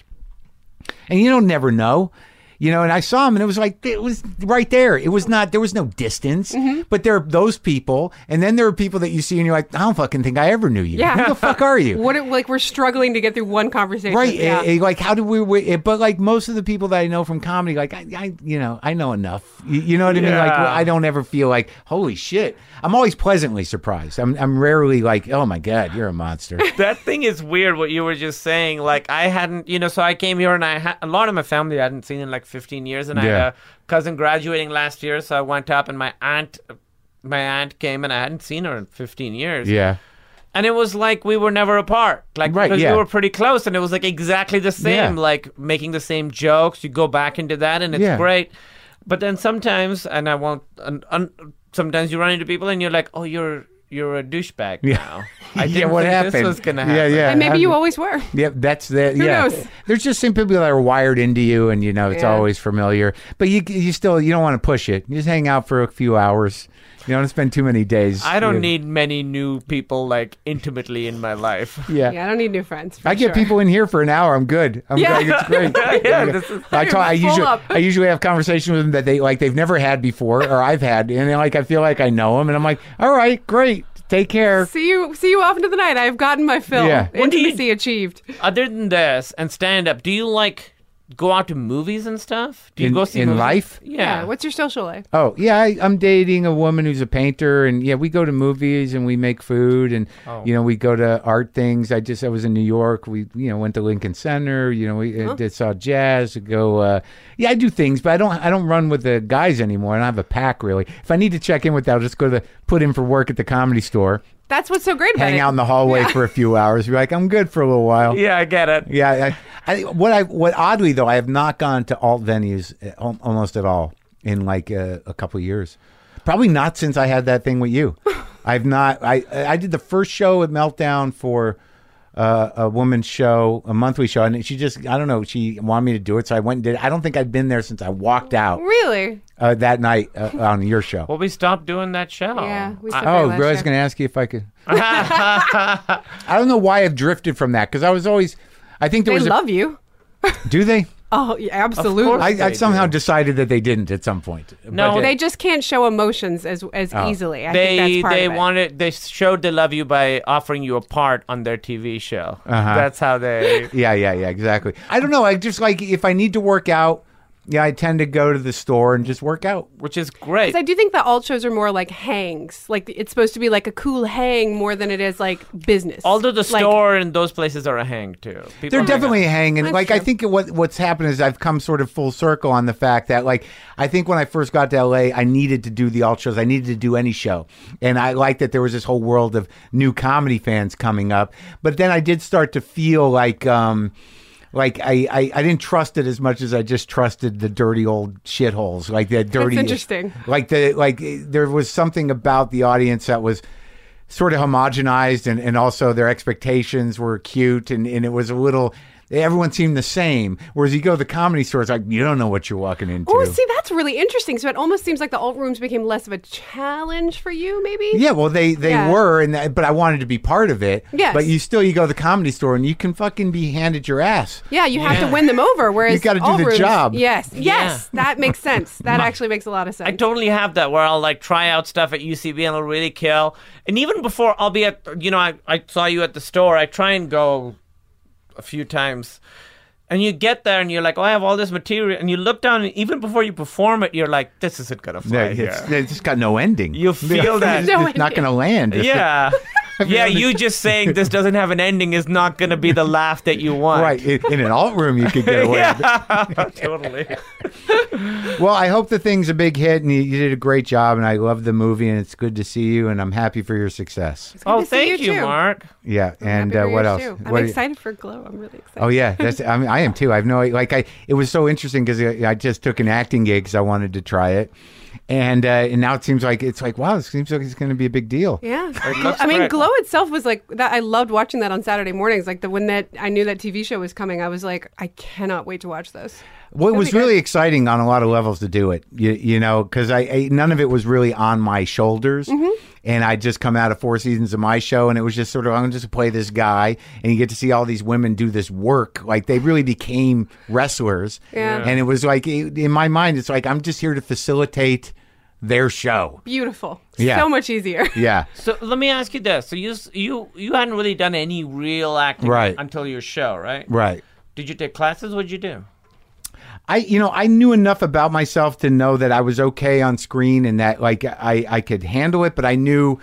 Speaker 1: And you don't never know. You know, and I saw him, and it was like, it was right there. It was not, there was no distance,
Speaker 4: Mm-hmm.
Speaker 1: but there are those people, and then there are people that you see, and you're like, I don't fucking think I ever knew you.
Speaker 4: Yeah.
Speaker 1: Who the fuck are you?
Speaker 4: What it, like we're struggling to get through one conversation.
Speaker 1: Right,
Speaker 4: Yeah.
Speaker 1: eh, eh, like how do we, we? eh, But like most of the people that I know from comedy, like I, I you know, I know enough. You, you know what I mean? Like
Speaker 3: Yeah.
Speaker 1: I don't ever feel like, holy shit. I'm always pleasantly surprised. I'm, I'm rarely like, oh my god, you're a monster.
Speaker 3: That thing is weird. What you were just saying. Like I hadn't, you know. So I came here, and I had a lot of my family I hadn't seen in like fifteen years, and I
Speaker 1: Yeah.
Speaker 3: had a cousin graduating last year. So I went up, and my aunt, my aunt came, and I hadn't seen her in fifteen years.
Speaker 1: Yeah,
Speaker 3: And it was like we were never apart. Like
Speaker 1: Right,
Speaker 3: because
Speaker 1: yeah.
Speaker 3: we were pretty close, and it was like exactly the same.
Speaker 1: Yeah.
Speaker 3: Like making the same jokes. You go back into that, and it's
Speaker 1: Yeah.
Speaker 3: great. But then sometimes, and I won't. And, and sometimes you run into people, and you're like, "Oh, you're you're a douchebag
Speaker 1: Yeah.
Speaker 3: now." I
Speaker 1: Yeah,
Speaker 3: didn't
Speaker 1: what
Speaker 3: think
Speaker 1: happened?
Speaker 3: this was gonna
Speaker 1: Yeah,
Speaker 3: happen.
Speaker 1: yeah.
Speaker 4: And maybe you
Speaker 1: I-
Speaker 4: always were.
Speaker 1: Yep, that's the
Speaker 4: Who
Speaker 1: yeah.
Speaker 4: knows?
Speaker 1: There's just some people that are wired into you, and you know it's
Speaker 4: Yeah.
Speaker 1: always familiar. But you you still you don't want to push it. You just hang out for a few hours. You don't spend too many days.
Speaker 3: I don't
Speaker 1: you-
Speaker 3: need many new people like intimately in my life.
Speaker 1: Yeah.
Speaker 4: Yeah, I don't need new friends. for
Speaker 1: I get
Speaker 4: sure.
Speaker 1: people in here for an hour. I'm good. I'm
Speaker 4: Yeah.
Speaker 1: good. It's great.
Speaker 3: Yeah, this is-
Speaker 1: I, talk, I
Speaker 4: Full
Speaker 1: usually
Speaker 4: up.
Speaker 1: I usually have conversations with them that they like they've never had before or I've had, and they're like I feel like I know them, and I'm like, all right, great, take care.
Speaker 4: See you. See you off into the night. I've gotten my fill.
Speaker 1: Yeah.
Speaker 3: What do you-
Speaker 4: Intimacy achieved.
Speaker 3: Other than this and stand up, do you like go out to movies and stuff? Do you
Speaker 1: In-
Speaker 3: go see
Speaker 1: in
Speaker 3: movies?
Speaker 1: life?
Speaker 3: Yeah.
Speaker 4: What's your social life?
Speaker 1: Oh yeah, I, I'm dating a woman who's a painter, and yeah, we go to movies and we make food, and
Speaker 3: Oh.
Speaker 1: you know we go to art things. I just I was in New York. We you know went to Lincoln Center. You know we uh, did saw jazz. Go uh, yeah, I do things, but I don't I don't run with the guys anymore. I don't have a pack really. If I need to check in with that, I'll just go to the put in for work at the Comedy Store.
Speaker 4: That's what's so great about
Speaker 1: Hang
Speaker 4: it.
Speaker 1: out in the hallway
Speaker 4: Yeah.
Speaker 1: for a few hours. Be like, I'm good for a little while.
Speaker 3: Yeah, I get it.
Speaker 1: Yeah, I, I, what I what oddly though, I have not gone to alt venues uh, al- almost at all in like uh, a couple of years. Probably not since I had that thing with you. I've not. I I did the first show at Meltdown for uh, a woman's show, a monthly show, and she just I don't know. She wanted me to do it, so I went and did it. I don't think I'd been there since I walked out
Speaker 4: Really?
Speaker 1: uh, that night uh, on your show.
Speaker 3: Well, we stopped doing that show.
Speaker 4: Yeah, we
Speaker 3: I-
Speaker 4: stopped.
Speaker 1: Oh,
Speaker 4: last
Speaker 1: really? I was
Speaker 4: year.
Speaker 1: going to ask you if I could. I don't know why I've drifted from that because I was always. I think there
Speaker 4: They
Speaker 1: was.
Speaker 4: love you.
Speaker 1: a, do they?
Speaker 4: Oh, yeah, absolutely.
Speaker 3: course.
Speaker 1: I, I
Speaker 3: They
Speaker 1: somehow
Speaker 3: do.
Speaker 1: decided that they didn't at some point.
Speaker 3: No,
Speaker 1: But, uh,
Speaker 4: They just can't show emotions as as
Speaker 1: Oh.
Speaker 4: easily. I
Speaker 3: they
Speaker 4: think that's part
Speaker 3: they
Speaker 4: of it.
Speaker 3: wanted they showed they love you by offering you a part on their T V show.
Speaker 1: Uh-huh.
Speaker 3: That's how they.
Speaker 1: yeah, yeah, yeah, exactly. I don't know. I just like if I need to work out, yeah, I tend to go to the store and just work out.
Speaker 3: which is great.
Speaker 4: 'Cause I do think the alt shows are more like hangs. Like it's supposed to be like a cool hang more than it is like business.
Speaker 3: Although the
Speaker 4: Like,
Speaker 3: store and those places are a hang too. People
Speaker 1: They're
Speaker 3: are
Speaker 1: definitely
Speaker 3: hang-
Speaker 1: hanging.
Speaker 4: That's
Speaker 1: Like I
Speaker 4: true.
Speaker 1: think what what's happened is I've come sort of full circle on the fact that like I think when I first got to L A, I needed to do the alt shows. I needed to do any show, and I liked that there was this whole world of new comedy fans coming up. But then I did start to feel like. Um, Like I, I, I didn't trust it as much as I just trusted the dirty old shitholes, like the dirty.
Speaker 4: interesting.
Speaker 1: Like the like there was something about the audience that was sort of homogenized, and, and also their expectations were cute, and, and it was a little. Everyone seemed the same. Whereas you go to the comedy store, it's like you don't know what you're walking into.
Speaker 4: Oh, see, that's really interesting. So it almost seems like the alt rooms became less of a challenge for you, maybe.
Speaker 1: Yeah, well, they they
Speaker 4: Yeah.
Speaker 1: were, and that, but I wanted to be part of it.
Speaker 4: Yes.
Speaker 1: But you still, you go to the comedy store, and you can fucking be handed your ass.
Speaker 4: Yeah, you have
Speaker 3: Yeah.
Speaker 4: to win them over. Whereas
Speaker 1: You gotta do
Speaker 4: alt
Speaker 1: the
Speaker 4: rooms-
Speaker 1: job.
Speaker 4: Yes,
Speaker 3: Yeah.
Speaker 4: yes, that makes sense. That actually makes a lot of sense.
Speaker 3: I totally have that where I'll like try out stuff at U C B and it'll really kill. And even before I'll be at, you know, I, I saw you at the store. I try and go a few times. And you get there and you're like, oh, I have all this material. And you look down and even before you perform it, you're like, this isn't going to fly
Speaker 1: Yeah,
Speaker 3: here.
Speaker 1: it's, it's just got no ending.
Speaker 3: You feel that.
Speaker 1: it's,
Speaker 4: No
Speaker 1: it's not
Speaker 4: ending.
Speaker 1: going to land. It's
Speaker 3: Yeah. Yeah, you just saying this doesn't have an ending is not going to be the laugh that you want.
Speaker 1: right. In, in an alt room, you could get away. with it.
Speaker 3: Yeah, totally.
Speaker 1: Well, I hope the thing's a big hit, and you, you did a great job, and I love the movie, and it's good to see you, and I'm happy for your success.
Speaker 3: Oh,
Speaker 4: to see
Speaker 3: thank
Speaker 4: you,
Speaker 3: you,
Speaker 4: too.
Speaker 3: Mark.
Speaker 1: Yeah, and
Speaker 4: Happy
Speaker 1: uh,
Speaker 4: for
Speaker 1: what
Speaker 4: yours,
Speaker 1: else?
Speaker 4: too. I'm
Speaker 1: What do you-
Speaker 4: excited for Glow. I'm really excited.
Speaker 1: Oh yeah, that's. I mean, I am too. I have no like. I it was so interesting because I I just took an acting gig because I wanted to try it, and uh, and now it seems like it's like wow, it seems like it's going to be a big deal.
Speaker 4: Yeah,
Speaker 3: looks
Speaker 4: I mean,
Speaker 3: great.
Speaker 4: Glow itself was like that. I loved watching that on Saturday mornings. Like the when that I knew that T V show was coming, I was like, I cannot wait to watch this.
Speaker 1: Well, it
Speaker 4: That'd
Speaker 1: was
Speaker 4: be good.
Speaker 1: really exciting on a lot of levels to do it. You, you know, because I, I none of it was really on my shoulders,
Speaker 4: Mm-hmm.
Speaker 1: and I just come out of four seasons of my show, and it was just sort of I'm just play this guy, and you get to see all these women do this work. Like they really became wrestlers,
Speaker 4: Yeah.
Speaker 1: and it was like in my mind, it's like I'm just here to facilitate their show.
Speaker 4: Beautiful.
Speaker 1: Yeah.
Speaker 4: So much easier.
Speaker 1: Yeah.
Speaker 3: So let me ask you this: so you s- you you hadn't really done any real acting
Speaker 1: Right.
Speaker 3: until your show, right?
Speaker 1: Right.
Speaker 3: Did you take classes? What'd you do?
Speaker 1: I, you know, I knew enough about myself to know that I was okay on screen and that like I, I could handle it, but I knew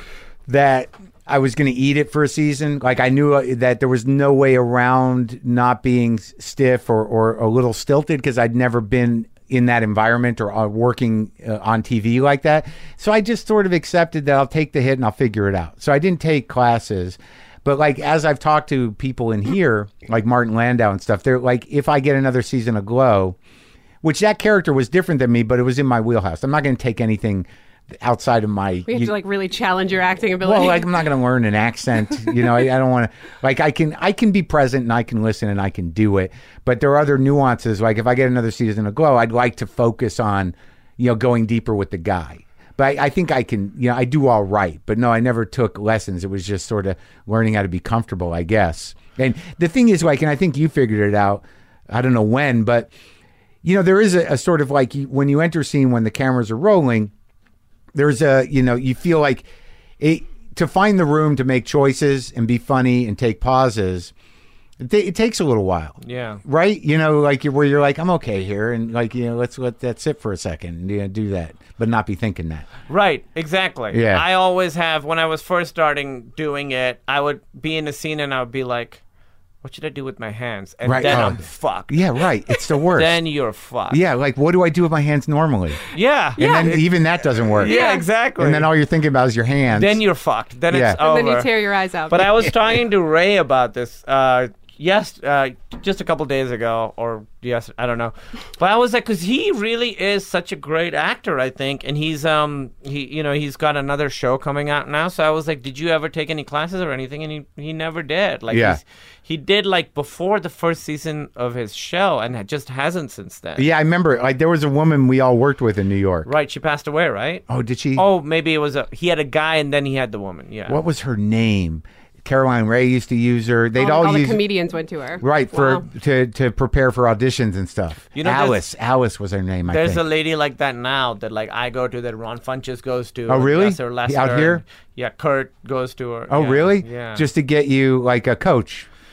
Speaker 1: that I was going to eat it for a season. Like I knew uh, that there was no way around not being s- stiff or, or a little stilted because I'd never been in that environment or uh, working uh, on T V like that. So I just sort of accepted that I'll take the hit and I'll figure it out. So I didn't take classes. But like as I've talked to people in here, like Martin Landau and stuff, they're like, if I get another season of Glow, which that character was different than me, but it was in my wheelhouse. I'm not going to take anything outside of my.
Speaker 4: We have
Speaker 1: you-
Speaker 4: to like really challenge your acting ability.
Speaker 1: well, like I'm not going to learn an accent. You know, I, I don't want to. Like I can, I can be present and I can listen and I can do it. But there are other nuances. Like if I get another season of Glow, I'd like to focus on, you know, going deeper with the guy. But I, I think I can, you know, I do all right. But no, I never took lessons. It was just sort of learning how to be comfortable, I guess. And the thing is, like, and I think you figured it out. I don't know when, but you know, there is a, a sort of like you, when you enter a scene when the cameras are rolling. There's a, you know, you feel like it, to find the room to make choices and be funny and take pauses, it, ta- it takes a little while.
Speaker 3: Yeah.
Speaker 1: Right? You know, like you're, where you're like, I'm okay here. And like, you know, let's let that sit for a second and you know, do that, but not be thinking that.
Speaker 3: Right, exactly.
Speaker 1: Yeah.
Speaker 3: I always have, when I was first starting doing it, I would be in a scene and I would be like, what should I do with my hands? And
Speaker 1: Right,
Speaker 3: then
Speaker 1: oh.
Speaker 3: I'm fucked.
Speaker 1: Yeah, right. It's the worst.
Speaker 3: Then you're fucked.
Speaker 1: yeah, like what do I do with my hands normally?
Speaker 3: Yeah.
Speaker 1: And then even that doesn't work.
Speaker 3: Yeah, exactly.
Speaker 1: And then all you're thinking about is your hands.
Speaker 3: Then you're fucked. Then
Speaker 1: Yeah.
Speaker 3: it's
Speaker 1: And
Speaker 3: over.
Speaker 4: And then you tear your eyes out.
Speaker 3: But I was talking to Ray about this. Uh, yes, uh, just a couple days ago, or yes, I don't know. But I was like, because he really is such a great actor, I think, and he's um he you know he's got another show coming out now. So I was like, did you ever take any classes or anything? And he he never did. Like
Speaker 1: Yeah.
Speaker 3: he's, he did like before the first season of his show, and it just hasn't since then.
Speaker 1: yeah, I remember like there was a woman we all worked with in New York.
Speaker 3: Right, she passed away, right?
Speaker 1: Oh, did she?
Speaker 3: Oh, maybe it was a he had a guy and then he had the woman. Yeah.
Speaker 1: What was her name? Caroline Ray used to use her. They'd
Speaker 4: all,
Speaker 1: all,
Speaker 4: all the
Speaker 1: use
Speaker 4: comedians went to her.
Speaker 1: right for
Speaker 4: Wow.
Speaker 1: to to prepare for auditions and stuff.
Speaker 3: You know, there's-
Speaker 1: Alice, Alice was her name. I
Speaker 3: There's a
Speaker 1: think.
Speaker 3: lady like that now that like I go to that Ron Funches goes to.
Speaker 1: Oh,
Speaker 3: and
Speaker 1: really?
Speaker 3: Lester Lester,
Speaker 1: Out here?
Speaker 3: and- yeah, Kurt goes to her.
Speaker 1: Oh,
Speaker 3: Yeah,
Speaker 1: really?
Speaker 3: Yeah.
Speaker 1: Just to get you like a coach.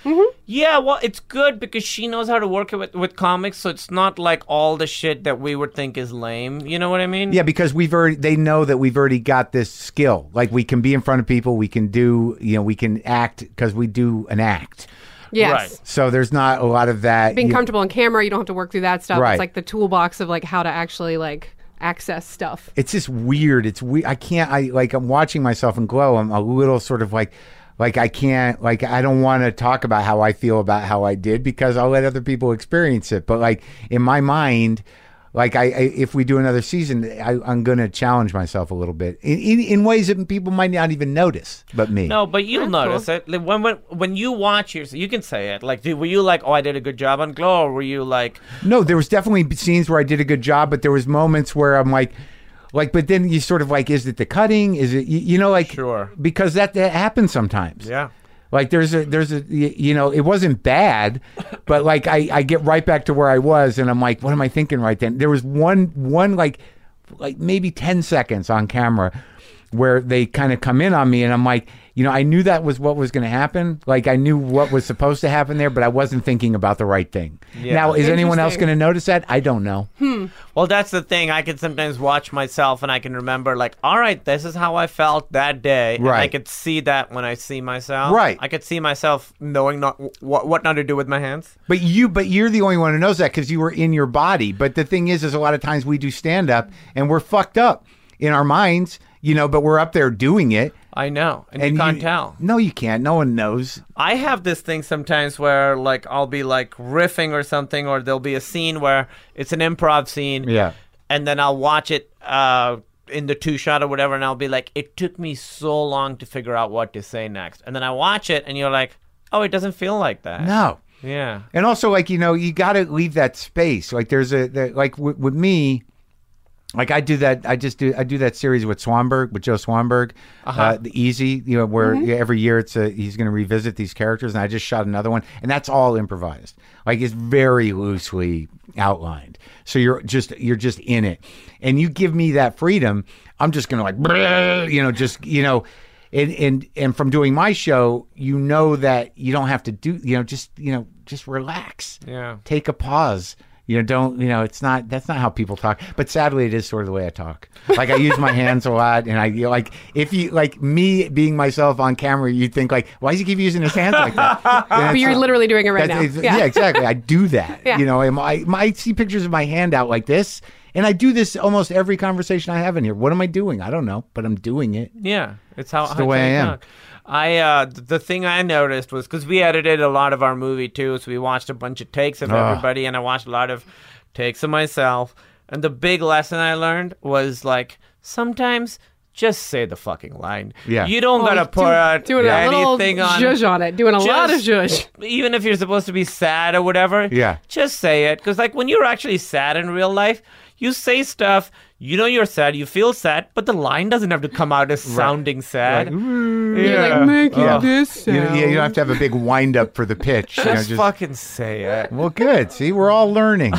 Speaker 3: Yeah, well, it's good because she knows how to work it with, with comics, so it's not like all the shit that we would think is lame. You know what I mean?
Speaker 1: Yeah, because we've already, they know that we've already got this skill. Like, we can be in front of people, we can do, you know, we can act because we do an act.
Speaker 4: Yes.
Speaker 3: Right.
Speaker 1: So there's not a lot of that.
Speaker 4: Being
Speaker 1: you-
Speaker 4: comfortable on camera, you don't have to work through that stuff.
Speaker 1: Right.
Speaker 4: It's like the toolbox of like how to actually like access stuff.
Speaker 1: It's just weird. It's weird. I can't, I like, I'm watching myself in Glow. I'm a little sort of like, like I can't, like, I don't want to talk about how I feel about how I did because I'll let other people experience it. But like in my mind, like I, I if we do another season, I, I'm going to challenge myself a little bit in, in in ways that people might not even notice, but me.
Speaker 3: No, but you'll
Speaker 4: That's
Speaker 3: notice it. Like, when, when when you watch yours, you can say it. Like, dude, were you like, oh, I did a good job on Glow, or were you like,
Speaker 1: No, there was definitely scenes where I did a good job, but there was moments where I'm like, like, but then you sort of like, is it the cutting? Is it, you, you know, like,
Speaker 3: Sure.
Speaker 1: because that, that happens sometimes.
Speaker 3: yeah.
Speaker 1: Like there's a, there's a, y- you know, it wasn't bad, but like I, I get right back to where I was and I'm like, what am I thinking right then? There was one, one like, like maybe ten seconds on camera where they kind of come in on me and I'm like, you know, I knew that was what was going to happen. Like I knew what was supposed to happen there, but I wasn't thinking about the right thing.
Speaker 3: Yeah.
Speaker 1: Now, is anyone else
Speaker 4: Interesting.
Speaker 1: going to notice that? I don't know.
Speaker 3: Well, that's the thing. I can sometimes watch myself and I can remember, like, all right, this is how I felt that day. And I
Speaker 1: Right.
Speaker 3: could see that when I see myself.
Speaker 1: Right.
Speaker 3: I could see myself knowing not what, what not to do with my hands.
Speaker 1: But you, but you're the only one who knows that because you were in your body. But the thing is, is a lot of times we do stand up and we're fucked up in our minds, you know, but we're up there doing it.
Speaker 3: I know. And, you can't tell.
Speaker 1: No, you can't. No one knows.
Speaker 3: I have this thing sometimes where, like, I'll be, like, riffing or something, or there'll be a scene where it's an improv scene.
Speaker 1: Yeah.
Speaker 3: And then I'll watch it uh, in the two shot or whatever, and I'll be like, it took me so long to figure out what to say next. And then I watch it, and you're like, oh, it doesn't feel like that.
Speaker 1: No.
Speaker 3: Yeah.
Speaker 1: And also, like, you know, you got to leave that space. Like, there's a, there, like, with, with me, like, I do that, I just do, I do that series with Swanberg, with Joe Swanberg,
Speaker 3: Uh-huh.
Speaker 1: uh, the Easy, you know, where every year it's a, he's going to revisit these characters. And I just shot another one, and that's all improvised. Like, it's very loosely outlined. So you're just, you're just in it. And you give me that freedom, I'm just going to, like, brrr, you know, just, you know, and, and, and from doing my show, you know that you don't have to do, you know, just, you know, just relax.
Speaker 3: Yeah.
Speaker 1: Take a pause. You know, don't, you know, it's not, that's not how people talk. But sadly, it is sort of the way I talk. Like, I use my hands a lot. And I, you know, like, if you, like, me being myself on camera, you'd think, like, why does he keep using his hands like that? And
Speaker 4: But
Speaker 1: it's
Speaker 4: you're
Speaker 1: not-
Speaker 4: literally doing it right now.
Speaker 1: that's- it's- yeah. exactly. I do that.
Speaker 4: Yeah.
Speaker 1: You know, and I, my, I see pictures of my hand out like this. And I do this almost every conversation I have in here. What am I doing? I don't know, but I'm doing it.
Speaker 3: Yeah, it's how
Speaker 1: the way I am.
Speaker 3: talk. I uh, th- the thing I noticed was because we edited a lot of our movie too, so we watched a bunch of takes of
Speaker 1: Ugh.
Speaker 3: everybody, and I watched a lot of takes of myself. And the big lesson I learned was like sometimes just say the fucking line.
Speaker 1: Yeah.
Speaker 3: you don't
Speaker 4: Oh,
Speaker 3: gotta
Speaker 4: do-
Speaker 3: put out
Speaker 4: doing a little
Speaker 3: anything on.
Speaker 4: zhuzh on it, doing a lot of
Speaker 3: Just-
Speaker 4: zhuzh.
Speaker 3: Even if you're supposed to be sad or whatever,
Speaker 1: Yeah.
Speaker 3: just say it. Because like when you're actually sad in real life, you say stuff. You know you're sad. You feel sad, but the line doesn't have to come out as sounding sad.
Speaker 4: You're like making
Speaker 1: Oh.
Speaker 4: this
Speaker 1: You,
Speaker 4: sound.
Speaker 1: yeah, you don't have to have a big wind up for the pitch. You know,
Speaker 3: Just, fucking say it.
Speaker 1: well, good. See, we're all learning.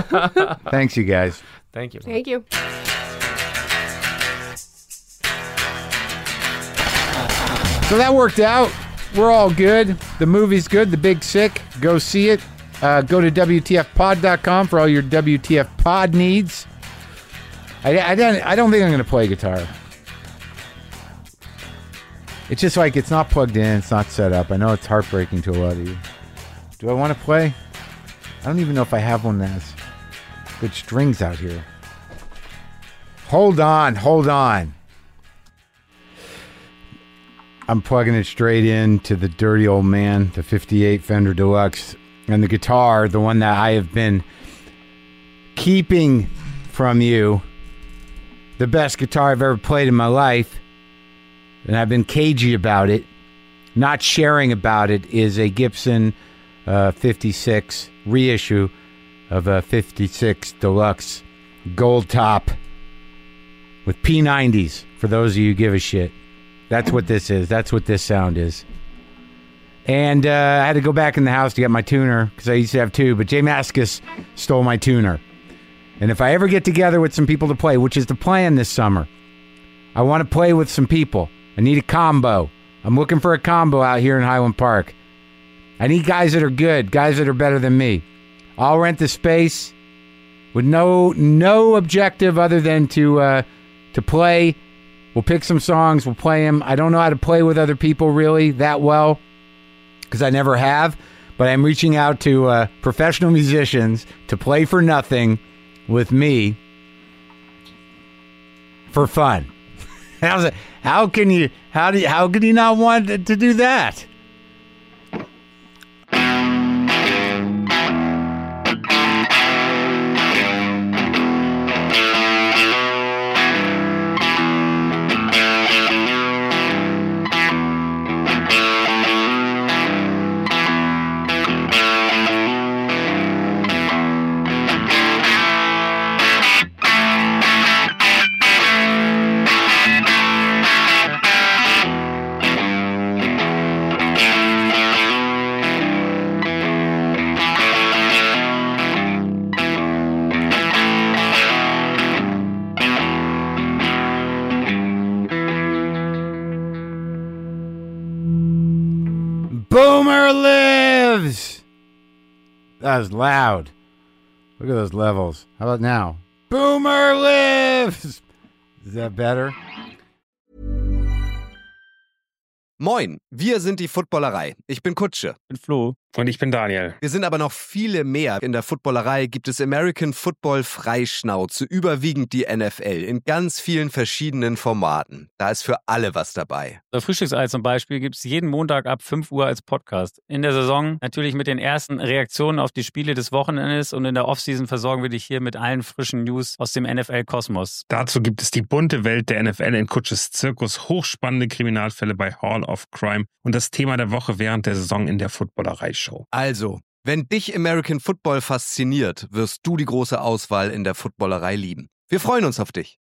Speaker 1: Thanks, you guys.
Speaker 3: Thank you.
Speaker 4: Thank you.
Speaker 1: So that worked out. We're all good. The movie's good. The Big Sick. Go see it. Uh, go to W T F pod dot com for all your W T F pod needs. I, I, don't, I don't think I'm going to play guitar. It's just like it's not plugged in. It's not set up. I know it's heartbreaking to a lot of you. Do I want to play? I don't even know if I have one that has good strings out here. Hold on. Hold on. I'm plugging it straight into the dirty old man, the fifty-eight Fender Deluxe, and the guitar, the one that I have been keeping from you, the best guitar I've ever played in my life, and I've been cagey about it, not sharing about it, is a Gibson uh, fifty-six reissue of a fifty-six Deluxe gold top with P nineties, for those of you who give a shit. That's what this is. That's what this sound is. And uh, I had to go back in the house to get my tuner, because I used to have two, but Jay Mascis stole my tuner. And if I ever get together with some people to play, which is the plan this summer, I want to play with some people. I need a combo. I'm looking for a combo out here in Highland Park. I need guys that are good, guys that are better than me. I'll rent the space with no no objective other than to uh, to play. We'll pick some songs, we'll play them. I don't know how to play with other people really that well because I never have, but I'm reaching out to uh, professional musicians to play for nothing with me for fun. How's it? How can you? How do you? How can you not want to, to do that? Boomer lives! That was loud. Look at those levels. How about now? Boomer lives! Is that better?
Speaker 5: Moin, wir sind die Footballerei. Ich bin Kutsche.
Speaker 6: Ich bin Flo. Und ich bin Daniel.
Speaker 5: Wir sind aber noch viele mehr. In der Footballerei gibt es American Football Freischnauze, überwiegend die N F L, in ganz vielen verschiedenen Formaten. Da ist für alle was dabei.
Speaker 6: Das Frühstücksei zum Beispiel gibt es jeden Montag ab fünf Uhr als Podcast. In der Saison natürlich mit den ersten Reaktionen auf die Spiele des Wochenendes und in der Offseason versorgen wir dich hier mit allen frischen News aus dem N F L-Kosmos.
Speaker 7: Dazu gibt es die bunte Welt der N F L in Kutsches Zirkus, hochspannende Kriminalfälle bei Hall of Crime und das Thema der Woche während der Saison in der Footballerei-Show.
Speaker 5: Also, wenn dich American Football fasziniert, wirst du die große Auswahl in der Footballerei lieben. Wir freuen uns auf dich.